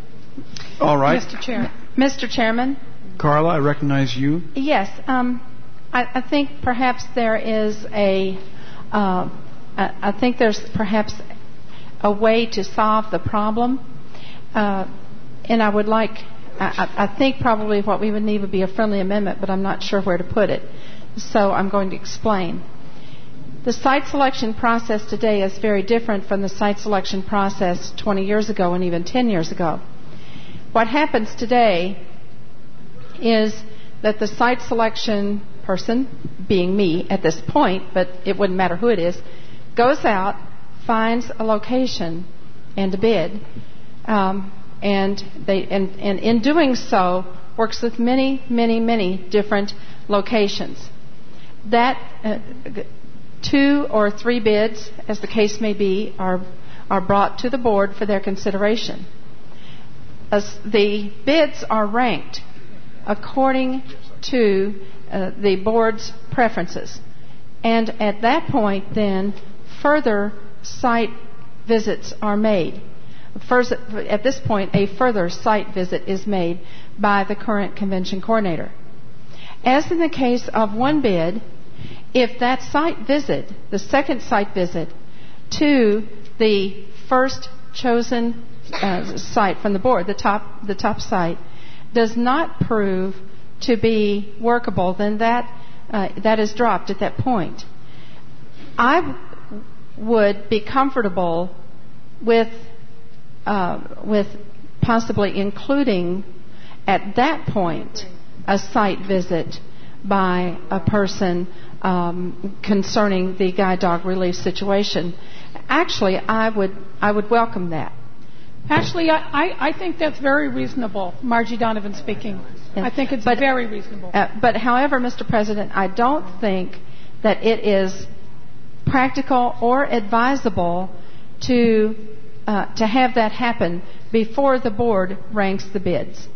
All right. Mister Chair. Mister Chairman? Carla, I recognize you. Yes. Um, I, I think perhaps there is a, uh, I, I think there's perhaps a way to solve the problem, uh, and I would like I, I think probably what we would need would be a friendly amendment, but I'm not sure where to put it. So I'm going to explain. The site selection process today is very different from the site selection process twenty years ago and even ten years ago. What happens today is that the site selection person, being me at this point, but it wouldn't matter who it is, goes out, finds a location and a bid. Um, And they and, and in doing so works with many, many, many different locations. That uh, two or three bids, as the case may be, are are brought to the board for their consideration. As the bids are ranked according to uh, the board's preferences, and at that point, then further site visits are made. First, at this point, a further site visit is made by the current convention coordinator. As in the case of one bid, if that site visit, the second site visit to the first chosen uh, site from the board, the top, the top site, does not prove to be workable, then that uh, that is dropped at that point. I w- would be comfortable with uh, with possibly including at that point a site visit by a person um, concerning the guide dog relief situation. Actually, I would I would welcome that. Actually, I, I, I think that's very reasonable, Margie Donovan speaking. I think it's but, very reasonable. Uh, but however, Mister President, I don't think that it is practical or advisable to uh, to have that happen before the board ranks the bids.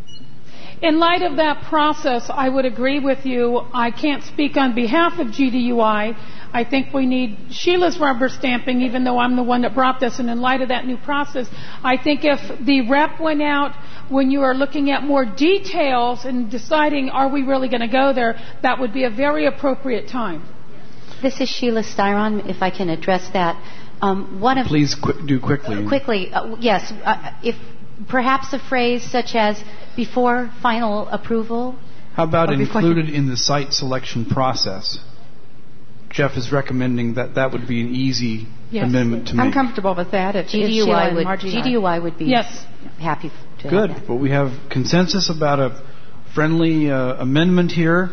In light of that process, I would agree with you. I can't speak on behalf of G D U I. I think we need Sheila's rubber stamping, even though I'm the one that brought this. And in light of that new process, I think if the rep went out when you are looking at more details and deciding, are we really going to go there, that would be a very appropriate time. This is Sheila Styron, if I can address that. Um, one of Please qu- do quickly. Quickly, uh, yes. Uh, if perhaps a phrase such as before final approval. How about included th- in the site selection process? Jeff is recommending that that would be an easy yes. amendment to make. I'm comfortable with that. If, G D U I if would, G D U I would be yes. happy to Good. have that. Well, we have consensus about a friendly uh, amendment here.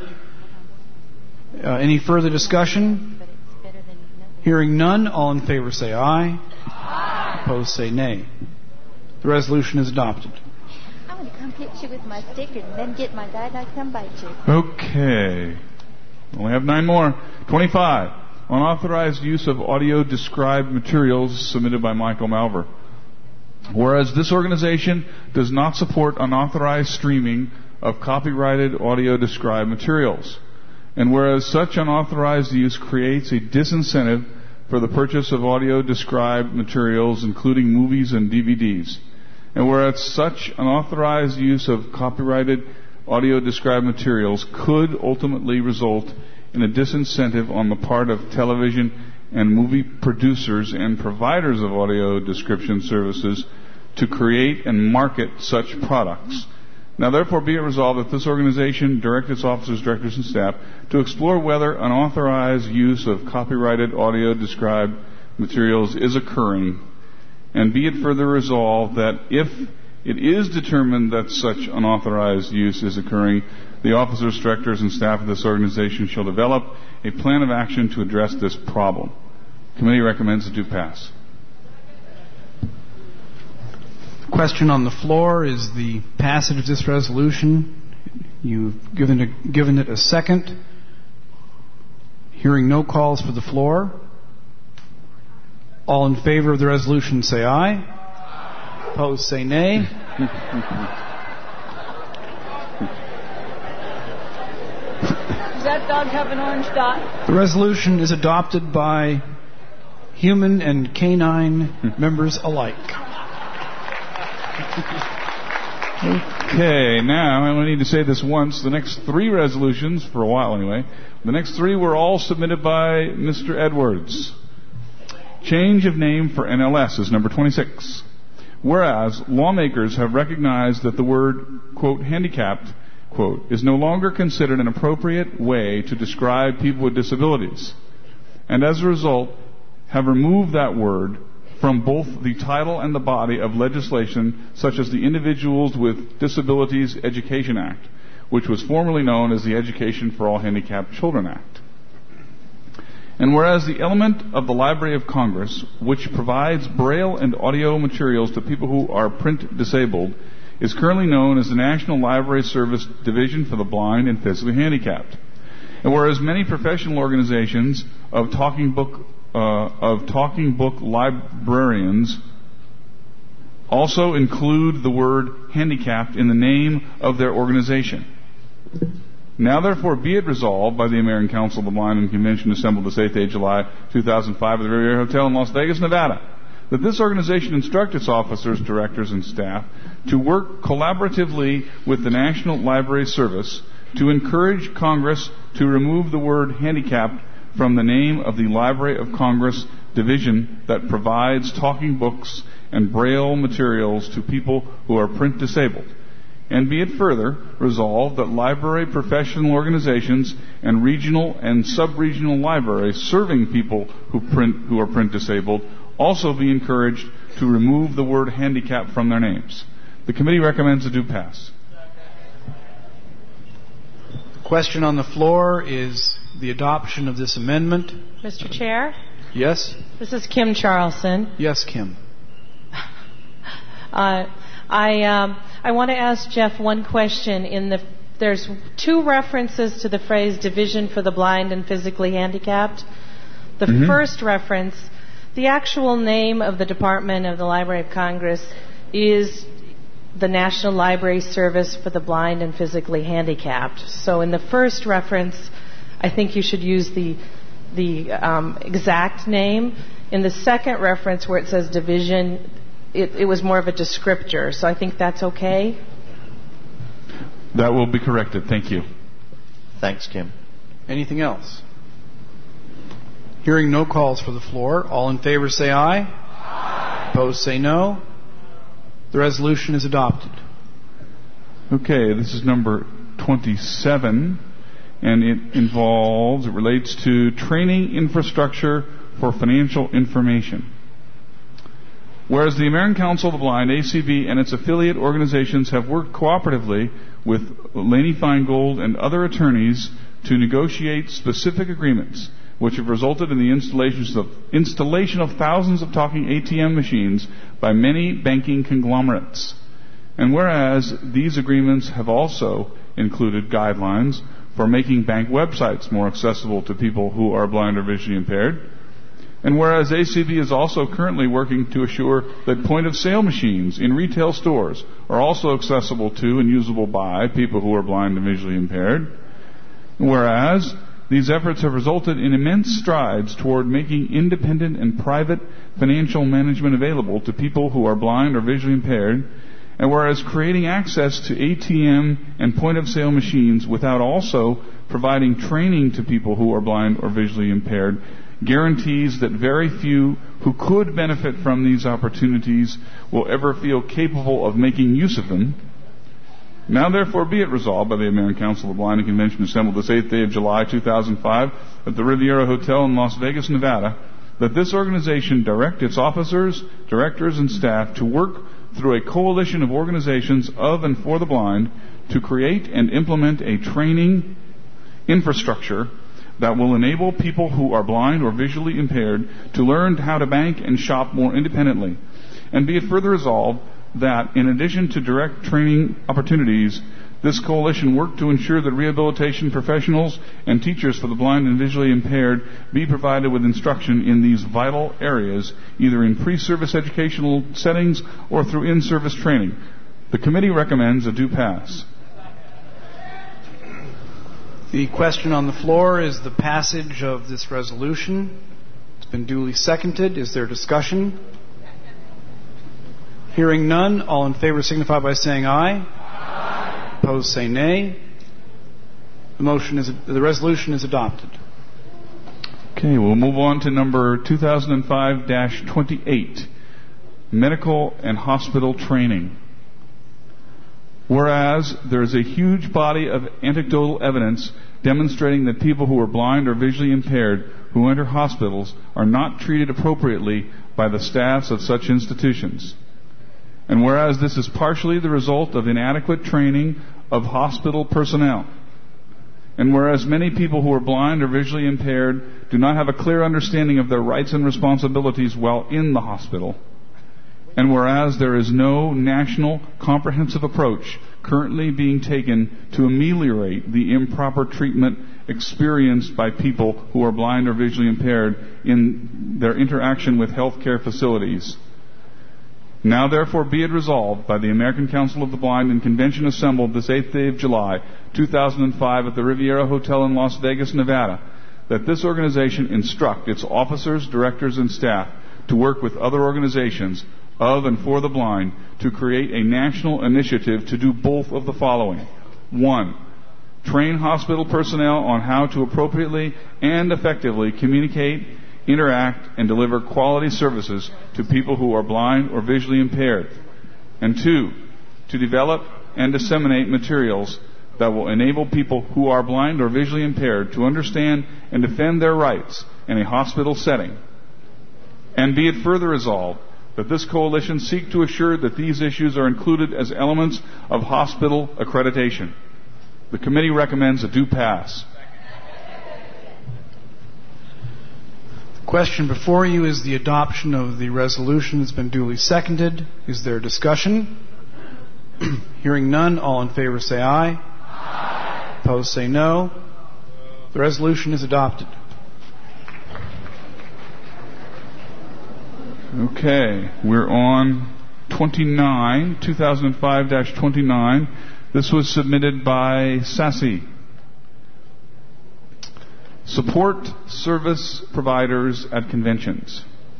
Uh, any further discussion? Hearing none, all in favor say aye. Aye. Opposed say nay. The resolution is adopted. I want to come hit you with my stick and then get my guide dog come bite you. Okay. Only have nine more. twenty-five. Unauthorized use of audio described materials submitted by Michael Malver. Whereas this organization does not support unauthorized streaming of copyrighted audio described materials. And whereas such unauthorized use creates a disincentive for the purchase of audio described materials, including movies and D V Ds. And whereas such unauthorized use of copyrighted audio described materials could ultimately result in a disincentive on the part of television and movie producers and providers of audio description services to create and market such products. Now therefore be it resolved that this organization direct its officers, directors, and staff to explore whether unauthorized use of copyrighted audio described materials is occurring, and be it further resolved that if it is determined that such unauthorized use is occurring, the officers, directors, and staff of this organization shall develop a plan of action to address this problem. The committee recommends it do pass. The question on the floor is the passage of this resolution. You've given it, given it a second. Hearing no calls for the floor. All in favor of the resolution say aye. Opposed say nay. Does that dog have an orange dot? The resolution is adopted by human and canine members alike. Okay, now I only need to say this once. The next three resolutions, for a while anyway, the next three were all submitted by Mister Edwards. Change of name for N L S is number twenty-six. Whereas lawmakers have recognized that the word, quote, handicapped, quote, is no longer considered an appropriate way to describe people with disabilities, and as a result have removed that word from both the title and the body of legislation such as the Individuals with Disabilities Education Act, which was formerly known as the Education for All Handicapped Children Act. And whereas the element of the Library of Congress, which provides braille and audio materials to people who are print disabled, is currently known as the National Library Service Division for the Blind and Physically Handicapped. And whereas many professional organizations of talking book uh, of talking book librarians also include the word handicapped in the name of their organization. Now therefore be it resolved by the American Council of the Blind and Convention assembled this eighth day of July two thousand five at the Riviera Hotel in Las Vegas, Nevada, that this organization instruct its officers, directors, and staff to work collaboratively with the National Library Service to encourage Congress to remove the word handicapped from the name of the Library of Congress division that provides talking books and Braille materials to people who are print disabled. And be it further resolved that library professional organizations and regional and sub-regional libraries serving people who, print, who are print disabled also be encouraged to remove the word handicap from their names. The committee recommends a do pass. The question on the floor is the adoption of this amendment. Mister Chair? Yes? This is Kim Charlson. Yes, Kim. Uh, I um, I want to ask Jeff one question. In the there's two references to the phrase "Division for the Blind and Physically Handicapped." The Mm-hmm. first reference, the actual name of the Department of the Library of Congress is the National Library Service for the Blind and Physically Handicapped. So in the first reference, I think you should use the the um, exact name. In the second reference, where it says division, it, it was more of a descriptor. So I think that's okay. That will be corrected. Thank you. Thanks, Kim. Anything else? Hearing no calls for the floor, all in favor say aye. Aye. Opposed say no. The resolution is adopted. Okay, this is number twenty-seven, and it involves, it relates to training infrastructure for financial information. Whereas the American Council of the Blind, A C B, and its affiliate organizations have worked cooperatively with Laney Feingold and other attorneys to negotiate specific agreements which have resulted in the installations of, installation of thousands of talking A T M machines by many banking conglomerates. And whereas these agreements have also included guidelines for making bank websites more accessible to people who are blind or visually impaired, and whereas A C B is also currently working to assure that point-of-sale machines in retail stores are also accessible to and usable by people who are blind and visually impaired, whereas these efforts have resulted in immense strides toward making independent and private financial management available to people who are blind or visually impaired, and whereas creating access to A T M and point-of-sale machines without also providing training to people who are blind or visually impaired guarantees that very few who could benefit from these opportunities will ever feel capable of making use of them. Now therefore be it resolved by the American Council of the Blind and Convention assembled this eighth day of July two thousand five at the Riviera Hotel in Las Vegas, Nevada, that this organization direct its officers, directors, and staff to work through a coalition of organizations of and for the blind to create and implement a training infrastructure that will enable people who are blind or visually impaired to learn how to bank and shop more independently. And be it further resolved that, in addition to direct training opportunities, this coalition work to ensure that rehabilitation professionals and teachers for the blind and visually impaired be provided with instruction in these vital areas, either in pre-service educational settings or through in-service training. The committee recommends a do pass. The question on the floor is the passage of this resolution. It's been duly seconded. Is there discussion? Hearing none, all in favor signify by saying aye. Aye. Opposed say nay. The motion is the resolution is adopted. Okay, we'll move on to number two thousand five dash twenty-eight, medical and hospital training. Whereas there is a huge body of anecdotal evidence demonstrating that people who are blind or visually impaired who enter hospitals are not treated appropriately by the staffs of such institutions. And whereas this is partially the result of inadequate training of hospital personnel, and whereas many people who are blind or visually impaired do not have a clear understanding of their rights and responsibilities while in the hospital, and whereas there is no national comprehensive approach currently being taken to ameliorate the improper treatment experienced by people who are blind or visually impaired in their interaction with healthcare facilities. Now therefore be it resolved by the American Council of the Blind and Convention assembled this eighth day of July two thousand five at the Riviera Hotel in Las Vegas, Nevada, that this organization instruct its officers, directors, and staff to work with other organizations of and for the blind to create a national initiative to do both of the following. One, train hospital personnel on how to appropriately and effectively communicate, interact, and deliver quality services to people who are blind or visually impaired. And two, to develop and disseminate materials that will enable people who are blind or visually impaired to understand and defend their rights in a hospital setting. And be it further resolved that this coalition seek to assure that these issues are included as elements of hospital accreditation. The committee recommends a do pass. The question before you is the adoption of the resolution that's been duly seconded. Is there discussion? Hearing none, all in favor say aye. Aye. Opposed say no. The resolution is adopted. Okay, we're on twenty-nine, two thousand five dash twenty-nine. This was submitted by Sassy. Support service providers at conventions.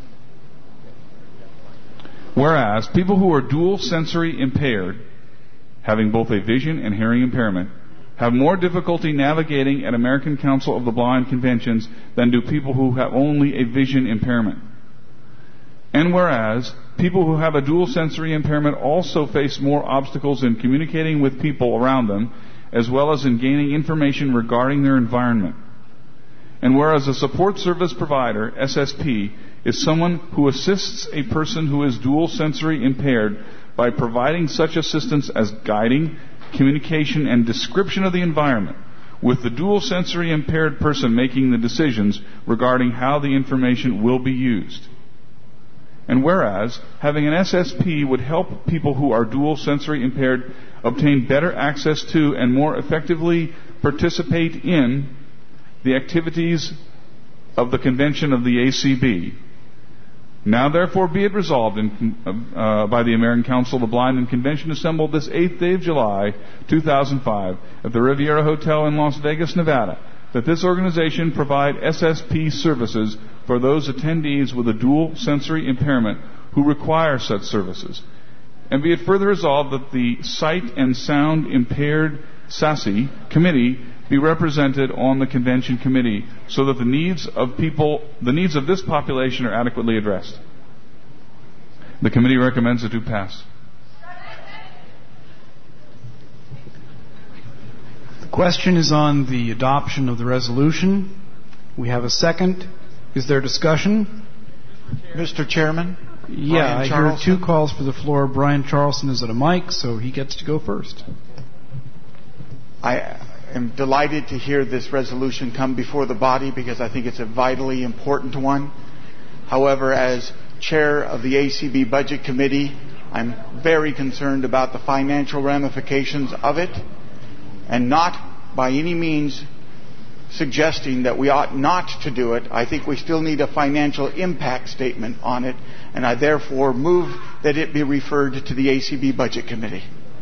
Whereas people who are dual sensory impaired, having both a vision and hearing impairment, have more difficulty navigating at American Council of the Blind conventions than do people who have only a vision impairment. And whereas people who have a dual sensory impairment also face more obstacles in communicating with people around them, as well as in gaining information regarding their environment. And whereas a support service provider, S S P, is someone who assists a person who is dual sensory impaired by providing such assistance as guiding, communication, and description of the environment, with the dual sensory impaired person making the decisions regarding how the information will be used. And whereas having an S S P would help people who are dual sensory impaired obtain better access to and more effectively participate in the activities of the convention of the A C B. Now therefore be it resolved in, uh, by the American Council of the Blind and Convention assembled this eighth day of July, two thousand five, at the Riviera Hotel in Las Vegas, Nevada, that this organization provide S S P services for those attendees with a dual sensory impairment who require such services. And be it further resolved that the sight and sound impaired S A S I committee be represented on the convention committee so that the needs of people, the needs of this population are adequately addressed. The committee recommends it to pass. The question is on the adoption of the resolution. We have a second. Is there discussion? Mister Chairman? Yeah, I hear two calls for the floor. Brian Charlson is at a mic, so he gets to go first. I am delighted to hear this resolution come before the body because I think it's a vitally important one. However, as chair of the A C B Budget Committee, I'm very concerned about the financial ramifications of it, and not by any means suggesting that we ought not to do it. I think we still need a financial impact statement on it, and I therefore move that it be referred to the A C B Budget Committee.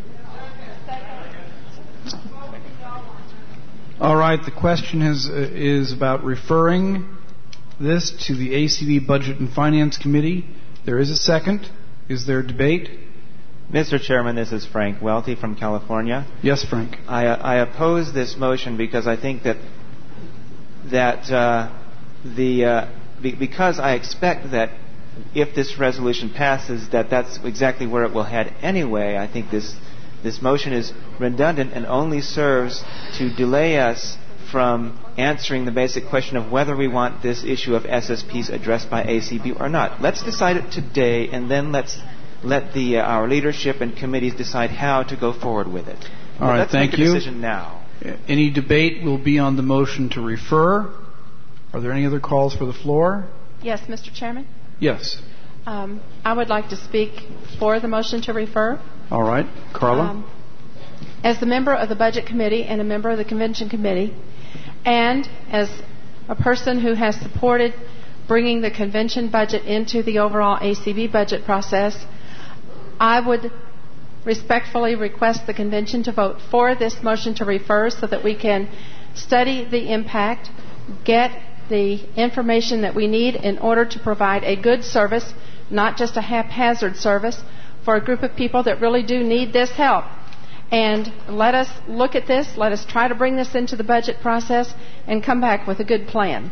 All right, the question is, uh, is about referring this to the A C B Budget and Finance Committee. There is a second. Is there debate? Mister Chairman, this is Frank Welty from California. Yes, Frank. I, uh, I oppose this motion because I think that that uh, the uh, be, because I expect that if this resolution passes, that that's exactly where it will head anyway. I think this this motion is redundant and only serves to delay us from answering the basic question of whether we want this issue of S S Ps addressed by A C B or not. Let's decide it today, and then let's let the uh, our leadership and committees decide how to go forward with it. All right, let's thank make a you. decision now. Any debate will be on the motion to refer. Are there any other calls for the floor? Yes, Mister Chairman. Yes. Um, I would like to speak for the motion to refer. All right. Carla? Um, as the member of the Budget Committee and a member of the Convention Committee, and as a person who has supported bringing the convention budget into the overall A C B budget process, I would respectfully request the convention to vote for this motion to refer so that we can study the impact, get the information that we need in order to provide a good service, not just a haphazard service, for a group of people that really do need this help. and let us look at this. Let us try to bring this into the budget process and come back with a good plan.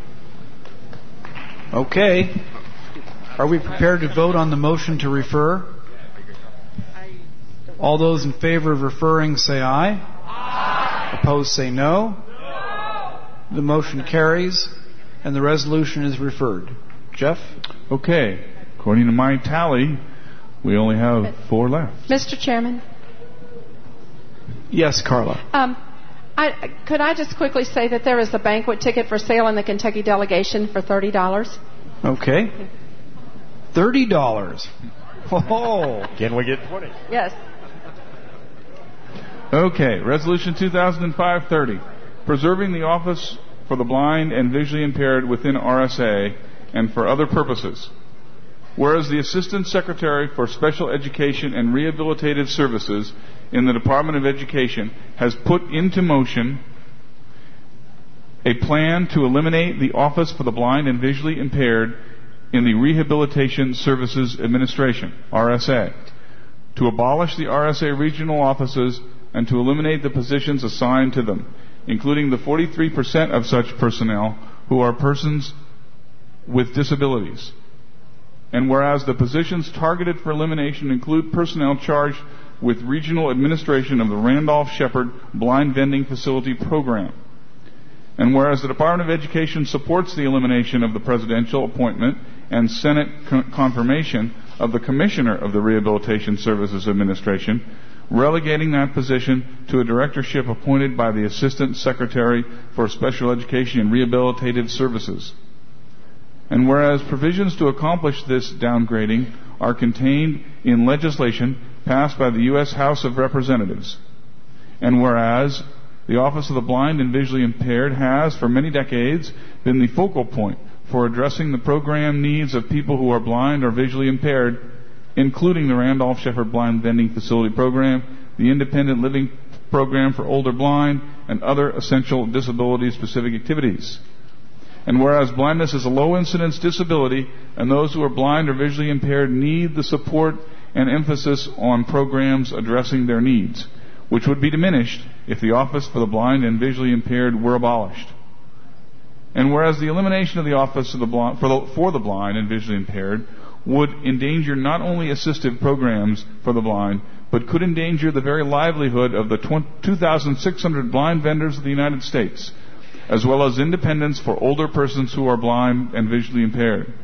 Okay. Are we prepared to vote on the motion to refer? All those in favor of referring say aye. Aye. Opposed say no. No. The motion carries and the resolution is referred. Jeff? Okay. According to my tally, we only have four left. Mister Chairman? Yes, Carla. Um, I, could I just quickly say that there is a banquet ticket for sale in the Kentucky delegation for thirty dollars? Okay. thirty dollars. Oh. Can we get twenty? Yes. Okay. Resolution two thousand five thirty. Preserving the office for the blind and visually impaired within R S A and for other purposes. Whereas the Assistant Secretary for Special Education and Rehabilitative Services in the Department of Education has put into motion a plan to eliminate the Office for the Blind and Visually Impaired in the Rehabilitation Services Administration, R S A, to abolish the R S A regional offices and to eliminate the positions assigned to them, including the forty-three percent of such personnel who are persons with disabilities. And whereas the positions targeted for elimination include personnel charged with regional administration of the Randolph-Shepard Blind Vending Facility Program. And whereas the Department of Education supports the elimination of the presidential appointment and Senate con- confirmation of the Commissioner of the Rehabilitation Services Administration, relegating that position to a directorship appointed by the Assistant Secretary for Special Education and Rehabilitative Services. And whereas provisions to accomplish this downgrading are contained in legislation passed by the U S House of Representatives. And whereas the Office of the Blind and Visually Impaired has, for many decades, been the focal point for addressing the program needs of people who are blind or visually impaired, including the Randolph-Shepard Blind Vending Facility Program, the Independent Living Program for Older Blind, and other essential disability-specific activities. And whereas blindness is a low-incidence disability, and those who are blind or visually impaired need the support and emphasis on programs addressing their needs, which would be diminished if the Office for the Blind and Visually Impaired were abolished. And whereas the elimination of the Office of the Blind, for, the, for the Blind and Visually Impaired would endanger not only assistive programs for the blind, but could endanger the very livelihood of the two thousand six hundred blind vendors of the United States, as well as independence for older persons who are blind and visually impaired.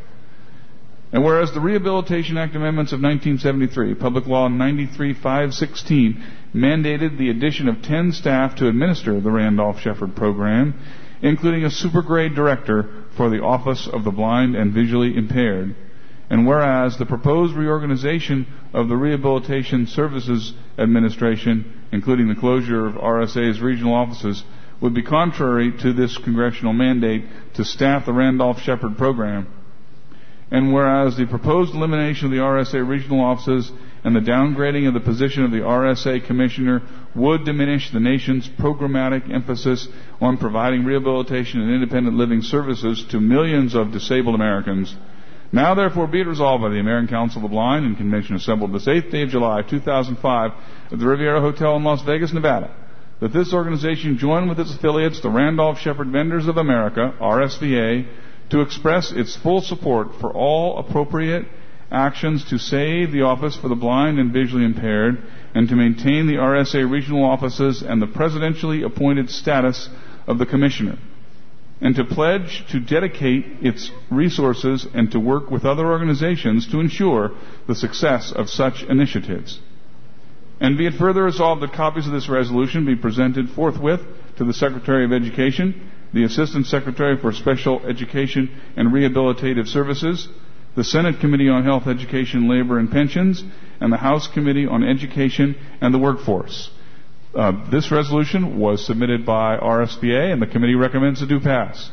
And whereas the Rehabilitation Act amendments of nineteen seventy-three, Public Law ninety-three five sixteen, mandated the addition of ten staff to administer the Randolph-Shepard program, including a supergrade director for the Office of the Blind and Visually Impaired. And whereas the proposed reorganization of the Rehabilitation Services Administration, including the closure of R S A's regional offices, would be contrary to this congressional mandate to staff the Randolph-Shepard program. And whereas the proposed elimination of the R S A regional offices and the downgrading of the position of the R S A Commissioner would diminish the nation's programmatic emphasis on providing rehabilitation and independent living services to millions of disabled Americans, now therefore be it resolved by the American Council of the Blind in convention assembled this eighth day of July, two thousand five, at the Riviera Hotel in Las Vegas, Nevada, that this organization join with its affiliates, the Randolph-Shepard Vendors of America, R S V A, to express its full support for all appropriate actions to save the Office for the Blind and Visually Impaired and to maintain the R S A regional offices and the presidentially appointed status of the Commissioner, and to pledge to dedicate its resources and to work with other organizations to ensure the success of such initiatives. And be it further resolved that copies of this resolution be presented forthwith to the Secretary of Education, the Assistant Secretary for Special Education and Rehabilitative Services, the Senate Committee on Health, Education, Labor, and Pensions, and the House Committee on Education and the Workforce. Uh, this resolution was submitted by R S V A, and the committee recommends it do pass.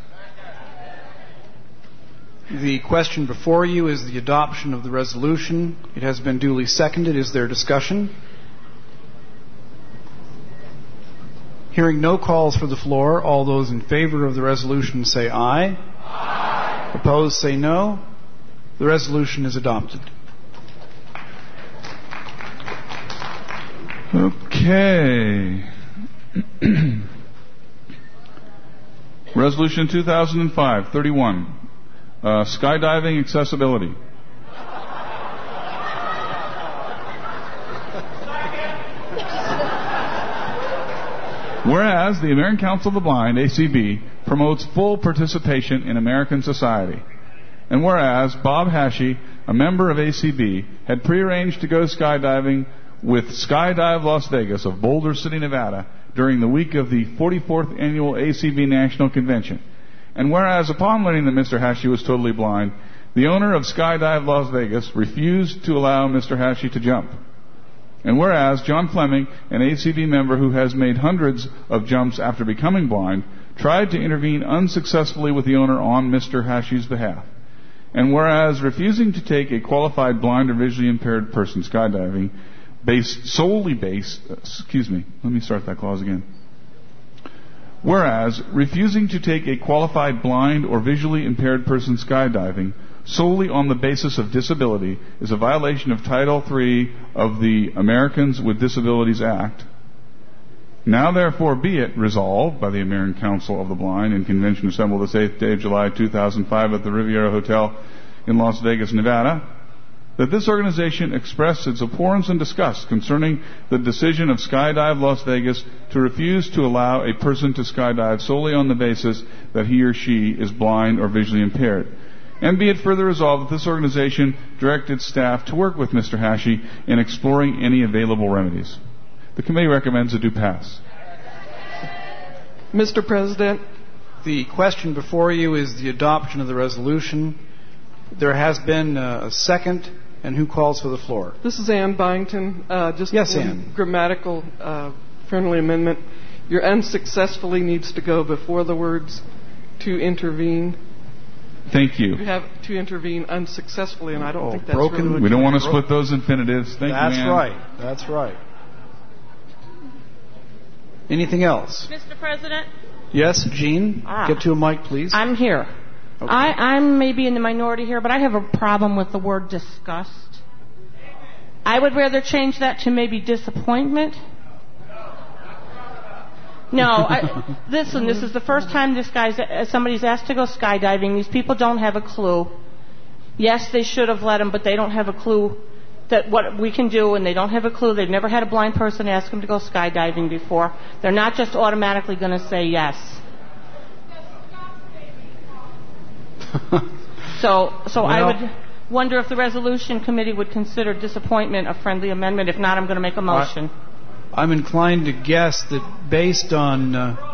The question before you is the adoption of the resolution. It has been duly seconded. Is there discussion? Hearing no calls for the floor, all those in favor of the resolution say aye. Aye. Opposed say no. The resolution is adopted. Okay. Okay. Resolution two thousand five thirty-one. Uh, skydiving accessibility. Whereas the American Council of the Blind, A C B, promotes full participation in American society. And whereas Bob Hashi, a member of A C B, had prearranged to go skydiving with Skydive Las Vegas of Boulder City, Nevada, during the week of the forty-fourth Annual A C B National Convention. And whereas upon learning that Mister Hashi was totally blind, the owner of Skydive Las Vegas refused to allow Mister Hashi to jump. And whereas John Fleming, an A C B member who has made hundreds of jumps after becoming blind, tried to intervene unsuccessfully with the owner on Mister Hashi's behalf. And whereas refusing to take a qualified blind or visually impaired person skydiving, based solely based, excuse me, let me start that clause again. Whereas refusing to take a qualified blind or visually impaired person skydiving solely on the basis of disability is a violation of Title three of the Americans with Disabilities Act. Now therefore be it resolved by the American Council of the Blind in convention assembled this eighth day of July two thousand five at the Riviera Hotel in Las Vegas, Nevada, that this organization expressed its abhorrence and disgust concerning the decision of Skydive Las Vegas to refuse to allow a person to skydive solely on the basis that he or she is blind or visually impaired. And be it further resolved that this organization direct its staff to work with Mister Hashi in exploring any available remedies. The committee recommends it do pass. Mister President, the question before you is the adoption of the resolution. There has been a second, and who calls for the floor? This is Ann Byington. Uh, just yes, one Ann. Grammatical uh, friendly amendment. Your unsuccessfully needs to go before the words to intervene. Thank you. You have to intervene unsuccessfully, and I don't oh, think that's broken. really We don't want to split those infinitives. Thank That's you, Ann. right. That's right. Anything else? Mister President? Yes, Jean? Ah. Get to a mic, please. I'm here. Okay. I, I'm maybe in the minority here, but I have a problem with the word disgust. I would rather change that to maybe disappointment. No, I, listen, this is the first time this guy's, uh, somebody's asked to go skydiving. These people don't have a clue. Yes, they should have let him, but they don't have a clue that what we can do, and they don't have a clue. They've never had a blind person ask them to go skydiving before. They're not just automatically going to say yes. so, so well, I would wonder if the resolution committee would consider disappointment a friendly amendment. If not, I'm going to make a motion. I, I'm inclined to guess that based on... Uh,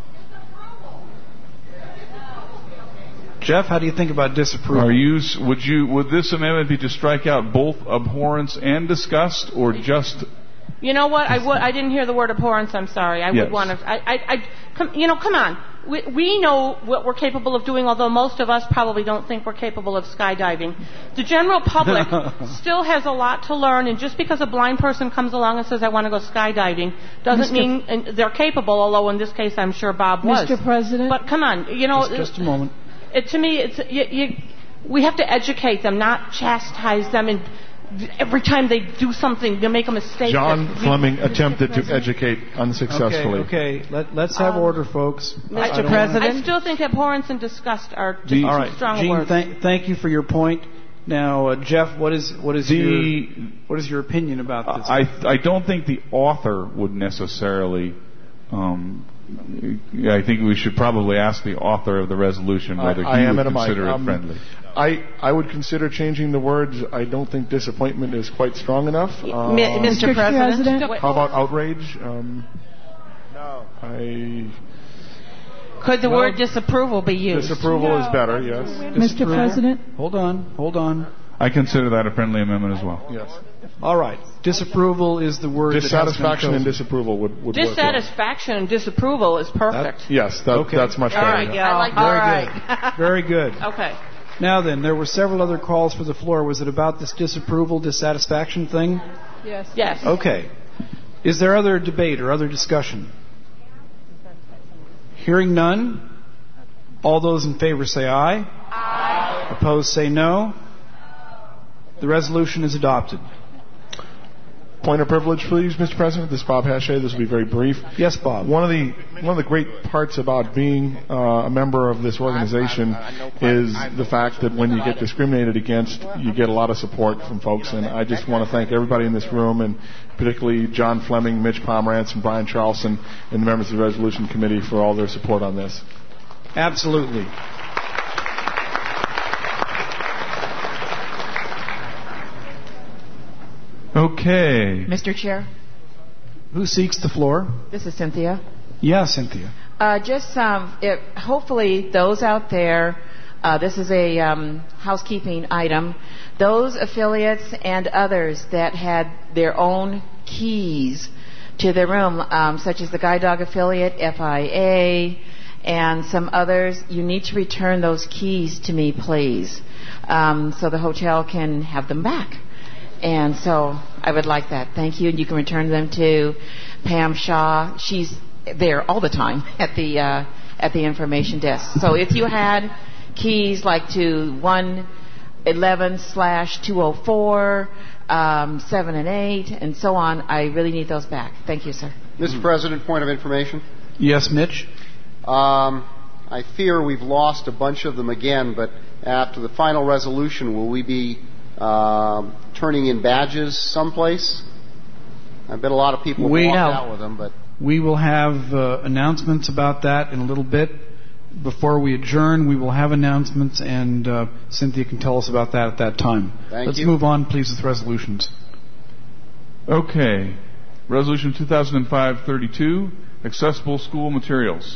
Jeff, how do you think about disapproval? Are you, would you, would this amendment be to strike out both abhorrence and disgust, or just... You know what? I, w- I didn't hear the word abhorrence. I'm sorry. I yes. would want to... I, I, I, come, you know, come on. We, we know what we're capable of doing, although most of us probably don't think we're capable of skydiving. The general public still has a lot to learn, and just because a blind person comes along and says, I want to go skydiving, doesn't Mister mean they're capable, although in this case I'm sure Bob was. Mister President? But come on, you know... Just, just a moment. It, to me, it's you, you, we have to educate them, not chastise them. And every time they do something, they make a mistake. John Fleming attempted to educate unsuccessfully. Okay, okay. Let, let's have um, order, folks. Mister President, I still think abhorrence and disgust are just the, too all right. strong Jean, words. Thank, thank you for your point. Now, uh, Jeff, what is what is the, your what is your opinion about this? I I don't think the author would necessarily. Um, I think we should probably ask the author of the resolution whether I, he I am would at a consider mic. it um, friendly. I, I would consider changing the words. I don't think disappointment is quite strong enough. Um, Mister President? How about outrage? Um, no. I... Could the well, word disapproval be used? Disapproval no. is better, yes. Mister President? Hold on, hold on. I consider that a friendly amendment as well. Yes. All right. Disapproval is the word. Dissatisfaction and disapproval would, would Dissatisfaction and disapproval is perfect. That, yes, that, okay. that's much better. All right, yeah. I like Very that. good. Very good. Okay. Now then, there were several other calls for the floor. Was it about this disapproval, dissatisfaction thing? Yes. Yes. Okay. Is there other debate or other discussion? Hearing none. All those in favor say aye. Aye. Opposed say no. The resolution is adopted. Point of privilege, please, Mister President. This is Bob Hachey. This will be very brief. Yes, Bob. One of the one of the great parts about being uh, a member of this organization is the fact that when you get discriminated against, you get a lot of support from folks. And I just want to thank everybody in this room, and particularly John Fleming, Mitch Pomerantz, and Brian Charlson, and the members of the Resolution Committee for all their support on this. Absolutely. Okay. Mister Chair? Who seeks the floor? This is Cynthia. Yeah, Cynthia. Uh, just um, it, hopefully those out there, uh, this is a um, housekeeping item, those affiliates and others that had their own keys to their room, um, such as the Guide Dog affiliate, F I A, and some others, you need to return those keys to me, please, um, so the hotel can have them back. And so I would like that. Thank you. And you can return them to Pam Shaw. She's there all the time at the uh, at the information desk. So if you had keys like to one eleven slash two oh four, um, seven and eight, and so on, I really need those back. Thank you, sir. Mister President, point of information. Yes, Mitch. Um, I fear we've lost a bunch of them again, but after the final resolution, will we be Uh, turning in badges someplace? I bet a lot of people we, walked out with them, but we will have uh, announcements about that in a little bit. Before we adjourn, we will have announcements, and uh, Cynthia can tell us about that at that time. Thank Let's you. move on, please, with resolutions. Okay. Resolution two thousand five thirty-two, accessible school materials.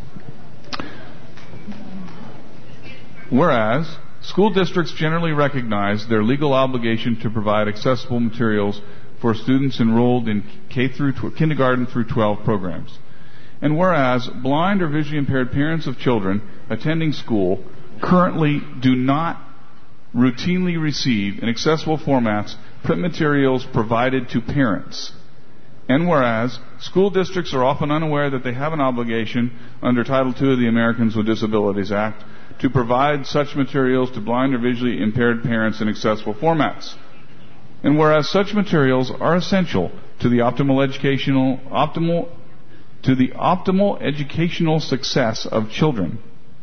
Whereas school districts generally recognize their legal obligation to provide accessible materials for students enrolled in K through tw- kindergarten through twelve programs. And whereas blind or visually impaired parents of children attending school currently do not routinely receive in accessible formats print materials provided to parents. And whereas school districts are often unaware that they have an obligation under Title two of the Americans with Disabilities Act to provide such materials to blind or visually impaired parents in accessible formats. And whereas such materials are essential to the optimal educational optimal to the optimal educational success of children.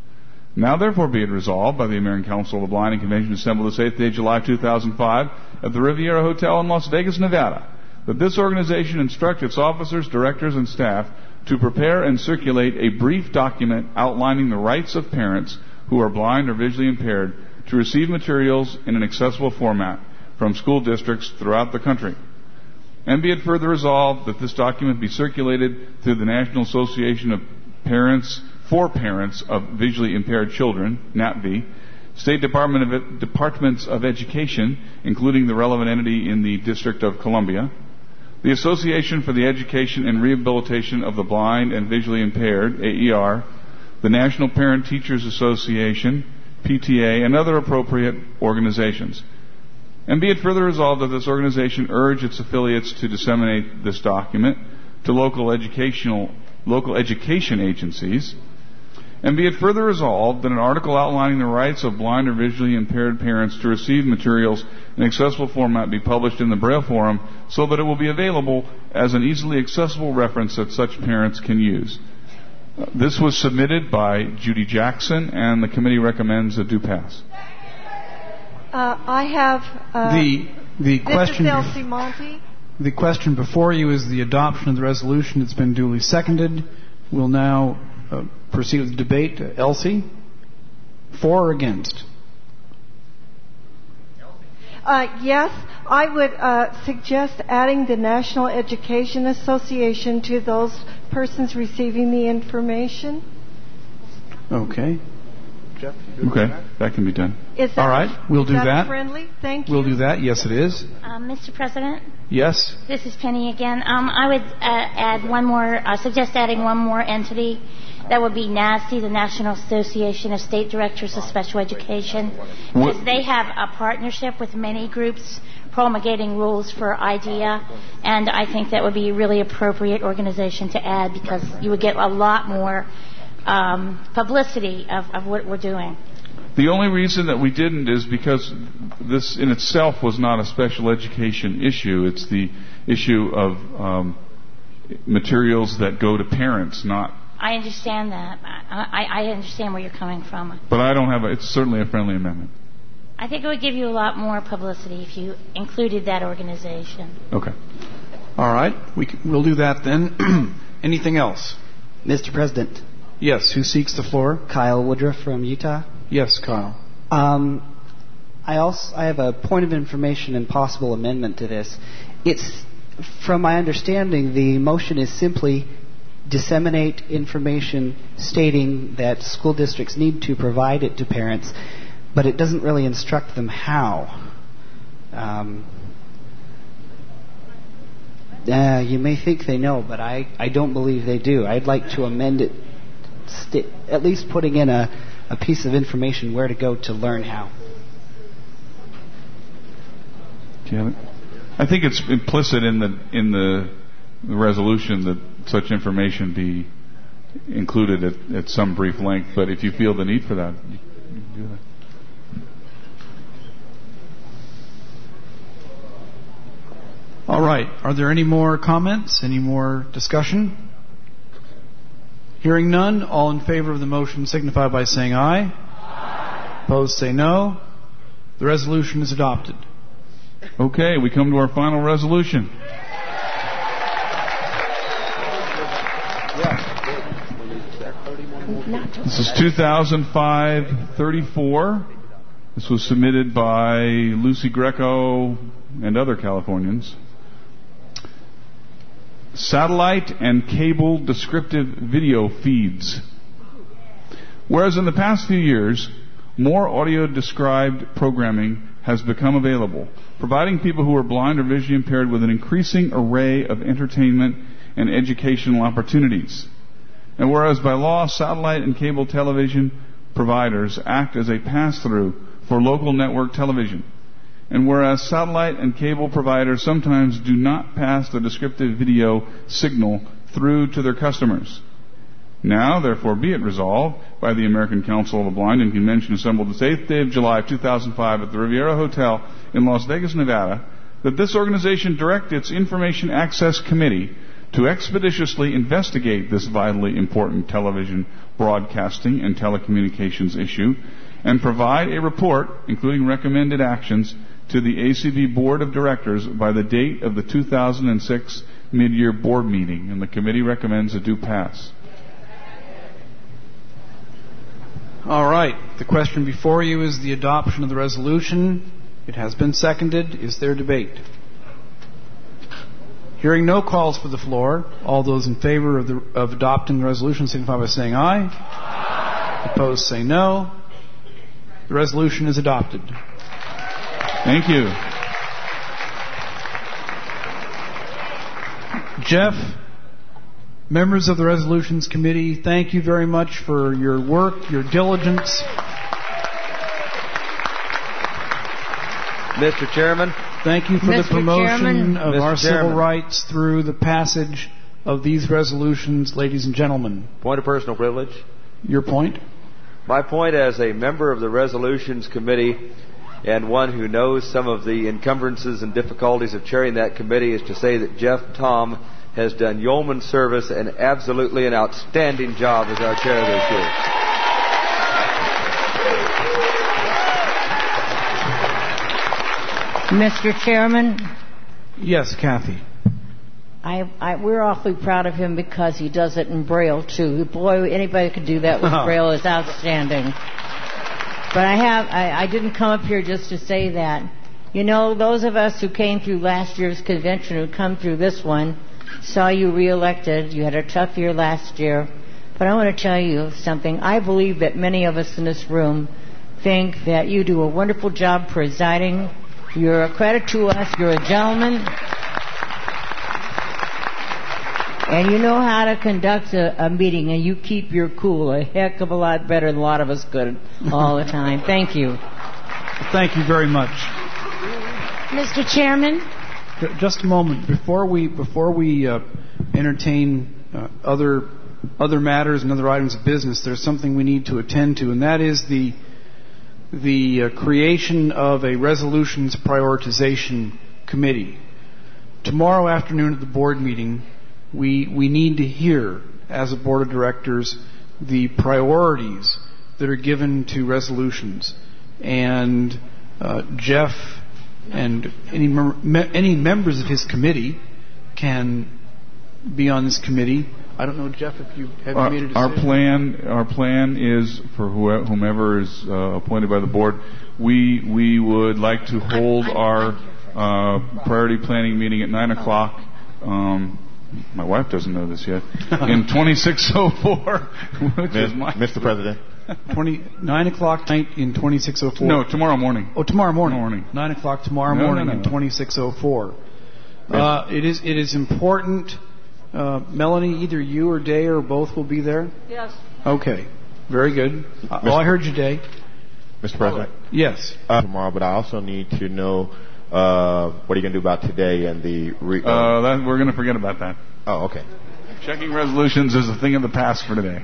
Now therefore be it resolved by the American Council of the Blind and Convention assembled this eighth day of July two thousand five at the Riviera Hotel in Las Vegas, Nevada, that this organization instruct its officers, directors, and staff to prepare and circulate a brief document outlining the rights of parents who are blind or visually impaired to receive materials in an accessible format from school districts throughout the country. And be it further resolved that this document be circulated through the National Association of Parents for Parents of Visually Impaired Children, N A P V, State Department of Departments of Education, including the relevant entity in the District of Columbia, the Association for the Education and Rehabilitation of the Blind and Visually Impaired, A E R, the National Parent Teachers Association, P T A, and other appropriate organizations. And be it further resolved that this organization urge its affiliates to disseminate this document to local educational local education agencies. And be it further resolved that an article outlining the rights of blind or visually impaired parents to receive materials in accessible format be published in the Braille Forum so that it will be available as an easily accessible reference that such parents can use. This was submitted by Judy Jackson, and the committee recommends it do pass. Uh, I have uh, the the this question. is Elsie Monty. The question before you is the adoption of the resolution. It's been duly seconded. We'll now uh, proceed with the debate. Uh, Elsie, for or against? Uh, yes, I would uh, suggest adding the National Education Association to those persons receiving the information. Okay. Jeff, okay, that can be done. Is that, all right, we'll do that. that. Friendly? Thank you. We'll do that. Yes, it is. Um, Mister President? Yes. This is Penny again. Um, I would uh, add one more, uh, suggest adding one more entity. That would be N A S D, the National Association of State Directors of Special Education, because they have a partnership with many groups promulgating rules for IDEA, and I think that would be a really appropriate organization to add because you would get a lot more um, publicity of, of what we're doing. The only reason that we didn't is because this in itself was not a special education issue. It's the issue of um, materials that go to parents, not... I understand that. I, I understand where you're coming from. But I don't have a... It's certainly a friendly amendment. I think it would give you a lot more publicity if you included that organization. Okay. All right. We can, we'll do that then. Anything else? Mister President. Yes. Who seeks the floor? Kyle Woodruff from Utah. Yes, Kyle. Um, I also I have a point of information and possible amendment to this. It's, from my understanding, the motion is simply disseminate information stating that school districts need to provide it to parents, but it doesn't really instruct them how. Um, uh, you may think they know, but I, I don't believe they do. I'd like to amend it, st- at least putting in a, a piece of information where to go to learn how. Do you have it? I think it's implicit in the in the, the resolution that such information be included at, at some brief length. But if you feel the need for that, you, you can do that. All right. Are there any more comments? Any more discussion? Hearing none, all in favor of the motion signify by saying aye. Aye. Opposed, say no. The resolution is adopted. Okay, we come to our final resolution. This is two thousand five thirty-four. This was submitted by Lucy Greco and other Californians. Satellite and cable descriptive video feeds. Whereas in the past few years, more audio-described programming has become available, providing people who are blind or visually impaired with an increasing array of entertainment and educational opportunities. And whereas by law, satellite and cable television providers act as a pass-through for local network television, and whereas satellite and cable providers sometimes do not pass the descriptive video signal through to their customers. Now, therefore, be it resolved by the American Council of the Blind and Convention assembled this eighth day of July two thousand five at the Riviera Hotel in Las Vegas, Nevada, that this organization direct its Information Access Committee to expeditiously investigate this vitally important television broadcasting and telecommunications issue and provide a report, including recommended actions, to the A C B Board of Directors by the date of the two thousand six mid-year board meeting, and the committee recommends a do pass. All right. The question before you is the adoption of the resolution. It has been seconded. Is there debate? Hearing no calls for the floor, all those in favor of, the, of adopting the resolution signify by saying aye. Aye. Opposed, say no. The resolution is adopted. Thank you. Jeff, members of the Resolutions Committee, thank you very much for your work, your diligence. Mister Chairman. Thank you for Mister the promotion Chairman. of Mister our Chairman. civil rights through the passage of these resolutions, ladies and gentlemen. Point of personal privilege. Your point? My point as a member of the Resolutions Committee and one who knows some of the encumbrances and difficulties of chairing that committee is to say that Jeff Tom has done yeoman service and absolutely an outstanding job as our chair this year. Mister Chairman? Yes, Kathy. I, I, we're awfully proud of him because he does it in Braille, too. Boy, anybody could do that with Braille is outstanding. But I have, I, I didn't come up here just to say that. You know, those of us who came through last year's convention, who come through this one, saw you reelected. You had a tough year last year. But I want to tell you something. I believe that many of us in this room think that you do a wonderful job presiding. You're a credit to us. You're a gentleman. And you know how to conduct a, a meeting, and you keep your cool a heck of a lot better than a lot of us could all the time. Thank you. Thank you very much. Mister Chairman? Just a moment. Before we, before we uh, entertain uh, other other matters and other items of business, there's something we need to attend to, and that is the the uh, creation of a resolutions prioritization committee. Tomorrow afternoon at the board meeting, we we need to hear, as a board of directors, the priorities that are given to resolutions. And uh, Jeff and any mem- any members of his committee can be on this committee. I don't know, Jeff, if you have our, made a decision. Our plan, our plan is for whomever is uh, appointed by the board. We we would like to hold our uh, priority planning meeting at nine o'clock. Um, my wife doesn't know this yet. In twenty-six oh four, which is my Mister President. Twenty nine o'clock night in twenty-six oh four. No, tomorrow morning. Oh, tomorrow morning. morning. Nine o'clock tomorrow no, morning no, no, in no. twenty-six oh four. Uh, it is it is important. Uh, Melanie, either you or Day or both will be there? Yes. Okay. Very good. Uh, oh, I heard you, Day. Mister President? Yes. Uh, tomorrow, but I also need to know uh, what are you going to do about today and the... Re- uh, uh, that, we're going to forget about that. Oh, okay. Checking resolutions is a thing of the past for today.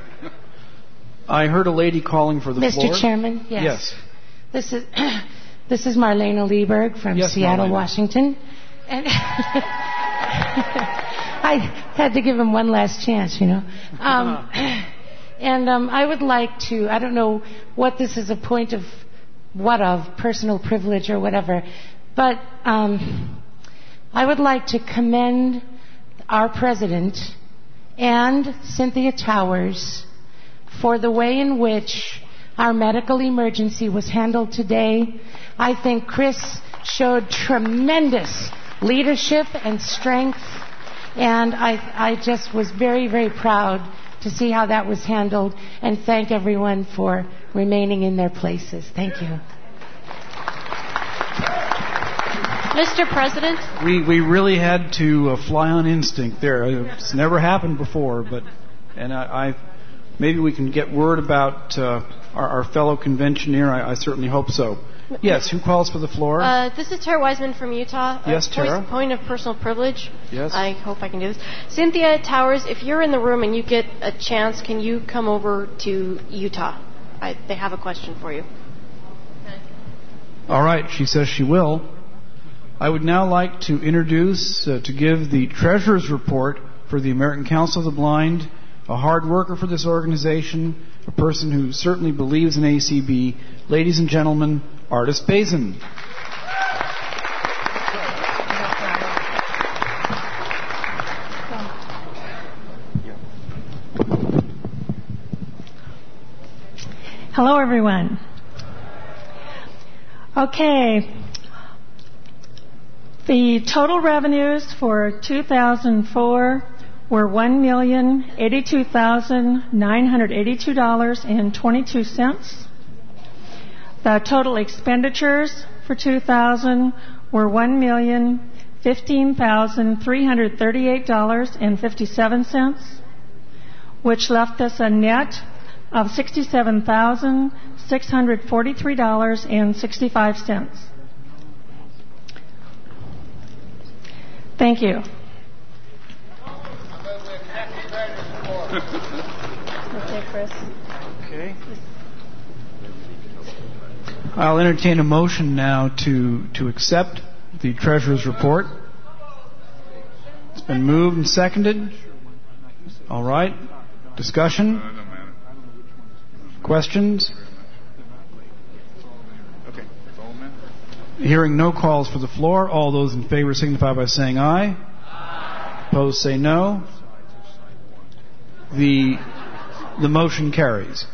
I heard a lady calling for the Mister floor. Mister Chairman, yes. Yes. This is this is Marlena Lieberg from yes, Seattle, Marlena. Washington. And I had to give him one last chance, you know. Um, and um, I would like to, I don't know what this is a point of, what of, personal privilege or whatever, but um, I would like to commend our president and Cynthia Towers for the way in which our medical emergency was handled today. I think Chris showed tremendous leadership and strength, and I, I just was very, very proud to see how that was handled, and thank everyone for remaining in their places. Thank you. Mister President? We we really had to uh, fly on instinct there. It's never happened before, but and I, I maybe we can get word about uh, our, our fellow conventioneer. I, I certainly hope so. Yes, who calls for the floor? Uh, this is Tara Wiseman from Utah. Yes, uh, Tara. Point, point of personal privilege. Yes. I hope I can do this. Cynthia Towers, if you're in the room and you get a chance, can you come over to Utah? I, they have a question for you. All right, she says she will. I would now like to introduce, uh, to give the Treasurer's Report for the American Council of the Blind, a hard worker for this organization, a person who certainly believes in A C B. Ladies and gentlemen, Artis Bazin. Hello, everyone. Okay. The total revenues for two thousand four were one million eighty-two thousand nine hundred eighty-two dollars and twenty-two cents. The total expenditures for two thousand were one million fifteen thousand three hundred thirty-eight dollars and fifty-seven cents, which left us a net of sixty-seven thousand six hundred forty-three dollars and sixty-five cents. Thank you. Okay, Chris. Okay. I'll entertain a motion now to, to accept the Treasurer's Report. It's been moved and seconded. All right. Discussion? Questions? Okay. Hearing no calls for the floor, all those in favor signify by saying aye. Aye. Opposed say no. The, the motion carries.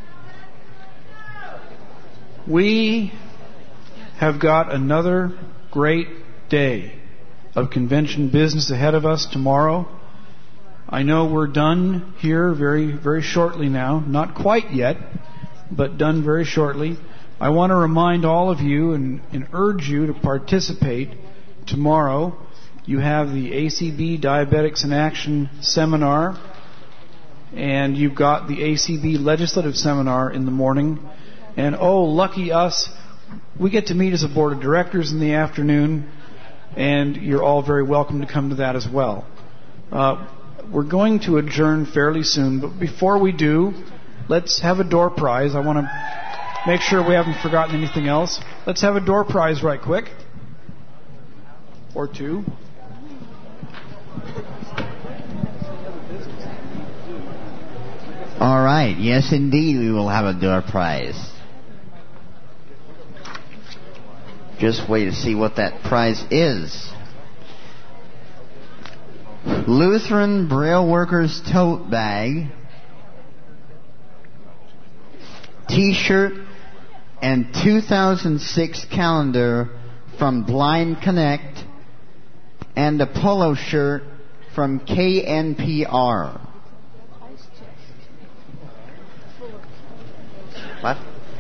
We have got another great day of convention business ahead of us tomorrow. I know we're done here very, very shortly now. Not quite yet, but done very shortly. I want to remind all of you and, and urge you to participate tomorrow. You have the A C B Diabetics in Action seminar, and you've got the A C B Legislative Seminar in the morning. And oh, lucky us, we get to meet as a board of directors in the afternoon, and you're all very welcome to come to that as well. Uh, we're going to adjourn fairly soon, but before we do, let's have a door prize. I want to make sure we haven't forgotten anything else. Let's have a door prize right quick. Or two. All right. Yes, indeed, we will have a door prize. Just wait to see what that prize is. Lutheran Braille Workers Tote Bag, T-shirt, and two thousand six calendar from Blind Connect, and a polo shirt from K N P R. What?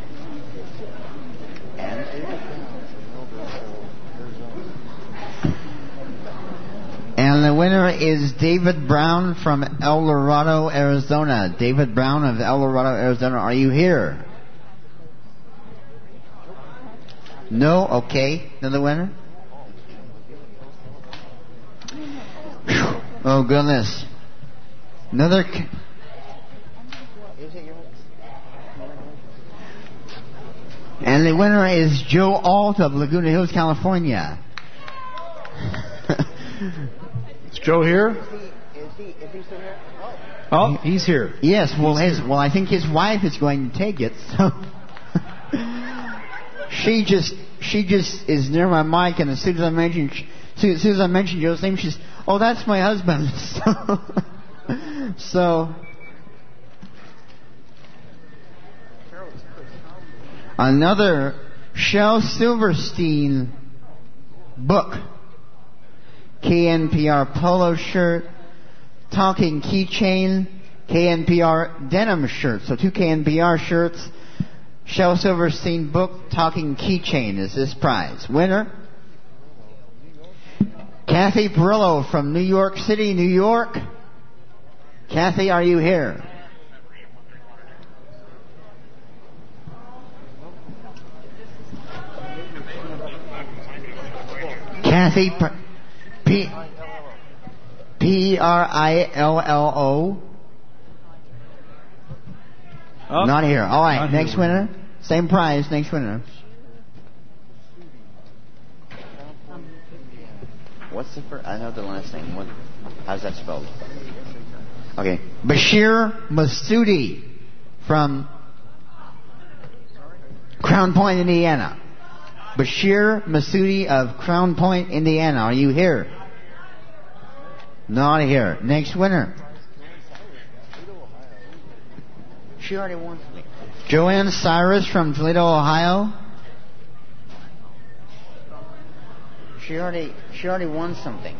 And the winner is David Brown from El Dorado, Arizona. David Brown of El Dorado, Arizona, are you here? No? Okay. Another winner? Oh, goodness. Another... C- and the winner is Joe Alt of Laguna Hills, California. Is Joe here? Is he, is he still here? Oh, he's here. Yes, well, his, well, I think his wife is going to take it, so... she just, she just is near my mic, and as soon as I mention, as soon as I mention Joe's name, she's, oh, that's my husband. So, so another Shel Silverstein book, K N P R polo shirt, talking keychain, K N P R denim shirt. So two K N P R shirts. Shel Silverstein book, talking keychain is this prize. Winner, Kathy Perillo from New York City, New York. Kathy, are you here? Kathy P P R I L L O. Oh, not here. All right, not next here. winner. Same prize, next winner. What's the first? I know the last name. What? How's that spelled? Okay. Bashir Masudi from Crown Point, Indiana. Bashir Masudi of Crown Point, Indiana. Are you here? Not here. Next winner. She already won for me. Joanne Cyrus from Toledo, Ohio. She already she already won something.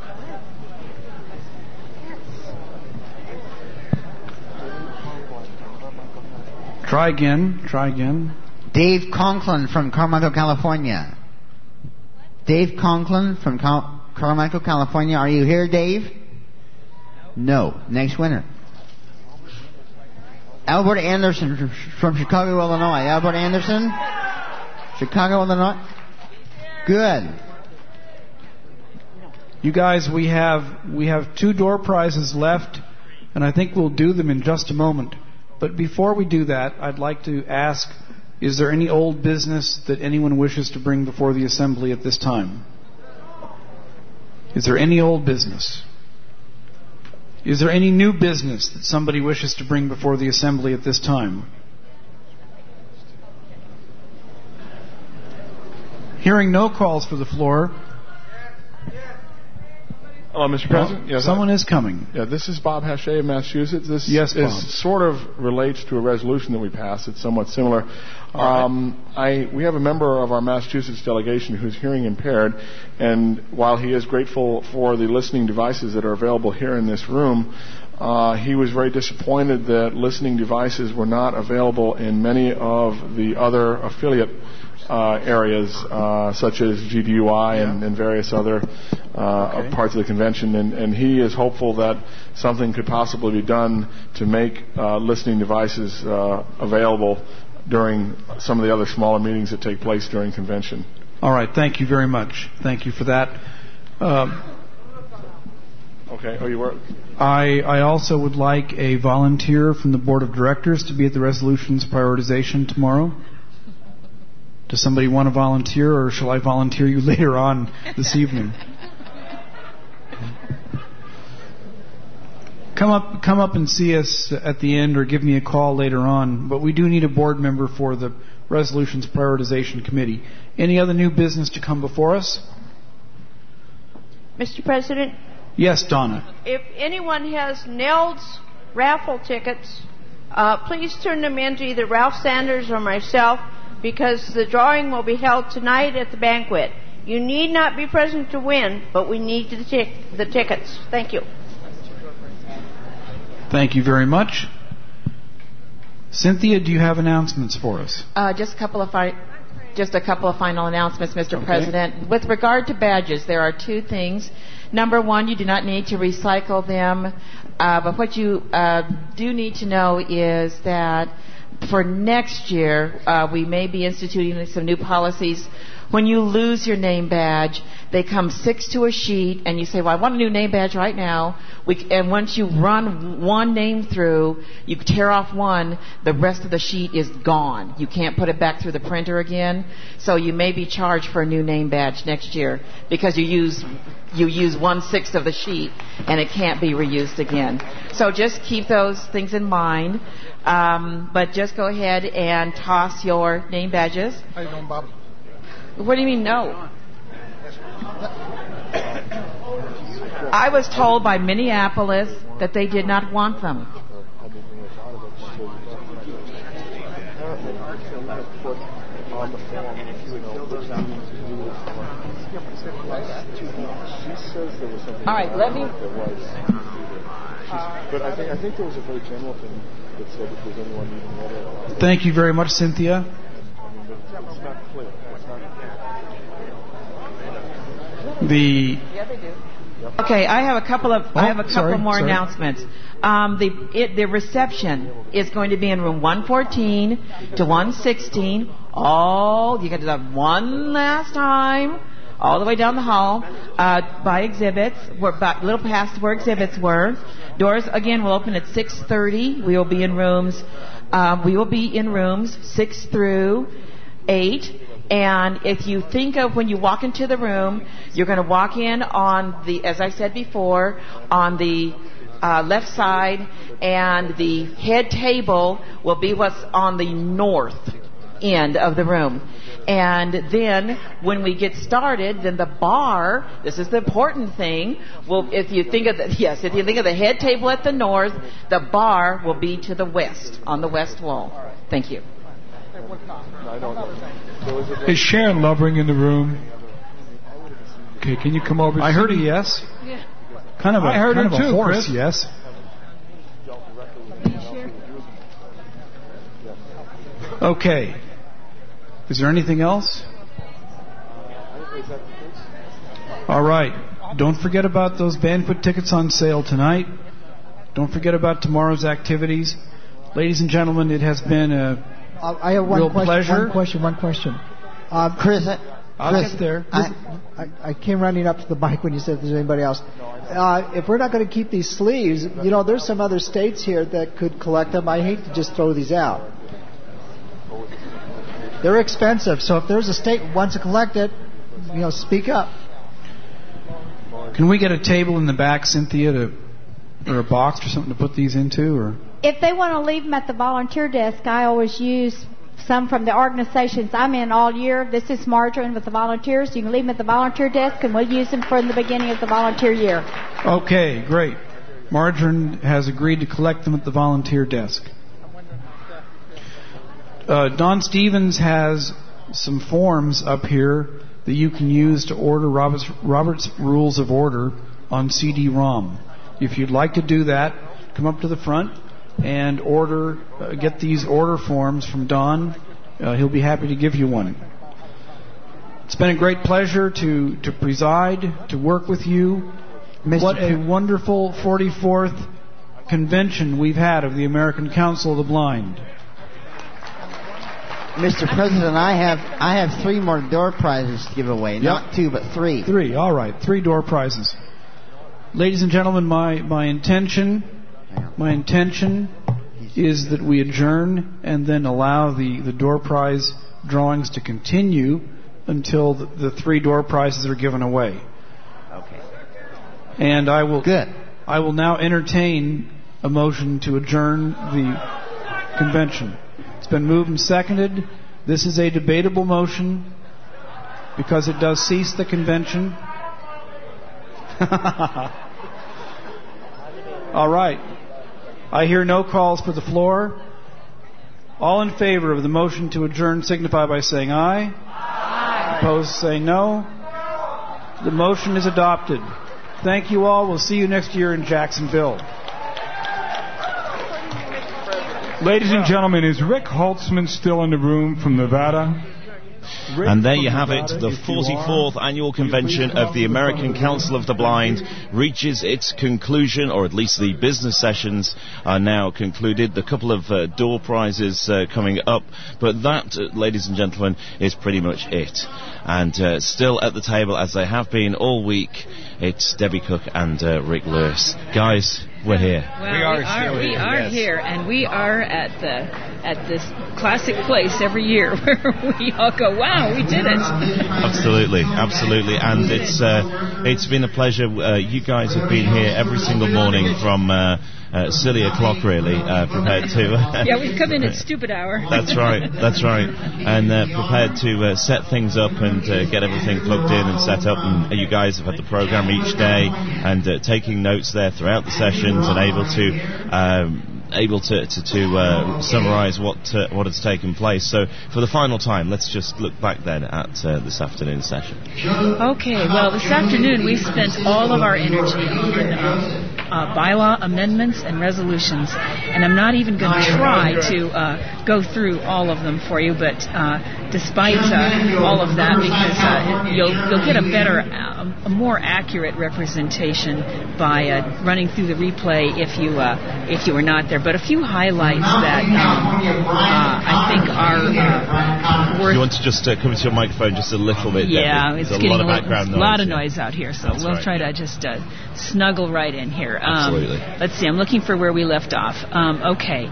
Try again. Try again. Dave Conklin from Carmichael, California. Dave Conklin from Cal- Carmichael, California. Are you here, Dave? No. Next winner. Albert Anderson from Chicago, Illinois. Albert Anderson? Chicago, Illinois? Good. You guys, we have we have two door prizes left, and I think we'll do them in just a moment. But before we do that, I'd like to ask, is there any old business that anyone wishes to bring before the assembly at this time? Is there any old business? Is there any new business that somebody wishes to bring before the assembly at this time? Hearing no calls for the floor. Hello, Mister President. Yes, someone is coming. Yeah, this is Bob Hache of Massachusetts. This yes, Bob. is sort of relates to a resolution that we passed. It's somewhat similar. Um, I, we have a member of our Massachusetts delegation who's hearing impaired, and while he is grateful for the listening devices that are available here in this room, uh, he was very disappointed that listening devices were not available in many of the other affiliate Uh, areas uh, such as G D U I yeah. and, and various other uh, okay. parts of the convention, and, and he is hopeful that something could possibly be done to make uh, listening devices uh, available during some of the other smaller meetings that take place during convention. All right, thank you very much. Thank you for that. Uh, Okay. Oh, you were. I, I also would like a volunteer from the board of directors to be at the resolutions prioritization tomorrow. Does somebody want to volunteer, or shall I volunteer you later on this evening? Come up, come up and see us at the end, or give me a call later on. But we do need a board member for the resolutions prioritization committee. Any other new business to come before us? Mister President? Yes, Donna. If anyone has Neld's raffle tickets, uh, please turn them in to either Ralph Sanders or myself, because the drawing will be held tonight at the banquet. You need not be present to win, but we need the, tic- the tickets. Thank you. Thank you very much. Cynthia, do you have announcements for us? Uh, just a couple of fi- just a couple of final announcements, Mister Okay. President. With regard to badges, there are two things. Number one, you do not need to recycle them, uh, but what you uh, do need to know is that for next year, uh, we may be instituting some new policies. When you lose your name badge, they come six to a sheet, and you say, well, I want a new name badge right now. We, and once you run one name through, you tear off one, the rest of the sheet is gone. You can't put it back through the printer again. So you may be charged for a new name badge next year because you use you use one-sixth of the sheet, and it can't be reused again. So just keep those things in mind. Um, but just go ahead and toss your name badges. How you doing, Bob? What do you mean, no? I was told by Minneapolis that they did not want them. All right, let me. But I think I think there was a very general thing that said if there's anyone needing water. Thank you very much, Cynthia. I mean, but it's not clear. It's not. The Yeah, they do. Okay, I have a couple of Oh, I have a couple sorry, more sorry. announcements. Um, the it, the reception is going to be in room one fourteen to one sixteen. All you got to do that one last time, all the way down the hall uh, by exhibits. We're about, little past where exhibits were. Doors again will open at six thirty. We will be in rooms. Um, we will be in rooms six through eight. And if you think of when you walk into the room, you're going to walk in on the, as I said before, on the uh, left side, and the head table will be what's on the north end of the room. And then when we get started, then the bar, this is the important thing, will, if you think of the, yes, if you think of the head table at the north, the bar will be to the west, on the west wall. Thank you. Is Sharon Lovering in the room? Okay, can you come over? I heard a yes. Yeah. Kind of a I heard kind it of a too, hoarse Chris. yes. Okay. Is there anything else? All right. Don't forget about those banquet tickets on sale tonight. Don't forget about tomorrow's activities. Ladies and gentlemen, it has been a Uh, I have one real question. pleasure. One question. One question. Uh, Chris, I'll Chris, get there. I, I, I came running up to the mic when you said if there's anybody else. Uh, if we're not going to keep these sleeves, you know, there's some other states here that could collect them. I hate to just throw these out. They're expensive, so if there's a state that wants to collect it, you know, speak up. Can we get a table in the back, Cynthia, to, or a box or something to put these into? Or If they want to leave them at the volunteer desk, I always use some from the organizations I'm in all year. This is Margarine with the volunteers. You can leave them at the volunteer desk, and we'll use them for the beginning of the volunteer year. Okay, great. Margarine has agreed to collect them at the volunteer desk. Uh, Don Stevens has some forms up here that you can use to order Robert's, Robert's Rules of Order on C D ROM. If you'd like to do that, come up to the front and order, uh, get these order forms from Don. Uh, he'll be happy to give you one. It's been a great pleasure to, to preside, to work with you. Mister What a wonderful forty-fourth convention we've had of the American Council of the Blind. Mister President, I have I have three more door prizes to give away. Not two, but three. Three, all right. Three door prizes. Ladies and gentlemen, my, my intention, my intention is that we adjourn and then allow the, the door prize drawings to continue until the, the three door prizes are given away. Okay. And I will Good. I will now entertain a motion to adjourn the convention. It's been moved and seconded. This is a debatable motion because it does cease the convention. All right. I hear no calls for the floor. All in favor of the motion to adjourn signify by saying aye. Aye. Opposed, say no. The motion is adopted. Thank you all. We'll see you next year in Jacksonville. Ladies and gentlemen, is Rick Holtzman still in the room from Nevada? Rick and there you have Nevada, it. The forty-fourth annual convention of the American Council of the Blind reaches its conclusion, or at least the business sessions are now concluded. The couple of uh, door prizes uh, coming up, but that, uh, ladies and gentlemen, is pretty much it. And uh, still at the table, as they have been all week, it's Debbie Cook and uh, Rick Lewis. Guys, we're here. Well, we are, we are, still we here, are yes. here, and we are at the at this classic place every year where we all go, "Wow, we did it!" Absolutely, absolutely, and it's uh, it's been a pleasure. Uh, you guys have been here every single morning from uh, uh, silly o'clock, really, uh, prepared to. Uh, yeah, we've come in at stupid hour. That's right, that's right, and uh, prepared to uh, set things up and uh, get everything plugged in and set up. And you guys have had the program each day and uh, taking notes there throughout the session. And able to um, able to to, to uh, summarise what uh, what has taken place. So for the final time, let's just look back then at uh, this afternoon session. Okay, well, this afternoon we spent all of our energy on uh, uh, bylaw amendments and resolutions, and I'm not even going to try to uh, go through all of them for you. But uh, despite uh, all of that, because uh, you'll you'll get a better, uh, a more accurate representation by uh, running through the replay if you uh, if you were not there. But a few highlights that um, uh, I think are uh, worth. You want to just uh, come into your microphone just a little bit? Yeah, Debbie. it's There's getting a lot of background noise. A lot of yeah. noise out here, so That's we'll right. try to just uh, snuggle right in here. Um, Absolutely. Let's see. I'm looking for where we left off. Um, okay.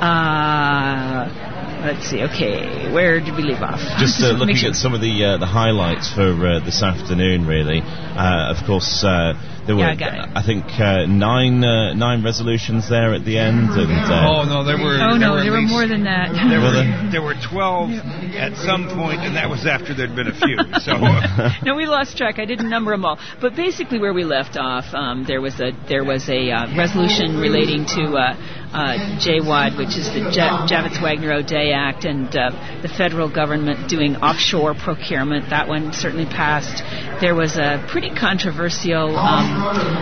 Uh, Let's see. Okay, where did we leave off? Just uh, looking sure. at some of the uh, the highlights for uh, this afternoon, really. Uh, of course, uh, there were, yeah, I, I think, uh, nine uh, nine resolutions there at the end. And, uh, oh no, there were. Oh there no, were there were least, more than that. There were there? there were twelve at some point, and that was after there'd been a few. So no, we lost track. I didn't number them all. But basically, where we left off, um, there was a there was a uh, resolution relating to uh, uh, J W A D, which is the J- Javits Wagner O'Day Act, and uh, the federal government doing offshore procurement. That one certainly passed. There was a pretty controversial um,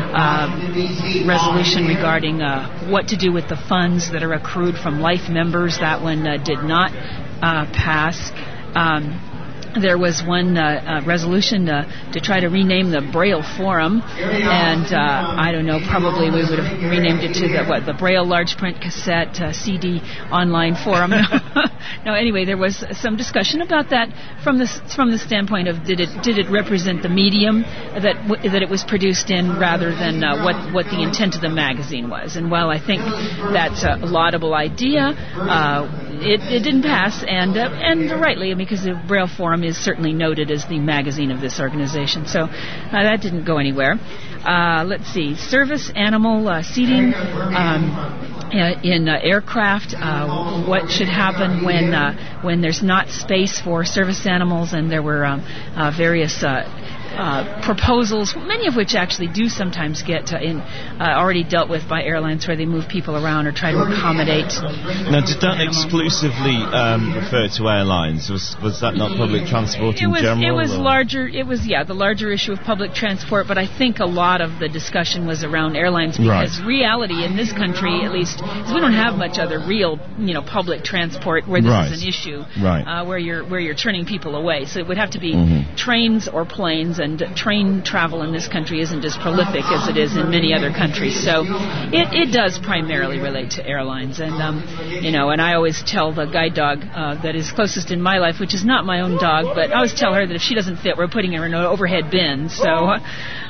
uh, resolution regarding uh, what to do with the funds that are accrued from life members. That one uh, did not uh, pass. Um, There was one uh, uh, resolution uh, to try to rename the Braille Forum, and uh, I don't know, probably we would have renamed it to the what the Braille Large Print Cassette uh, C D Online Forum. No, anyway, there was some discussion about that from the from the standpoint of did it did it represent the medium that w- that it was produced in rather than uh, what what the intent of the magazine was. And while I think that's a laudable idea, uh, it, it didn't pass, and uh, and rightly, because the Braille Forum is certainly noted as the magazine of this organization. So uh, that didn't go anywhere. Uh, let's see, service animal uh, seating um, uh, in uh, aircraft. Uh, what should happen when uh, when there's not space for service animals? And there were um, uh, various uh, uh, proposals, many of which actually do sometimes get uh, in uh, already dealt with by airlines, where they move people around or try to accommodate. Now, did that exclusively um, refer to airlines? Was was that not public transport it in was, general? It was or? larger. It was yeah, the larger issue of public transport. But I think a lot of the discussion was around airlines, because right. reality in this country, at least, is we don't have much other real, you know, public transport where this right. is an issue, right. uh, where you're where you're turning people away. So it would have to be mm-hmm. trains or planes, and train travel in this country isn't as prolific as it is in many other countries. So it, it does primarily relate to airlines, and um, you know, and I always tell the guide dog uh, that is closest in my life, which is not my own dog, but I always tell her that if she doesn't fit, we're putting her in an overhead bin. So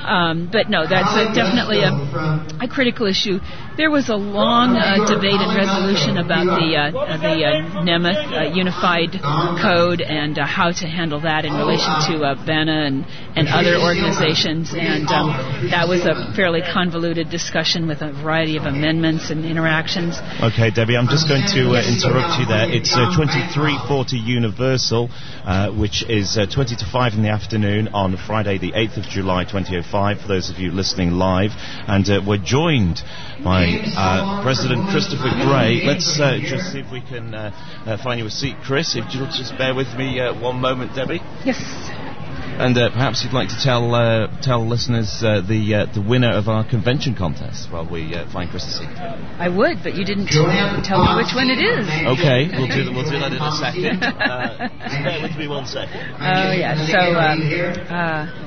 Um, but no, that's a, definitely a, a critical issue. There was a long uh, debate and resolution about the uh, the uh, Nemeth uh, Unified Code and uh, how to handle that in relation to uh, B A N A and, and other organizations, and um, that was a fairly convoluted discussion with a variety of amendments and interactions. Okay, Debbie, I'm just going to uh, interrupt you there. It's uh, twenty-three forty Universal, uh, which is uh, twenty to five in the afternoon on Friday the eighth of July twenty oh five, for those of you listening live. And uh, we're joined by uh, President Christopher Gray. Let's uh, just see if we can uh, uh, find you a seat, Chris. If you'll just bear with me uh, one moment, Debbie. Yes. And uh, perhaps you'd like to tell uh, tell listeners uh, the uh, the winner of our convention contest while we uh, find Chris a seat. I would, but you didn't tell me which one it is. Okay, we'll do, we'll do that in a second. Uh, just bear with me one second. Oh, yeah. So, um, uh,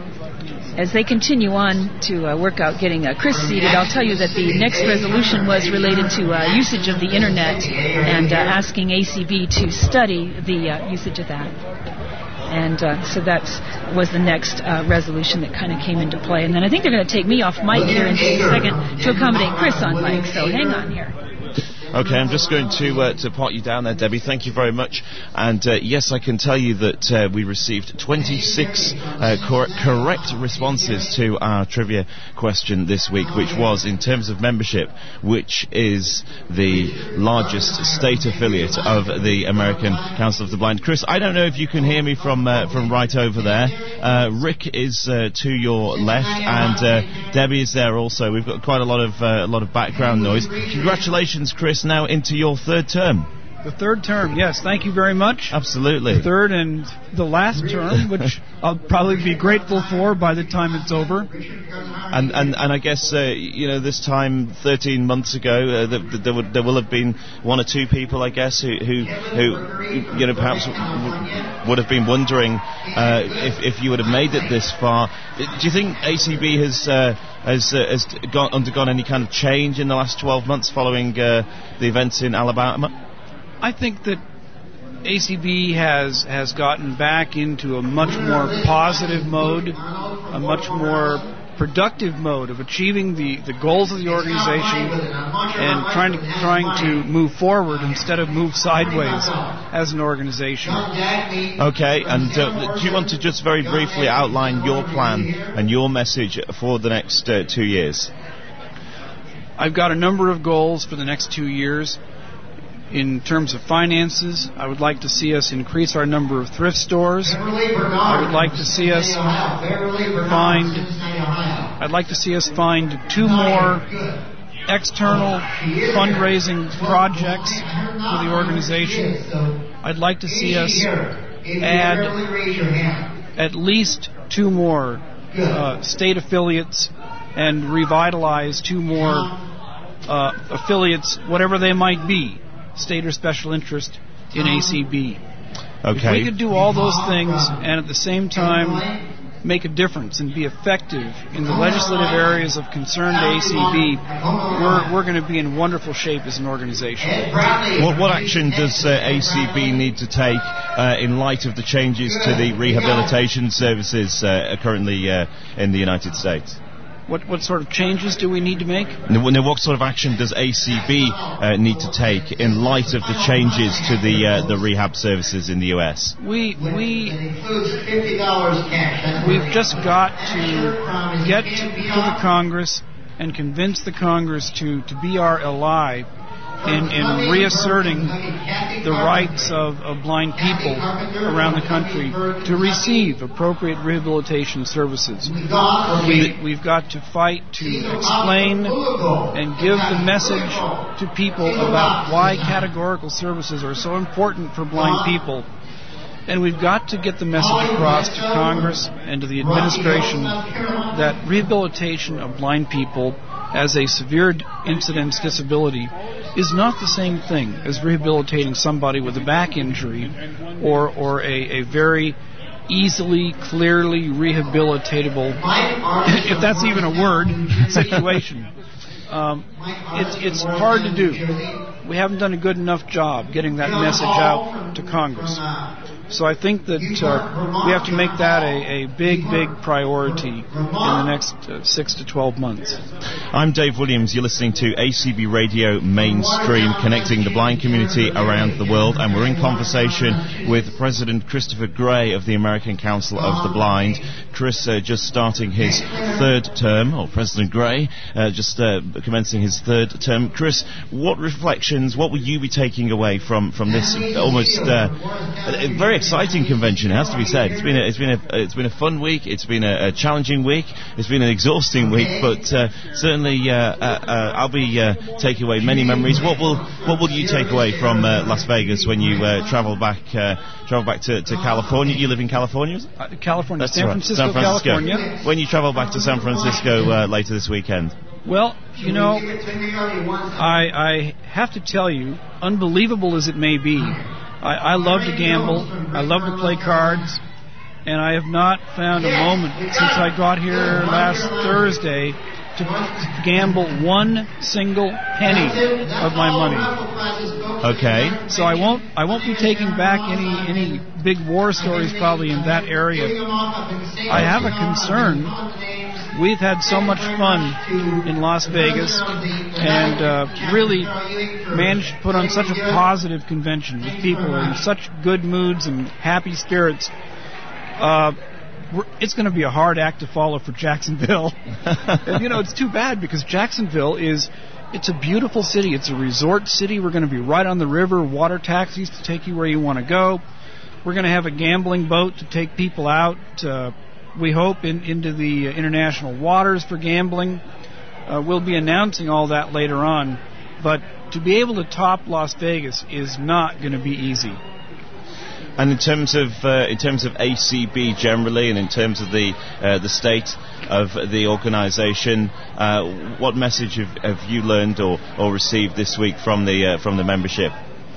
as they continue on to uh, work out getting uh, Chris seated, I'll tell you that the next resolution was related to uh, usage of the Internet and uh, asking A C B to study the uh, usage of that. And uh, so that was the next uh, resolution that kind of came into play. And then I think they're going to take me off mic here in just a second to accommodate Chris on mic. So hang on here. Okay, I'm just going to uh, to pot you down there, Debbie. Thank you very much. And uh, yes, I can tell you that uh, we received twenty-six uh, cor- correct responses to our trivia question this week, which was, in terms of membership, which is the largest state affiliate of the American Council of the Blind. Chris, I don't know if you can hear me from uh, from right over there. Uh, Rick is uh, to your left, and uh, Debbie is there also. We've got quite a lot of uh, a lot of background noise. Congratulations, Chris. Now into your third term. The third term, yes. Thank you very much. Absolutely. The third and the last term, which I'll probably be grateful for by the time it's over. And and, and I guess, uh, you know, this time thirteen months ago, uh, the, the, there, would, there will have been one or two people, I guess, who, who, who you know, perhaps w- would have been wondering uh, if, if you would have made it this far. Do you think A C B has... Uh, Has, uh, has gone, undergone any kind of change in the last twelve months following uh, the events in Alabama? I think that A C B has has gotten back into a much more positive mode, a much more productive mode of achieving the, the goals of the organization and trying to trying to move forward instead of move sideways as an organization. Okay, and uh, do you want to just very briefly outline your plan and your message for the next uh, two years? I've got a number of goals for the next two years. In terms of finances, I would like to see us increase our number of thrift stores. I would like to see us find I'd like to see us find two more external fundraising projects for the organization. I'd like to see us add at least two more uh, state affiliates and revitalize two more uh, affiliates, whatever they might be, state or special interest in A C B. Okay. If we could do all those things and at the same time make a difference and be effective in the legislative areas of concern to A C B, we're, we're going to be in wonderful shape as an organization. What, what action does uh, A C B need to take uh, in light of the changes to the rehabilitation services uh, currently uh, in the United States? What what sort of changes do we need to make? Now, what sort of action does A C B uh, need to take in light of the changes to the uh, the rehab services in the U S? We we we've just got to get to the Congress and convince the Congress to, to be our ally in, in reasserting the rights of, of blind people around the country to receive appropriate rehabilitation services. We, we've got to fight to explain and give the message to people about why categorical services are so important for blind people. And we've got to get the message across to Congress and to the administration that rehabilitation of blind people as a severe incidence disability is not the same thing as rehabilitating somebody with a back injury or or a, a very easily, clearly rehabilitatable, if that's even a word, situation. Um, it's, it's hard to do. We haven't done a good enough job getting that message out to Congress. So I think that uh, we have to make that a, a big, big priority in the next uh, six to twelve months. I'm Dave Williams. You're listening to A C B Radio Mainstream, connecting the blind community around the world, and we're in conversation with President Christopher Gray of the American Council of the Blind. Chris uh, just starting his third term, or President Gray uh, just uh, commencing his third term. Chris, what reflections, what will you be taking away from, from this almost uh, very exciting convention? It has to be said. It's been a, it's been a it's been a fun week. It's been a, a challenging week. It's been an exhausting week, but uh, certainly uh, uh, uh, I'll be uh, taking away many memories. What will what will you take away from uh, Las Vegas when you uh, travel back uh, travel back to, to California? You live in California? Uh, California, That's San right. Francisco, San Francisco. California. When you travel back to San Francisco uh, later this weekend? Well, you know, I, I have to tell you, unbelievable as it may be, I, I love to gamble, I love to play cards, and I have not found a moment since I got here last Thursday to gamble one single penny of my money. Okay. So I won't I won't be taking back any any big war stories probably in that area. I have a concern. We've had so much fun in Las Vegas and uh, really managed to put on such a positive convention with people in such good moods and happy spirits. Uh, we're, it's going to be a hard act to follow for Jacksonville. And, you know, it's too bad because Jacksonville is, it's a beautiful city. It's a resort city. We're going to be right on the river, water taxis to take you where you want to go. We're going to have a gambling boat to take people out, uh, we hope, in, into the uh, international waters for gambling. Uh, we'll be announcing all that later on. But to be able to top Las Vegas is not going to be easy. And in terms of uh, in terms of A C B generally, and in terms of the uh, the state of the organisation, uh, what message have, have you learned or, or received this week from the uh, from the membership?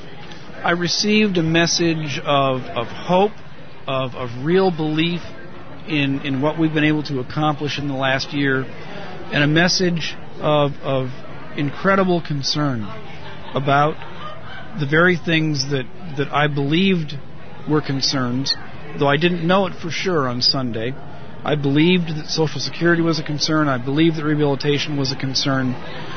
I received a message of of hope, of of real belief in in what we've been able to accomplish in the last year, and a message of of incredible concern about the very things that that I believed were concerns, though I didn't know it for sure on Sunday. I believed that Social Security was a concern. I believed that rehabilitation was a concern.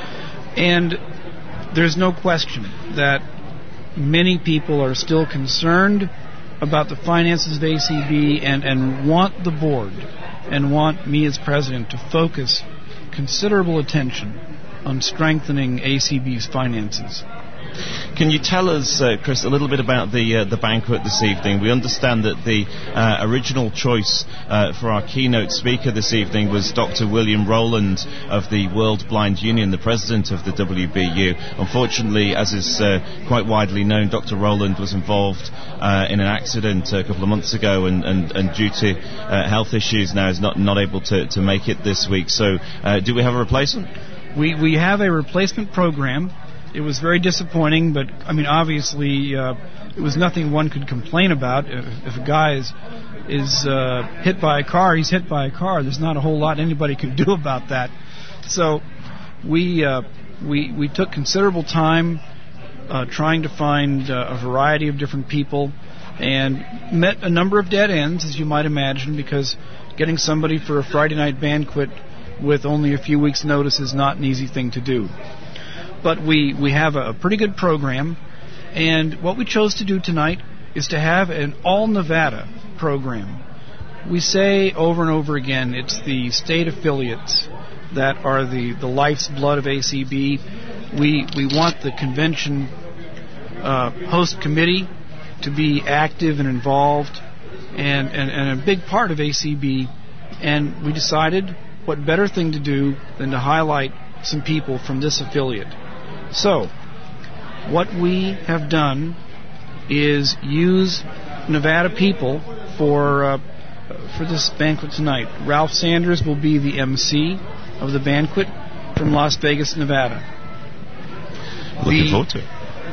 And there's no question that many people are still concerned about the finances of A C B and, and want the board and want me as president to focus considerable attention on strengthening A C B's finances. Can you tell us, uh, Chris, a little bit about the uh, the banquet this evening? We understand that the uh, original choice uh, for our keynote speaker this evening was Doctor William Rowland of the World Blind Union, the president of the W B U. Unfortunately, as is uh, quite widely known, Doctor Rowland was involved uh, in an accident a couple of months ago, and, and, and due to uh, health issues now is not, not able to, to make it this week. So uh, do we have a replacement? We, we have a replacement program. It was very disappointing, but, I mean, obviously, uh, it was nothing one could complain about. If, if a guy is, is uh, hit by a car, he's hit by a car. There's not a whole lot anybody can do about that. So we uh, we, we took considerable time uh, trying to find uh, a variety of different people and met a number of dead ends, as you might imagine, because getting somebody for a Friday night banquet with only a few weeks' notice is not an easy thing to do. But we, we have a pretty good program, and what we chose to do tonight is to have an all-Nevada program. We say over and over again, it's the state affiliates that are the, the life's blood of A C B. We, we want the convention uh, host committee to be active and involved and, and, and a big part of A C B, and we decided what better thing to do than to highlight some people from this affiliate. So, what we have done is use Nevada people for uh, for this banquet tonight. Ralph Sanders will be the M C of the banquet from Las Vegas, Nevada. Looking forward to it.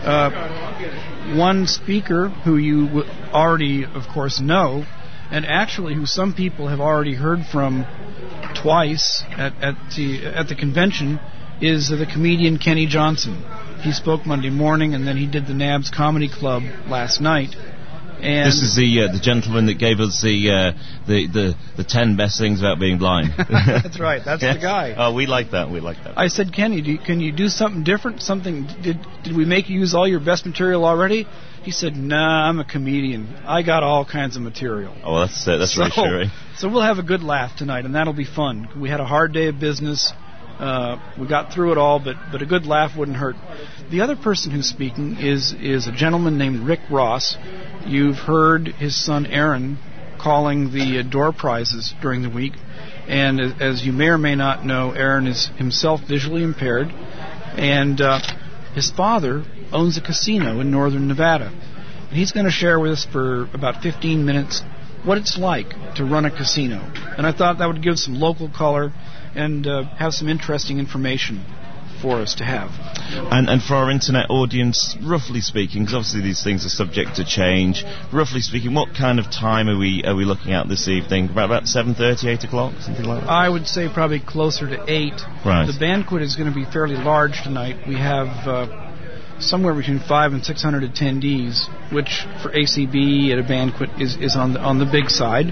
Uh, one speaker who you w- already, of course, know, and actually who some people have already heard from twice at, at the at the convention, is the comedian Kenny Johnson. He spoke Monday morning, and then he did the N A B S Comedy Club last night. And this is the uh, the gentleman that gave us the, uh, the the the ten best things about being blind. That's right. That's yeah. the guy. Oh, we like that. We like that. I said, Kenny, do you, can you do something different? Something did did we make you use all your best material already? He said, Nah, I'm a comedian. I got all kinds of material. Oh, well, that's uh, that's so, reassuring. So we'll have a good laugh tonight, and that'll be fun. We had a hard day of business. Uh, we got through it all, but, but a good laugh wouldn't hurt. The other person who's speaking is, is a gentleman named Rick Ross. You've heard his son Aaron calling the uh, door prizes during the week. And as, as you may or may not know, Aaron is himself visually impaired. And uh, his father owns a casino in northern Nevada. And he's going to share with us for about fifteen minutes what it's like to run a casino. And I thought that would give some local color and uh, have some interesting information for us to have. And, and for our internet audience, roughly speaking, because obviously these things are subject to change, roughly speaking, what kind of time are we are we looking at this evening? About, about seven thirty, eight o'clock, something like that? I would say probably closer to eight. Right. The banquet is going to be fairly large tonight. We have uh, somewhere between five and six hundred attendees, which for A C B at a banquet is, is on the on the big side.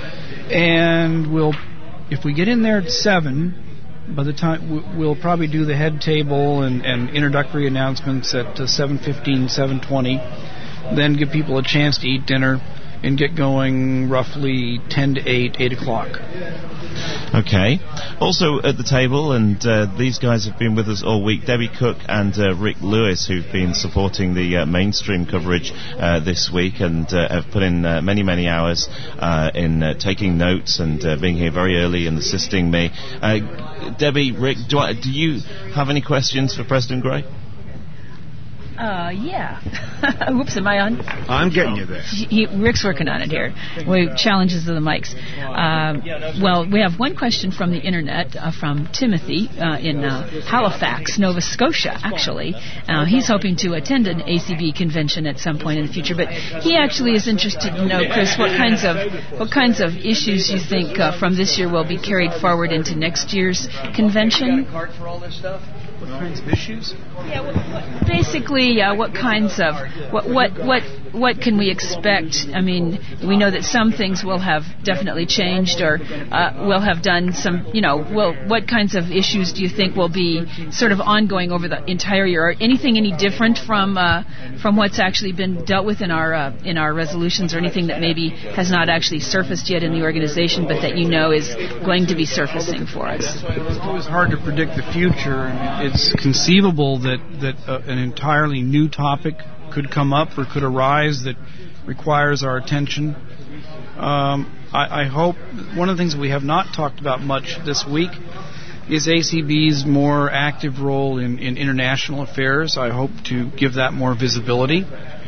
And we'll If we get in there at seven, by the time we'll probably do the head table and, and introductory announcements at uh, seven fifteen, seven twenty, then give people a chance to eat dinner and get going roughly ten to eight, eight o'clock. Okay. Also at the table, and uh, these guys have been with us all week, Debbie Cook and uh, Rick Lewis, who've been supporting the uh, mainstream coverage uh, this week and uh, have put in uh, many, many hours uh, in uh, taking notes and uh, being here very early and assisting me. Uh, Debbie, Rick, do, I, do you have any questions for President Gray? Uh, yeah. Whoops, am I on? I'm getting you there. He, Rick's working on it here. We challenges of the mics. Uh, well, we have one question from the internet uh, from Timothy uh, in uh, Halifax, Nova Scotia, actually. Uh, he's hoping to attend an A C B convention at some point in the future, but he actually is interested to know, Chris, what kinds of what kinds of issues you think uh, from this year will be carried forward into next year's convention. What kinds of issues? Yeah, well, basically, uh, what kinds of what what what what can we expect? I mean, we know that some things will have definitely changed, or uh, will have done some. You know, well, what kinds of issues do you think will be sort of ongoing over the entire year? Or anything any different from uh, from what's actually been dealt with in our uh, in our resolutions, or anything that maybe has not actually surfaced yet in the organization, but that you know is going to be surfacing for us? It's always hard to predict the future. I mean, it's conceivable that that uh, an entirely new topic could come up or could arise that requires our attention. Um, I, I hope one of the things that we have not talked about much this week is A C B's more active role in, in international affairs. I hope to give that more visibility.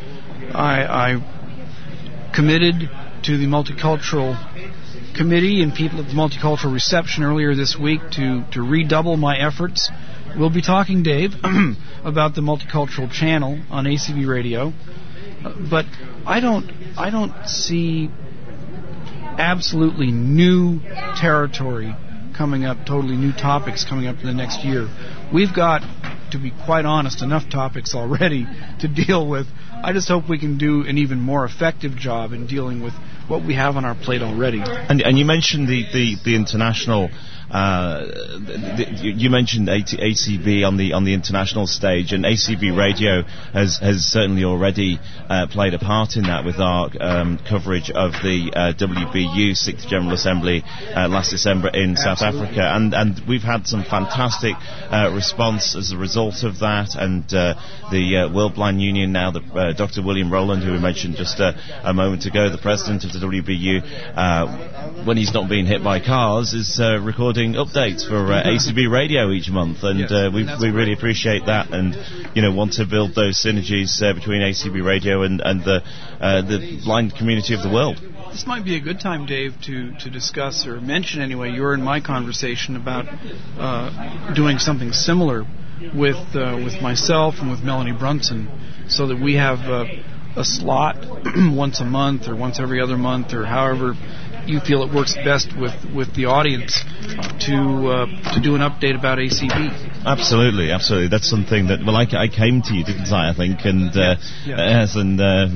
I, I committed to the multicultural committee and people at the multicultural reception earlier this week to, to redouble my efforts. We'll be talking, Dave, about the multicultural channel on A C B Radio, uh, but I don't, I don't see absolutely new territory coming up, totally new topics coming up in the next year. We've got, to be quite honest, enough topics already to deal with. I just hope we can do an even more effective job in dealing with what we have on our plate already. And, and you mentioned the, the, the international. Uh, the, the, you mentioned A C B on the on the international stage, and A C B Radio has has certainly already uh, played a part in that with our um, coverage of the uh, W B U sixth General Assembly uh, last December in Absolutely. South Africa, and and we've had some fantastic uh, response as a result of that, and uh, the uh, World Blind Union now, the, uh, Doctor William Rowland, who we mentioned just uh, a moment ago, the president of the W B U, uh, when he's not being hit by cars, is uh, recording updates for uh, A C B Radio each month, and yes, uh, we we really appreciate that, and you know want to build those synergies uh, between A C B Radio and and the uh, the blind community of the world. This might be a good time, Dave, to, to discuss or mention anyway your and my conversation about uh, doing something similar with uh, with myself and with Melanie Brunson, so that we have uh, a slot once a month or once every other month or however you feel it works best with, with the audience to uh, to do an update about A C B. Absolutely, absolutely. That's something that, well, I, I came to you, didn't I, I think, and, uh, yes, yes. as and, uh,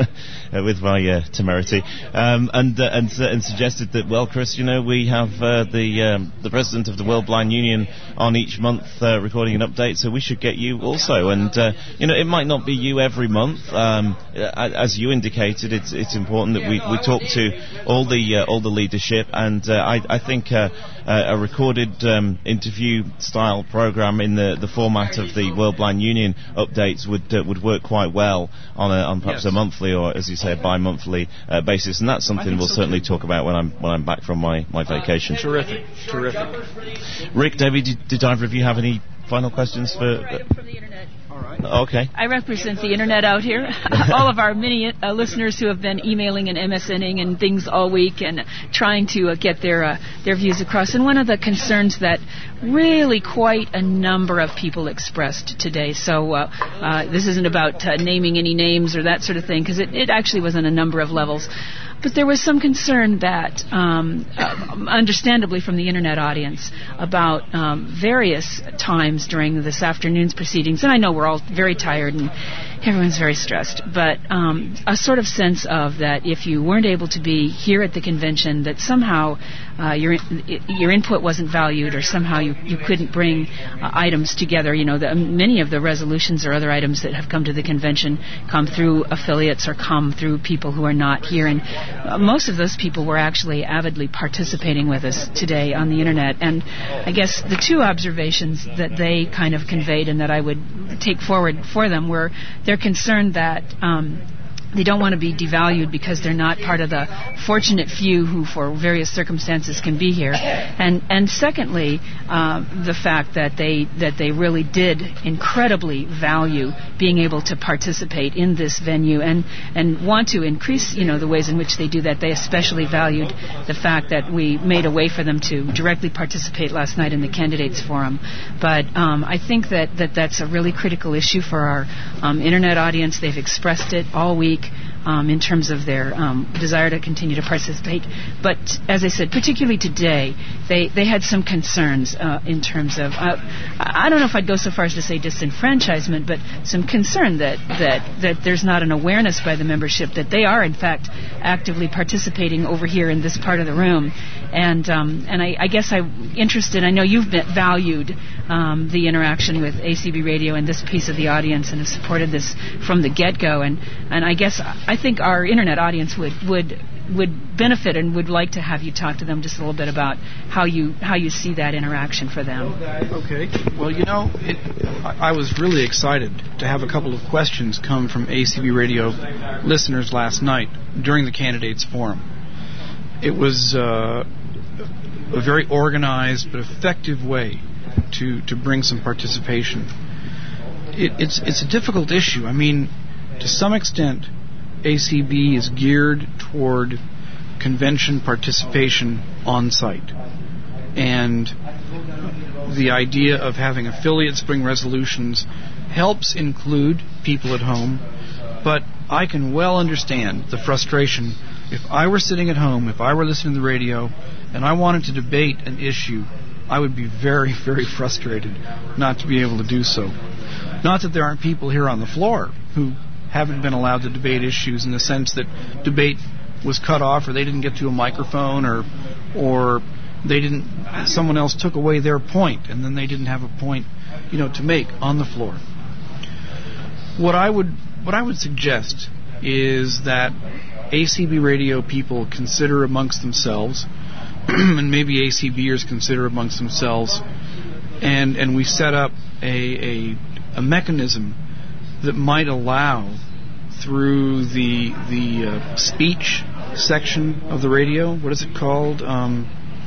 with my, uh, temerity, um, and, uh, and, uh, and suggested that, well, Chris, you know, we have, uh, the, um, the president of the World Blind Union on each month, uh, recording an update, so we should get you also, and, uh, you know, it might not be you every month, um, as you indicated, it's, it's important that we, we talk to all the, uh, all the leadership, and, uh, I, I think, uh, a recorded, um, interview style program in the, the format of the World Blind Union updates would uh, would work quite well on a, on perhaps yes. a monthly or, as you say, a bi-monthly uh, basis, and that's something we'll so certainly too. talk about when I'm when I'm back from my, my vacation. Terrific, terrific. Rick, David, did, did either of you have any final questions for? Uh, from the internet. Okay. I represent the internet out here. All of our many uh, listeners who have been emailing and MSNing and things all week and trying to uh, get their uh, their views across. And one of the concerns that really quite a number of people expressed today. So uh, uh, this isn't about uh, naming any names or that sort of thing, because it, it actually was on a number of levels. But there was some concern that, um, uh, understandably from the internet audience, about um, various times during this afternoon's proceedings, and I know we're all very tired and everyone's very stressed, but um, a sort of sense of that if you weren't able to be here at the convention, that somehow uh, your your input wasn't valued, or somehow you, you couldn't bring uh, items together. You know, the, many of the resolutions or other items that have come to the convention come through affiliates or come through people who are not here, and uh, most of those people were actually avidly participating with us today on the internet. And I guess the two observations that they kind of conveyed and that I would take forward for them were they're concerned that um, they don't want to be devalued because they're not part of the fortunate few who, for various circumstances, can be here. And and secondly, uh, the fact that they that they really did incredibly value being able to participate in this venue and and want to increase, you know, the ways in which they do that. They especially valued the fact that we made a way for them to directly participate last night in the candidates forum. But um, I think that, that that's a really critical issue for our um, internet audience. They've expressed it all week. Um, in terms of their um, desire to continue to participate. But as I said, particularly today, they, they had some concerns uh, in terms of, uh, I don't know if I'd go so far as to say disenfranchisement, but some concern that, that, that there's not an awareness by the membership that they are, in fact, actively participating over here in this part of the room. And um, and I, I guess I'm interested, I know you've been valued um, the interaction with A C B Radio and this piece of the audience and have supported this from the get-go. And, and I guess I think our internet audience would, would would benefit and would like to have you talk to them just a little bit about how you how you see that interaction for them. Okay. Well, you know, it, I, I was really excited to have a couple of questions come from A C B Radio listeners last night during the candidates forum. It was uh, a very organized but effective way to, to bring some participation. It, it's it's a difficult issue. I mean, to some extent, A C B is geared toward convention participation on site. And the idea of having affiliates bring resolutions helps include people at home, but I can well understand the frustration. If I were sitting at home, if I were listening to the radio, and I wanted to debate an issue, I would be very, very frustrated not to be able to do so. Not that there aren't people here on the floor who haven't been allowed to debate issues in the sense that debate was cut off, or they didn't get to a microphone, or or they didn't, someone else took away their point, and then they didn't have a point, you know, to make on the floor. What I would what I would suggest is that A C B Radio people consider amongst themselves, and maybe ACBers consider amongst themselves, and and we set up a a, a mechanism that might allow, through the the uh, speech section of the radio, what is it called? Um,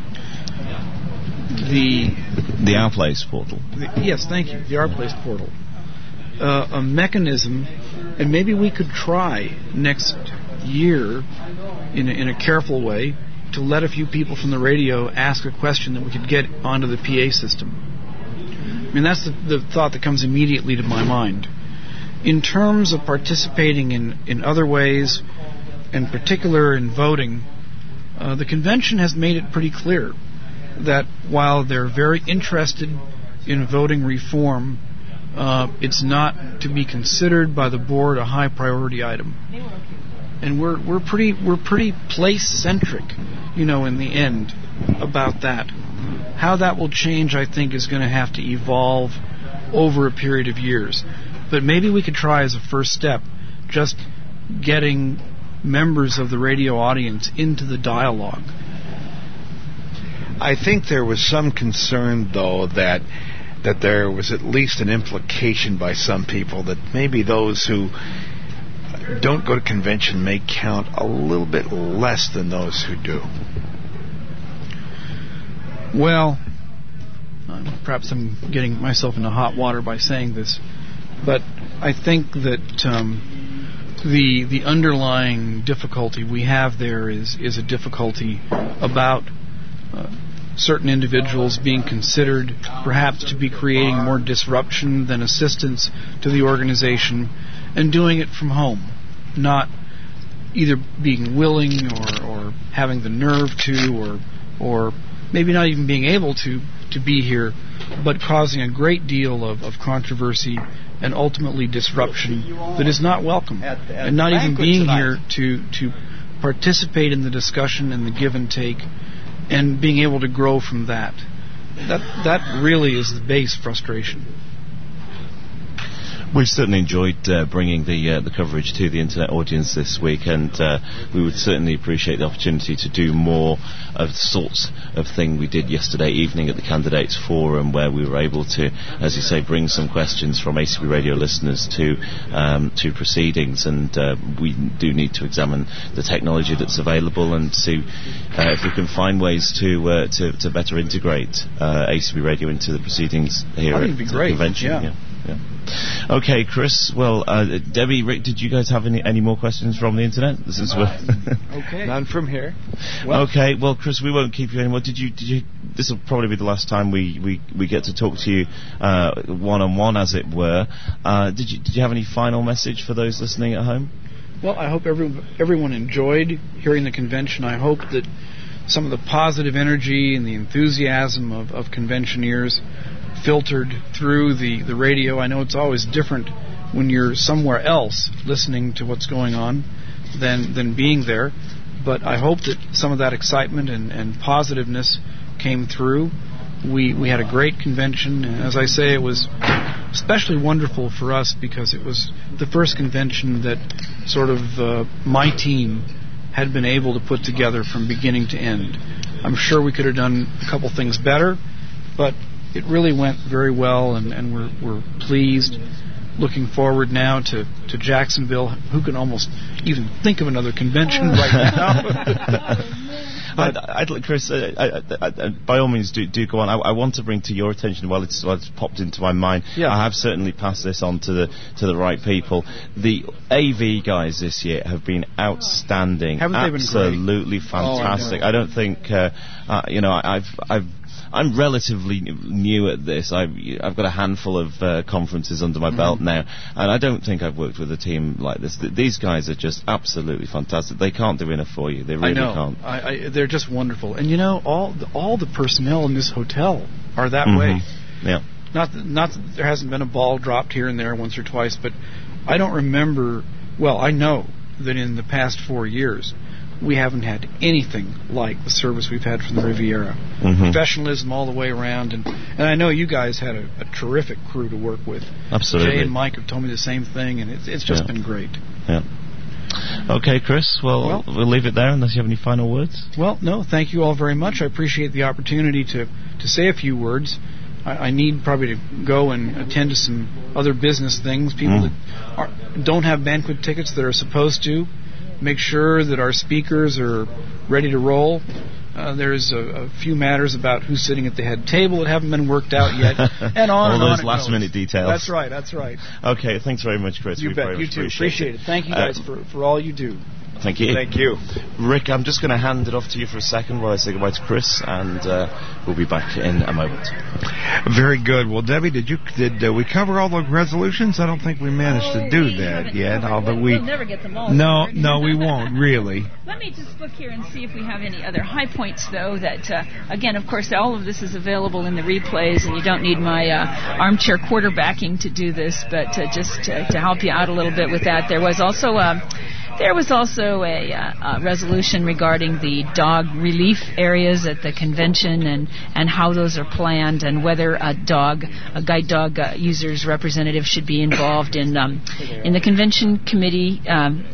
the the Our Place portal. The, yes, thank you. The Our Place portal. Uh, a mechanism, and maybe we could try next year, in a, in a careful way, to let a few people from the radio ask a question that we could get onto the P A system. I mean, that's the, the thought that comes immediately to my mind. In terms of participating in, in other ways, in particular in voting, uh, the convention has made it pretty clear that while they're very interested in voting reform, uh, it's not to be considered by the board a high priority item. And we're we're pretty we're pretty place centric, you know, in the end about that. How that will change, I think, is going to have to evolve over a period of years. But maybe we could try as a first step just getting members of the radio audience into the dialogue. I think there was some concern, though, that that there was at least an implication by some people that maybe those who don't go to convention may count a little bit less than those who do. Well, uh, perhaps I'm getting myself into hot water by saying this, but I think that um, the the underlying difficulty we have there is is a difficulty about uh, certain individuals being considered perhaps to be creating more disruption than assistance to the organization, and doing it from home, not either being willing or, or having the nerve to, or or maybe not even being able to, to be here, but causing a great deal of, of controversy and ultimately disruption that is not welcome, at, at and not even being tonight. Here to to participate in the discussion and the give and take, and being able to grow from that. That that really is the base frustration. We've certainly enjoyed uh, bringing the uh, the coverage to the internet audience this week, and uh, we would certainly appreciate the opportunity to do more of the sorts of thing we did yesterday evening at the Candidates Forum, where we were able to, as you say, bring some questions from A C B Radio listeners to um, to proceedings, and uh, we do need to examine the technology that's available and see uh, if we can find ways to uh, to, to better integrate uh, A C B Radio into the proceedings here at the great. convention. Yeah. Yeah. Yeah. Okay, Chris. Well, uh, Debbie, Rick, did you guys have any, any more questions from the internet? This is okay. None from here. Well, okay. Well, Chris, we won't keep you anymore. Did you? Did you? This will probably be the last time we, we, we get to talk to you one on one, as it were. Uh, did you Did you have any final message for those listening at home? Well, I hope every, everyone enjoyed hearing the convention. I hope that some of the positive energy and the enthusiasm of, of conventioneers filtered through the, the radio. I know it's always different when you're somewhere else listening to what's going on than than being there, but I hope that some of that excitement and, and positiveness came through. We we had a great convention, and as I say, it was especially wonderful for us because it was the first convention that sort of uh, my team had been able to put together from beginning to end. I'm sure we could have done a couple things better, but it really went very well, and, and we're, we're pleased. Looking forward now to, to Jacksonville. Who can almost even think of another convention right now? I'd, I'd, Chris, uh, I, I, I, by all means, do, do go on. I, I want to bring to your attention, while it's, while it's popped into my mind, yeah. I have certainly passed this on to the to the right people. The A V guys this year have been outstanding. Haven't they been absolutely great? fantastic. Oh, I, I don't think, uh, uh, you know, I've I've. I'm relatively new at this. I've, I've got a handful of uh, conferences under my mm-hmm. belt now, and I don't think I've worked with a team like this. Th- these guys are just absolutely fantastic. They can't do enough for you. They really I know. can't. I, I, they're just wonderful. And you know, all the, all the personnel in this hotel are that mm-hmm. way. Yeah. Not that, not that there hasn't been a ball dropped here and there once or twice, but I don't remember. Well, I know that in the past four years. We haven't had anything like the service we've had from the Riviera. Mm-hmm. Professionalism all the way around, and, and I know you guys had a, a terrific crew to work with. Absolutely. Jay and Mike have told me the same thing, and it's, it's just yeah. been great. Yeah. Okay, Chris, well, well, we'll leave it there unless you have any final words. Well, no, thank you all very much. I appreciate the opportunity to, to say a few words. I, I need probably to go and attend to some other business things. People mm. that are, don't have banquet tickets that are supposed to. Make sure that our speakers are ready to roll. Uh, there's a, a few matters about who's sitting at the head table that haven't been worked out yet, and on All and those on last minute details. That's right. That's right. Okay. Thanks very much, Chris. You we bet. very You much too. Appreciate, appreciate it. it. Thank you guys uh, for for all you do. Thank you. Thank you. Rick, I'm just going to hand it off to you for a second while I say goodbye to Chris, and uh, we'll be back in a moment. Very good. Well, Debbie, did you did uh, we cover all the resolutions? I don't think we managed oh, to do we that yet. Although we we'll never get them all. No, covered. no, we won't really. Let me just look here and see if we have any other high points, though. That uh, again, of course, all of this is available in the replays, and you don't need my uh, armchair quarterbacking to do this. But uh, just to, to help you out a little bit with that, there was also a. There was also a, uh, a resolution regarding the dog relief areas at the convention and, and how those are planned, and whether a dog, a guide dog uh, users representative should be involved in um, in the convention committee. Um,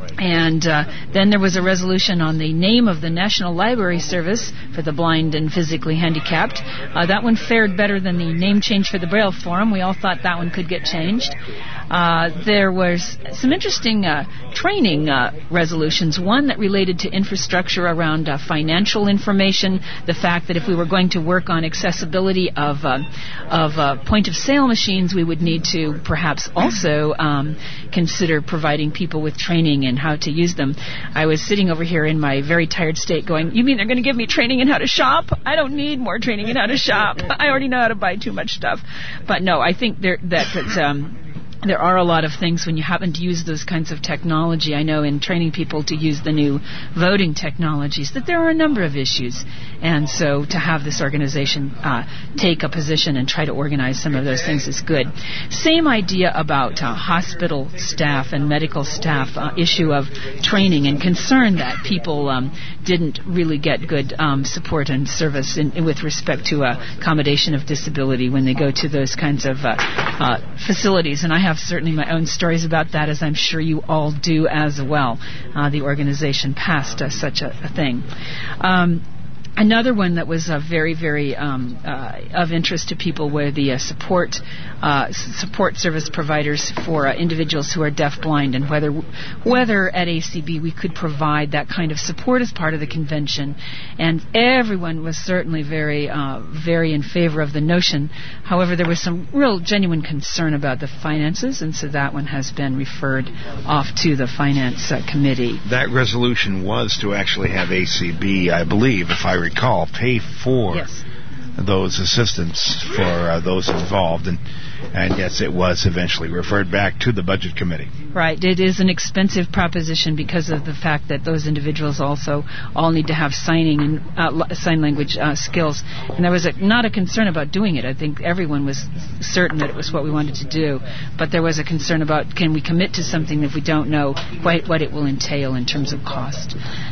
And uh, then there was a resolution on the name of the National Library Service for the blind and physically handicapped. Uh, that one fared better than the name change for the Braille Forum. We all thought that one could get changed. Uh, there was some interesting uh, training uh, resolutions. One that related to infrastructure around uh, financial information, the fact that if we were going to work on accessibility of uh, of uh, point-of-sale machines, we would need to perhaps also um, consider providing people with training in how to use them. I was sitting over here in my very tired state going, you mean they're going to give me training in how to shop? I don't need more training in how to shop. I already know how to buy too much stuff. But no, I think there, that... that um, There are a lot of things when you happen to use those kinds of technology. I know in training people to use the new voting technologies that there are a number of issues. And so to have this organization uh, take a position and try to organize some of those things is good. Same idea about uh, hospital staff and medical staff uh, issue of training and concern that people um, didn't really get good um, support and service in, in with respect to uh, accommodation of disability when they go to those kinds of uh, uh, facilities. And I have certainly my own stories about that, as I'm sure you all do as well. Uh, the organization passed uh, such a, a thing. Um, Another one that was uh, very, very um, uh, of interest to people were the uh, support uh, support service providers for uh, individuals who are deaf-blind, and whether whether at A C B we could provide that kind of support as part of the convention. And everyone was certainly very, uh, very in favor of the notion. However, there was some real genuine concern about the finances, and so that one has been referred off to the finance uh, committee. That resolution was to actually have A C B, I believe, if I recall, pay for yes. those assistants for uh, those involved, and and yes, it was eventually referred back to the budget committee. Right. It is an expensive proposition because of the fact that those individuals also all need to have signing and uh, sign language uh, skills. And there was a, not a concern about doing it. I think everyone was certain that it was what we wanted to do. But there was a concern about, can we commit to something if we don't know quite what it will entail in terms of cost.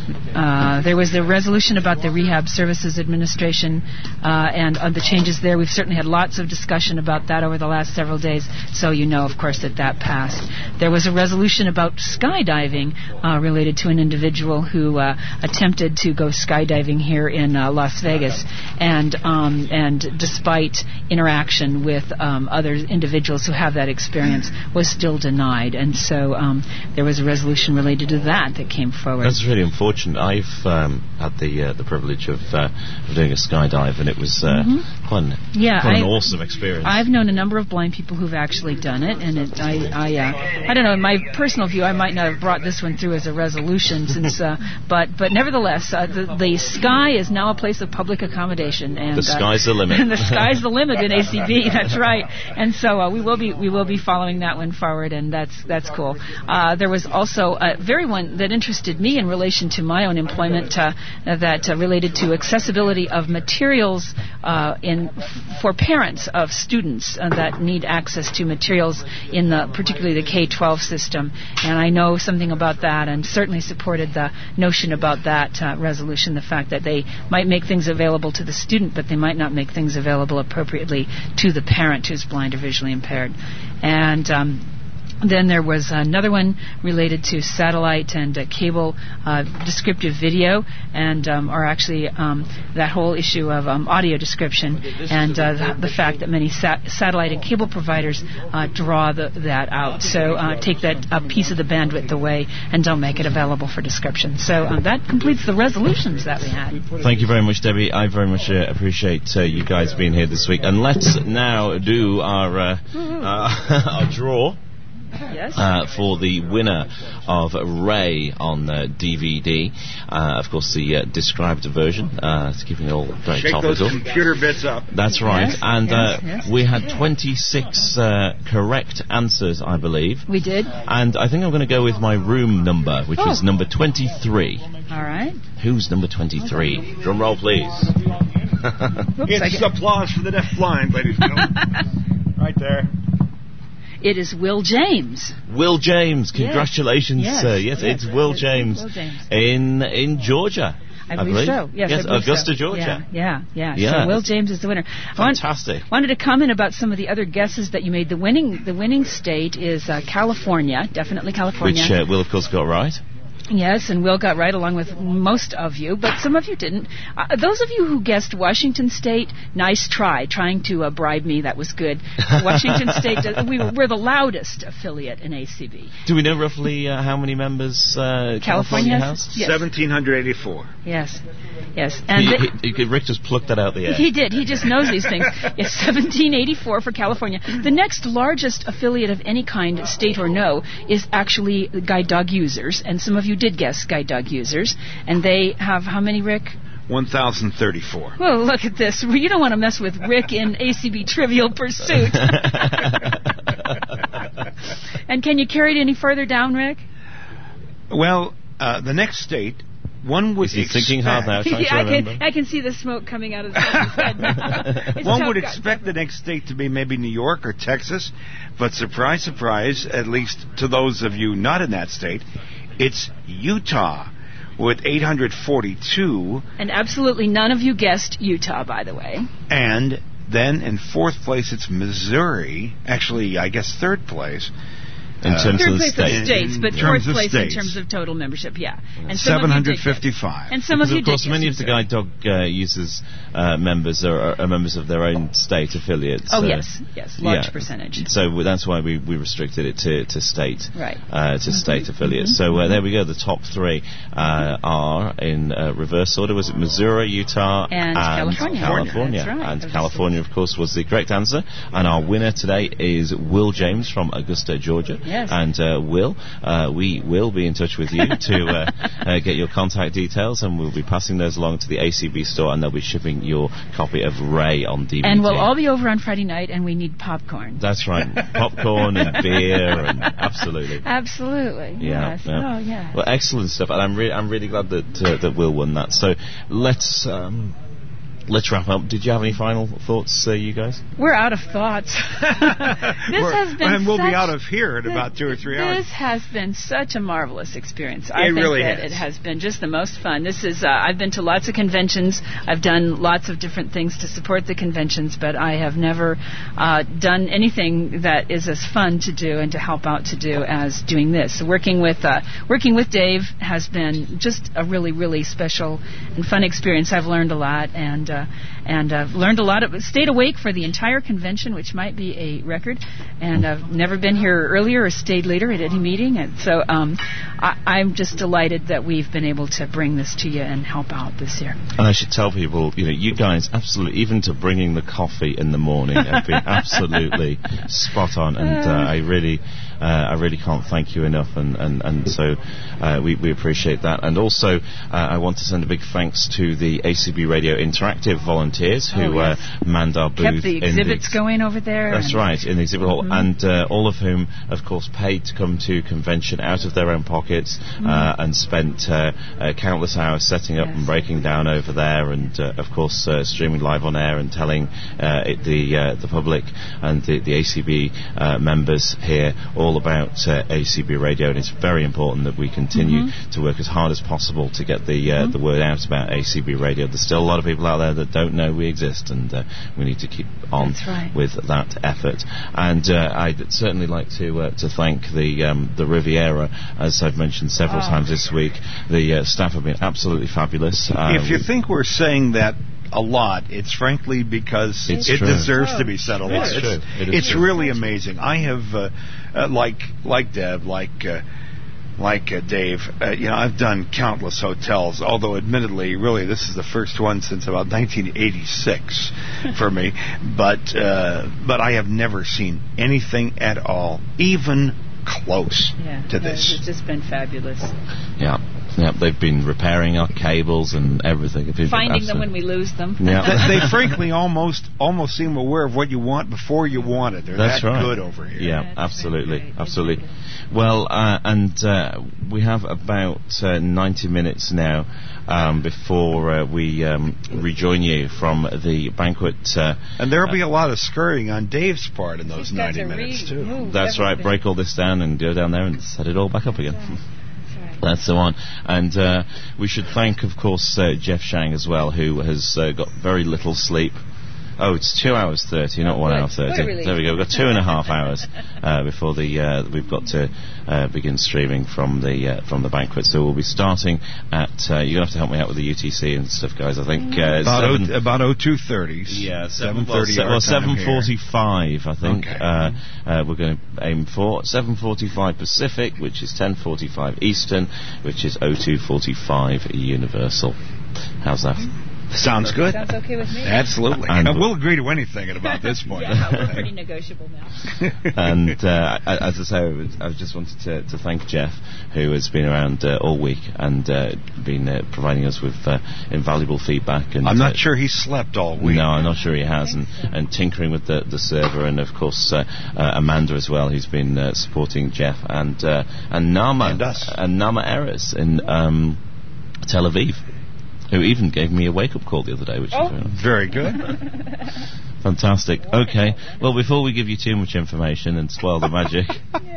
Uh, there was the resolution about the Rehab Services Administration uh, and uh, the changes there. We've certainly had lots of discussion about that over the last several days, so you know, of course, that that passed. There was a resolution about skydiving uh, related to an individual who uh, attempted to go skydiving here in uh, Las Vegas, and um, and despite interaction with um, other individuals who have that experience, was still denied. And so um, there was a resolution related to that that came forward. That's really unfortunate. I've um, had the uh, the privilege of, uh, of doing a skydive, and it was uh, mm-hmm. quite, an, yeah, quite an I, awesome experience. I've known a number of blind people who've actually done it, and it, I I, uh, I don't know. In my personal view, I might not have brought this one through as a resolution, since, uh, but but nevertheless, uh, the, the sky is now a place of public accommodation, and the sky's uh, the limit. And the sky's the limit in A C B. That's right. And so uh, we will be we will be following that one forward, and that's that's cool. Uh, there was also a very one that interested me in relation to my own employment uh, that uh, related to accessibility of materials uh, in f- for parents of students uh, that need access to materials in the particularly the K twelve system. And I know something about that, and certainly supported the notion about that uh, resolution, the fact that they might make things available to the student, but they might not make things available appropriately to the parent who's blind or visually impaired. And um, then there was another one related to satellite and uh, cable uh, descriptive video, and um, or actually um, that whole issue of um, audio description, and uh, the, the fact that many sat- satellite and cable providers uh, draw the, that out. So uh, take that uh, piece of the bandwidth away and don't make it available for description. So uh, that completes the resolutions that we had. Thank you very much, Debbie. I very much uh, appreciate uh, you guys being here this week. And let's now do our uh, uh, our draw. Yes. Uh, for the winner of Ray on uh, D V D. Uh, of course, the uh, described version. Uh, it's keeping it all very Shake those topical. computer bits up. That's right. Yes, and yes, uh, yes. we had twenty-six uh, correct answers, I believe. We did. And I think I'm going to go with my room number, which Oh. was number twenty-three. All right. Who's number twenty-three? Drum roll, please. It's applause for the deafblind, ladies and gentlemen. Right there. It is Will James. Will James, congratulations, Yes. sir. Yes, Yes, it's Will it's James, Will James. in in Georgia. I believe, so. Yes, I believe Augusta, so. Georgia. Yeah, yeah, yeah. Yeah. So Will James is the winner. I want- Fantastic. wanted to comment about some of the other guesses that you made. The winning, the winning state is uh, California, definitely California. Which uh, Will, of course, got right. Yes, and Will got right along with most of you, but some of you didn't. Uh, those of you who guessed Washington State, nice try, trying to uh, bribe me. That was good. Washington State, does, we were, we're the loudest affiliate in A C B. Do we know roughly uh, how many members uh, California, California has? Yes. seventeen eighty-four. Yes, yes. And He, the- he, he, Rick just plucked that out the air. He did. He just knows these things. Yes, seventeen eighty-four for California. The next largest affiliate of any kind, state or no, is actually Guide Dog Users, and some of you did guess Guide Dog Users, and they have how many, Rick? one thousand thirty-four. Well, look at this. You don't want to mess with Rick in A C B Trivial Pursuit. And can you carry it any further down, Rick? Well, uh, the next state, one would Is he expect... thinking hard now, trying to I remember? can I can see the smoke coming out of his head now. It's One so would good. expect the next state to be maybe New York or Texas, but surprise, surprise, at least to those of you not in that state, it's Utah with eight hundred forty-two, And absolutely none of you guessed Utah, by the way. and then in fourth place it's Missouri, actually I guess third place. In terms Third of the place state. of states, but In fourth terms of place states. in terms of total membership, yeah. And some of you did guess. seven hundred fifty-five. And some of Because you of course, did many guess of the Missouri. Guide Dog uh, users uh, members are, are members of their own state affiliates. Oh, uh, yes, yes, large yeah. percentage. So w- that's why we, we restricted it to, to state, Right. uh, to state affiliates. So uh, there we go. The top three uh, are in uh, reverse order. Was it Missouri, Utah, And California. California. That's right. And California, of course, was the correct answer. And our winner today is Will James from Augusta, Georgia. Yes. And uh, Will, uh, we will be in touch with you to uh, uh, get your contact details, and we'll be passing those along to the A C B store, and they'll be shipping your copy of Ray on D V D. And we'll all be over on Friday night, and we need popcorn. That's right, popcorn and beer, and absolutely. Absolutely. Yeah, Yes. yeah. Oh, yeah. Well, excellent stuff, and I'm really, I'm really glad that uh, that Will won that. So let's um, let's wrap up. Did you have any final thoughts, uh, you guys? We're out of thoughts. this has been and we'll such, be out of here in about two or three hours. This has been such a marvelous experience. I It think really that has. it has been just the most fun. This is uh, I've been to lots of conventions. I've done lots of different things to support the conventions, but I have never uh, done anything that is as fun to do and to help out to do as doing this. So working with uh, working with Dave has been just a really really special and fun experience. I've learned a lot, and uh, and I've learned a lot. Of, stayed awake for the entire convention, which might be a record, and I've never been here earlier or stayed later at any meeting. And so um, I, I'm just delighted that we've been able to bring this to you and help out this year. And I should tell people, you know, you guys absolutely, even to bringing the coffee in the morning, have been absolutely spot on, and uh, I really, uh, I really can't thank you enough, and and and so uh, we we appreciate that, and also uh, I want to send a big thanks to the A C B Radio Interactive volunteers who Oh, yes. uh, manned our booth. Kept the in the exhibits going over there. That's and right, in the exhibit hall, Mhm. and uh, all of whom, of course, paid to come to convention out of their own pockets Mm. uh, and spent uh, uh, countless hours setting up and breaking down over there, and uh, of course uh, streaming live on air and telling uh, it, the uh, the public and the, the A C B uh, members here all about uh, A C B Radio. And it's very important that we continue Mhm. to work as hard as possible to get the uh, Mhm. the word out about A C B Radio. There's still a lot of people out there that don't know we exist, and uh, we need to keep on That's right. with that effort. And uh, I'd certainly like to uh, to thank the um, the Riviera, as I've mentioned several Oh. times this week. The uh, staff have been absolutely fabulous. Uh, If you think we're saying that a lot, it's frankly because It's it true. deserves to be said a lot. It's true. It is it's true. really amazing. I have, uh, uh, like like Deb, like. Uh, Like uh, Dave, uh, you know, I've done countless hotels. Although, admittedly, really, this is the first one since about nineteen eighty-six for me. But uh, but I have never seen anything at all, even close yeah, to this. It's just been fabulous. Yeah. Yeah, they've been repairing our cables and everything. People Finding them when we lose them. Yeah. they, they frankly almost almost seem aware of what you want before you want it. They're That's that right. good over here. Yeah, yeah absolutely, great. absolutely. Well, uh, and uh, we have about uh, ninety minutes now um, before uh, we um, rejoin you from the banquet. Uh, and there'll be a lot of scurrying on Dave's part in those He's got ninety to minutes, too. remove That's right, everything. break all this down and go down there and set it all back up again. That's the one. And uh, we should thank, of course, uh, Jeff Shang as well, who has uh, got very little sleep. Oh, it's two hours thirty, not one hour thirty. There we go. We've got two and a half hours uh, before the uh, we've got to uh, begin streaming from the uh, from the banquet. So we'll be starting at. Uh, you're gonna have to help me out with the U T C and stuff, guys. I think uh, about seven, o- about oh two thirty. Yeah, seven well, thirty. se- well, seven forty-five. I think Okay. uh, uh, we're going to aim for seven forty-five Pacific, which is ten forty-five Eastern, which is oh two forty-five Universal. How's that? Sounds good. Sounds okay with me. Absolutely. And And we'll agree to anything at about this point. Yeah, we're pretty negotiable now. And uh, I- as I say, I was- I just wanted to, to thank Jeff, who has been around uh, all week and uh, been uh, providing us with uh, invaluable feedback. And I'm not uh, sure he slept all week. No, I'm not sure he has, and, and tinkering with the, the server, and of course uh, uh, Amanda as well, who's been uh, supporting Jeff, and uh, and Nama And us. and Nama Eres in um, Tel Aviv, who even gave me a wake-up call the other day, which Oh. is very, Very good. fantastic. Okay, well, before we give you too much information and spoil the magic,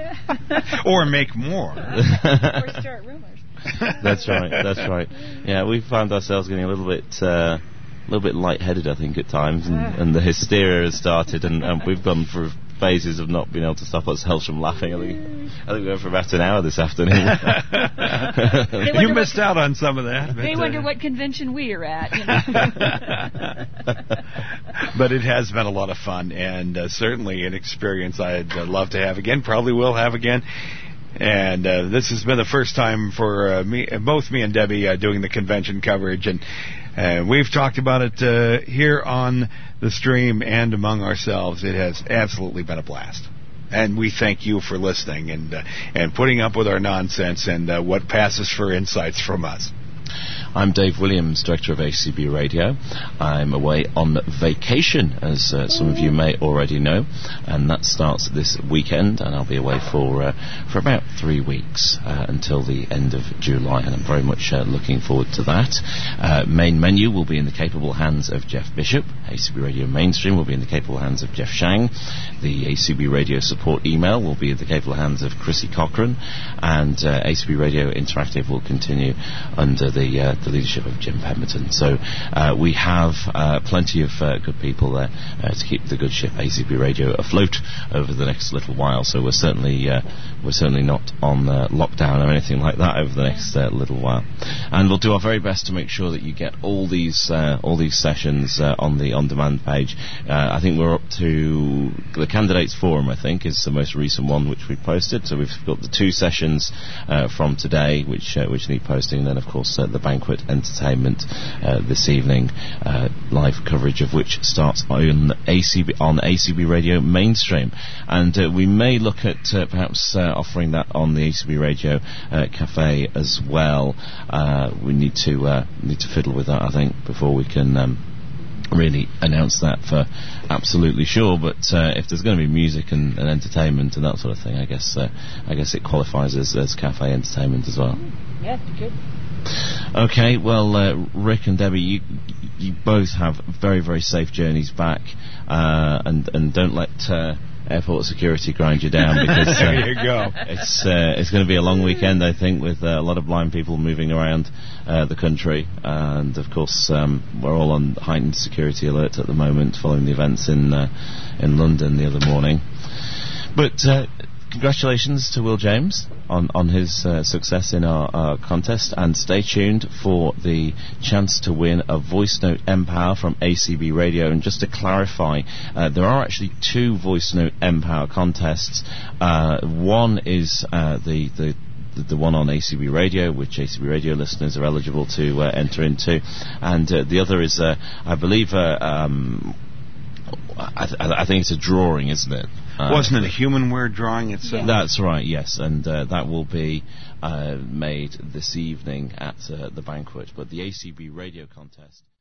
Or make more. Or start rumors. that's right, that's right. Yeah, we found ourselves getting a little bit, uh, a little bit lightheaded, I think, at times, and, and the hysteria has started, and, and we've gone through phases of not being able to stop ourselves from laughing. I think, I think we went for about an hour this afternoon. You missed out on some of that. They but, wonder uh, what convention we are at. You know? But it has been a lot of fun, and uh, certainly an experience I'd uh, love to have again. Probably will have again. And uh, this has been the first time for uh, me, both me and Debbie, uh, doing the convention coverage, and uh, we've talked about it uh, here on the stream and among ourselves. It has absolutely been a blast. And we thank you for listening and uh, and putting up with our nonsense and uh, what passes for insights from us. I'm Dave Williams, Director of A C B Radio. I'm away on vacation, as uh, some of you may already know, and that starts this weekend, and I'll be away for uh, for about three weeks uh, until the end of July, and I'm very much uh, looking forward to that. Uh, main menu will be in the capable hands of Jeff Bishop. A C B Radio Mainstream will be in the capable hands of Jeff Shang. The A C B Radio support email will be in the capable hands of Chrissy Cochran, and uh, A C B Radio Interactive will continue under the uh, the leadership of Jim Pemberton. So uh, we have uh, plenty of uh, good people there uh, to keep the good ship A C B Radio afloat over the next little while. So we're certainly uh, we're certainly not on uh, lockdown or anything like that over the next uh, little while. And we'll do our very best to make sure that you get all these uh, all these sessions uh, on the on-demand page. Uh, I think we're up to the Candidates Forum. I think is the most recent one which we posted. So we've got the two sessions uh, from today which uh, which need posting. And then of course uh, the banquet entertainment uh, this evening, uh, live coverage of which starts on A C B on A C B Radio Mainstream, and uh, we may look at uh, perhaps uh, offering that on the A C B Radio uh, Cafe as well. Uh, we need to uh, need to fiddle with that, I think, before we can um, really announce that for absolutely sure. But uh, if there's going to be music and, and entertainment and that sort of thing, I guess uh, I guess it qualifies as, as cafe entertainment as well. Yeah, good. Okay, well, uh, Rick and Debbie, you you both have very, very safe journeys back, uh, and and don't let uh, airport security grind you down, because uh, there you go. It's uh, it's going to be a long weekend, I think, with uh, a lot of blind people moving around uh, the country, and of course um, we're all on heightened security alert at the moment, following the events in uh, in London the other morning. But uh, congratulations to Will James on, on his uh, success in our, our contest, and stay tuned for the chance to win a Voice Note M-Power from A C B Radio. And just to clarify, uh, there are actually two Voice Note M-Power contests. Uh, one is uh, the, the the one on A C B Radio, which A C B Radio listeners are eligible to uh, enter into, and uh, the other is, uh, I believe, uh, um, I, th- I think it's a drawing, isn't it? Uh, Wasn't it a humanware drawing itself? That's right, yes, and uh, that will be uh, made this evening at uh, the banquet. But the A C B radio contest...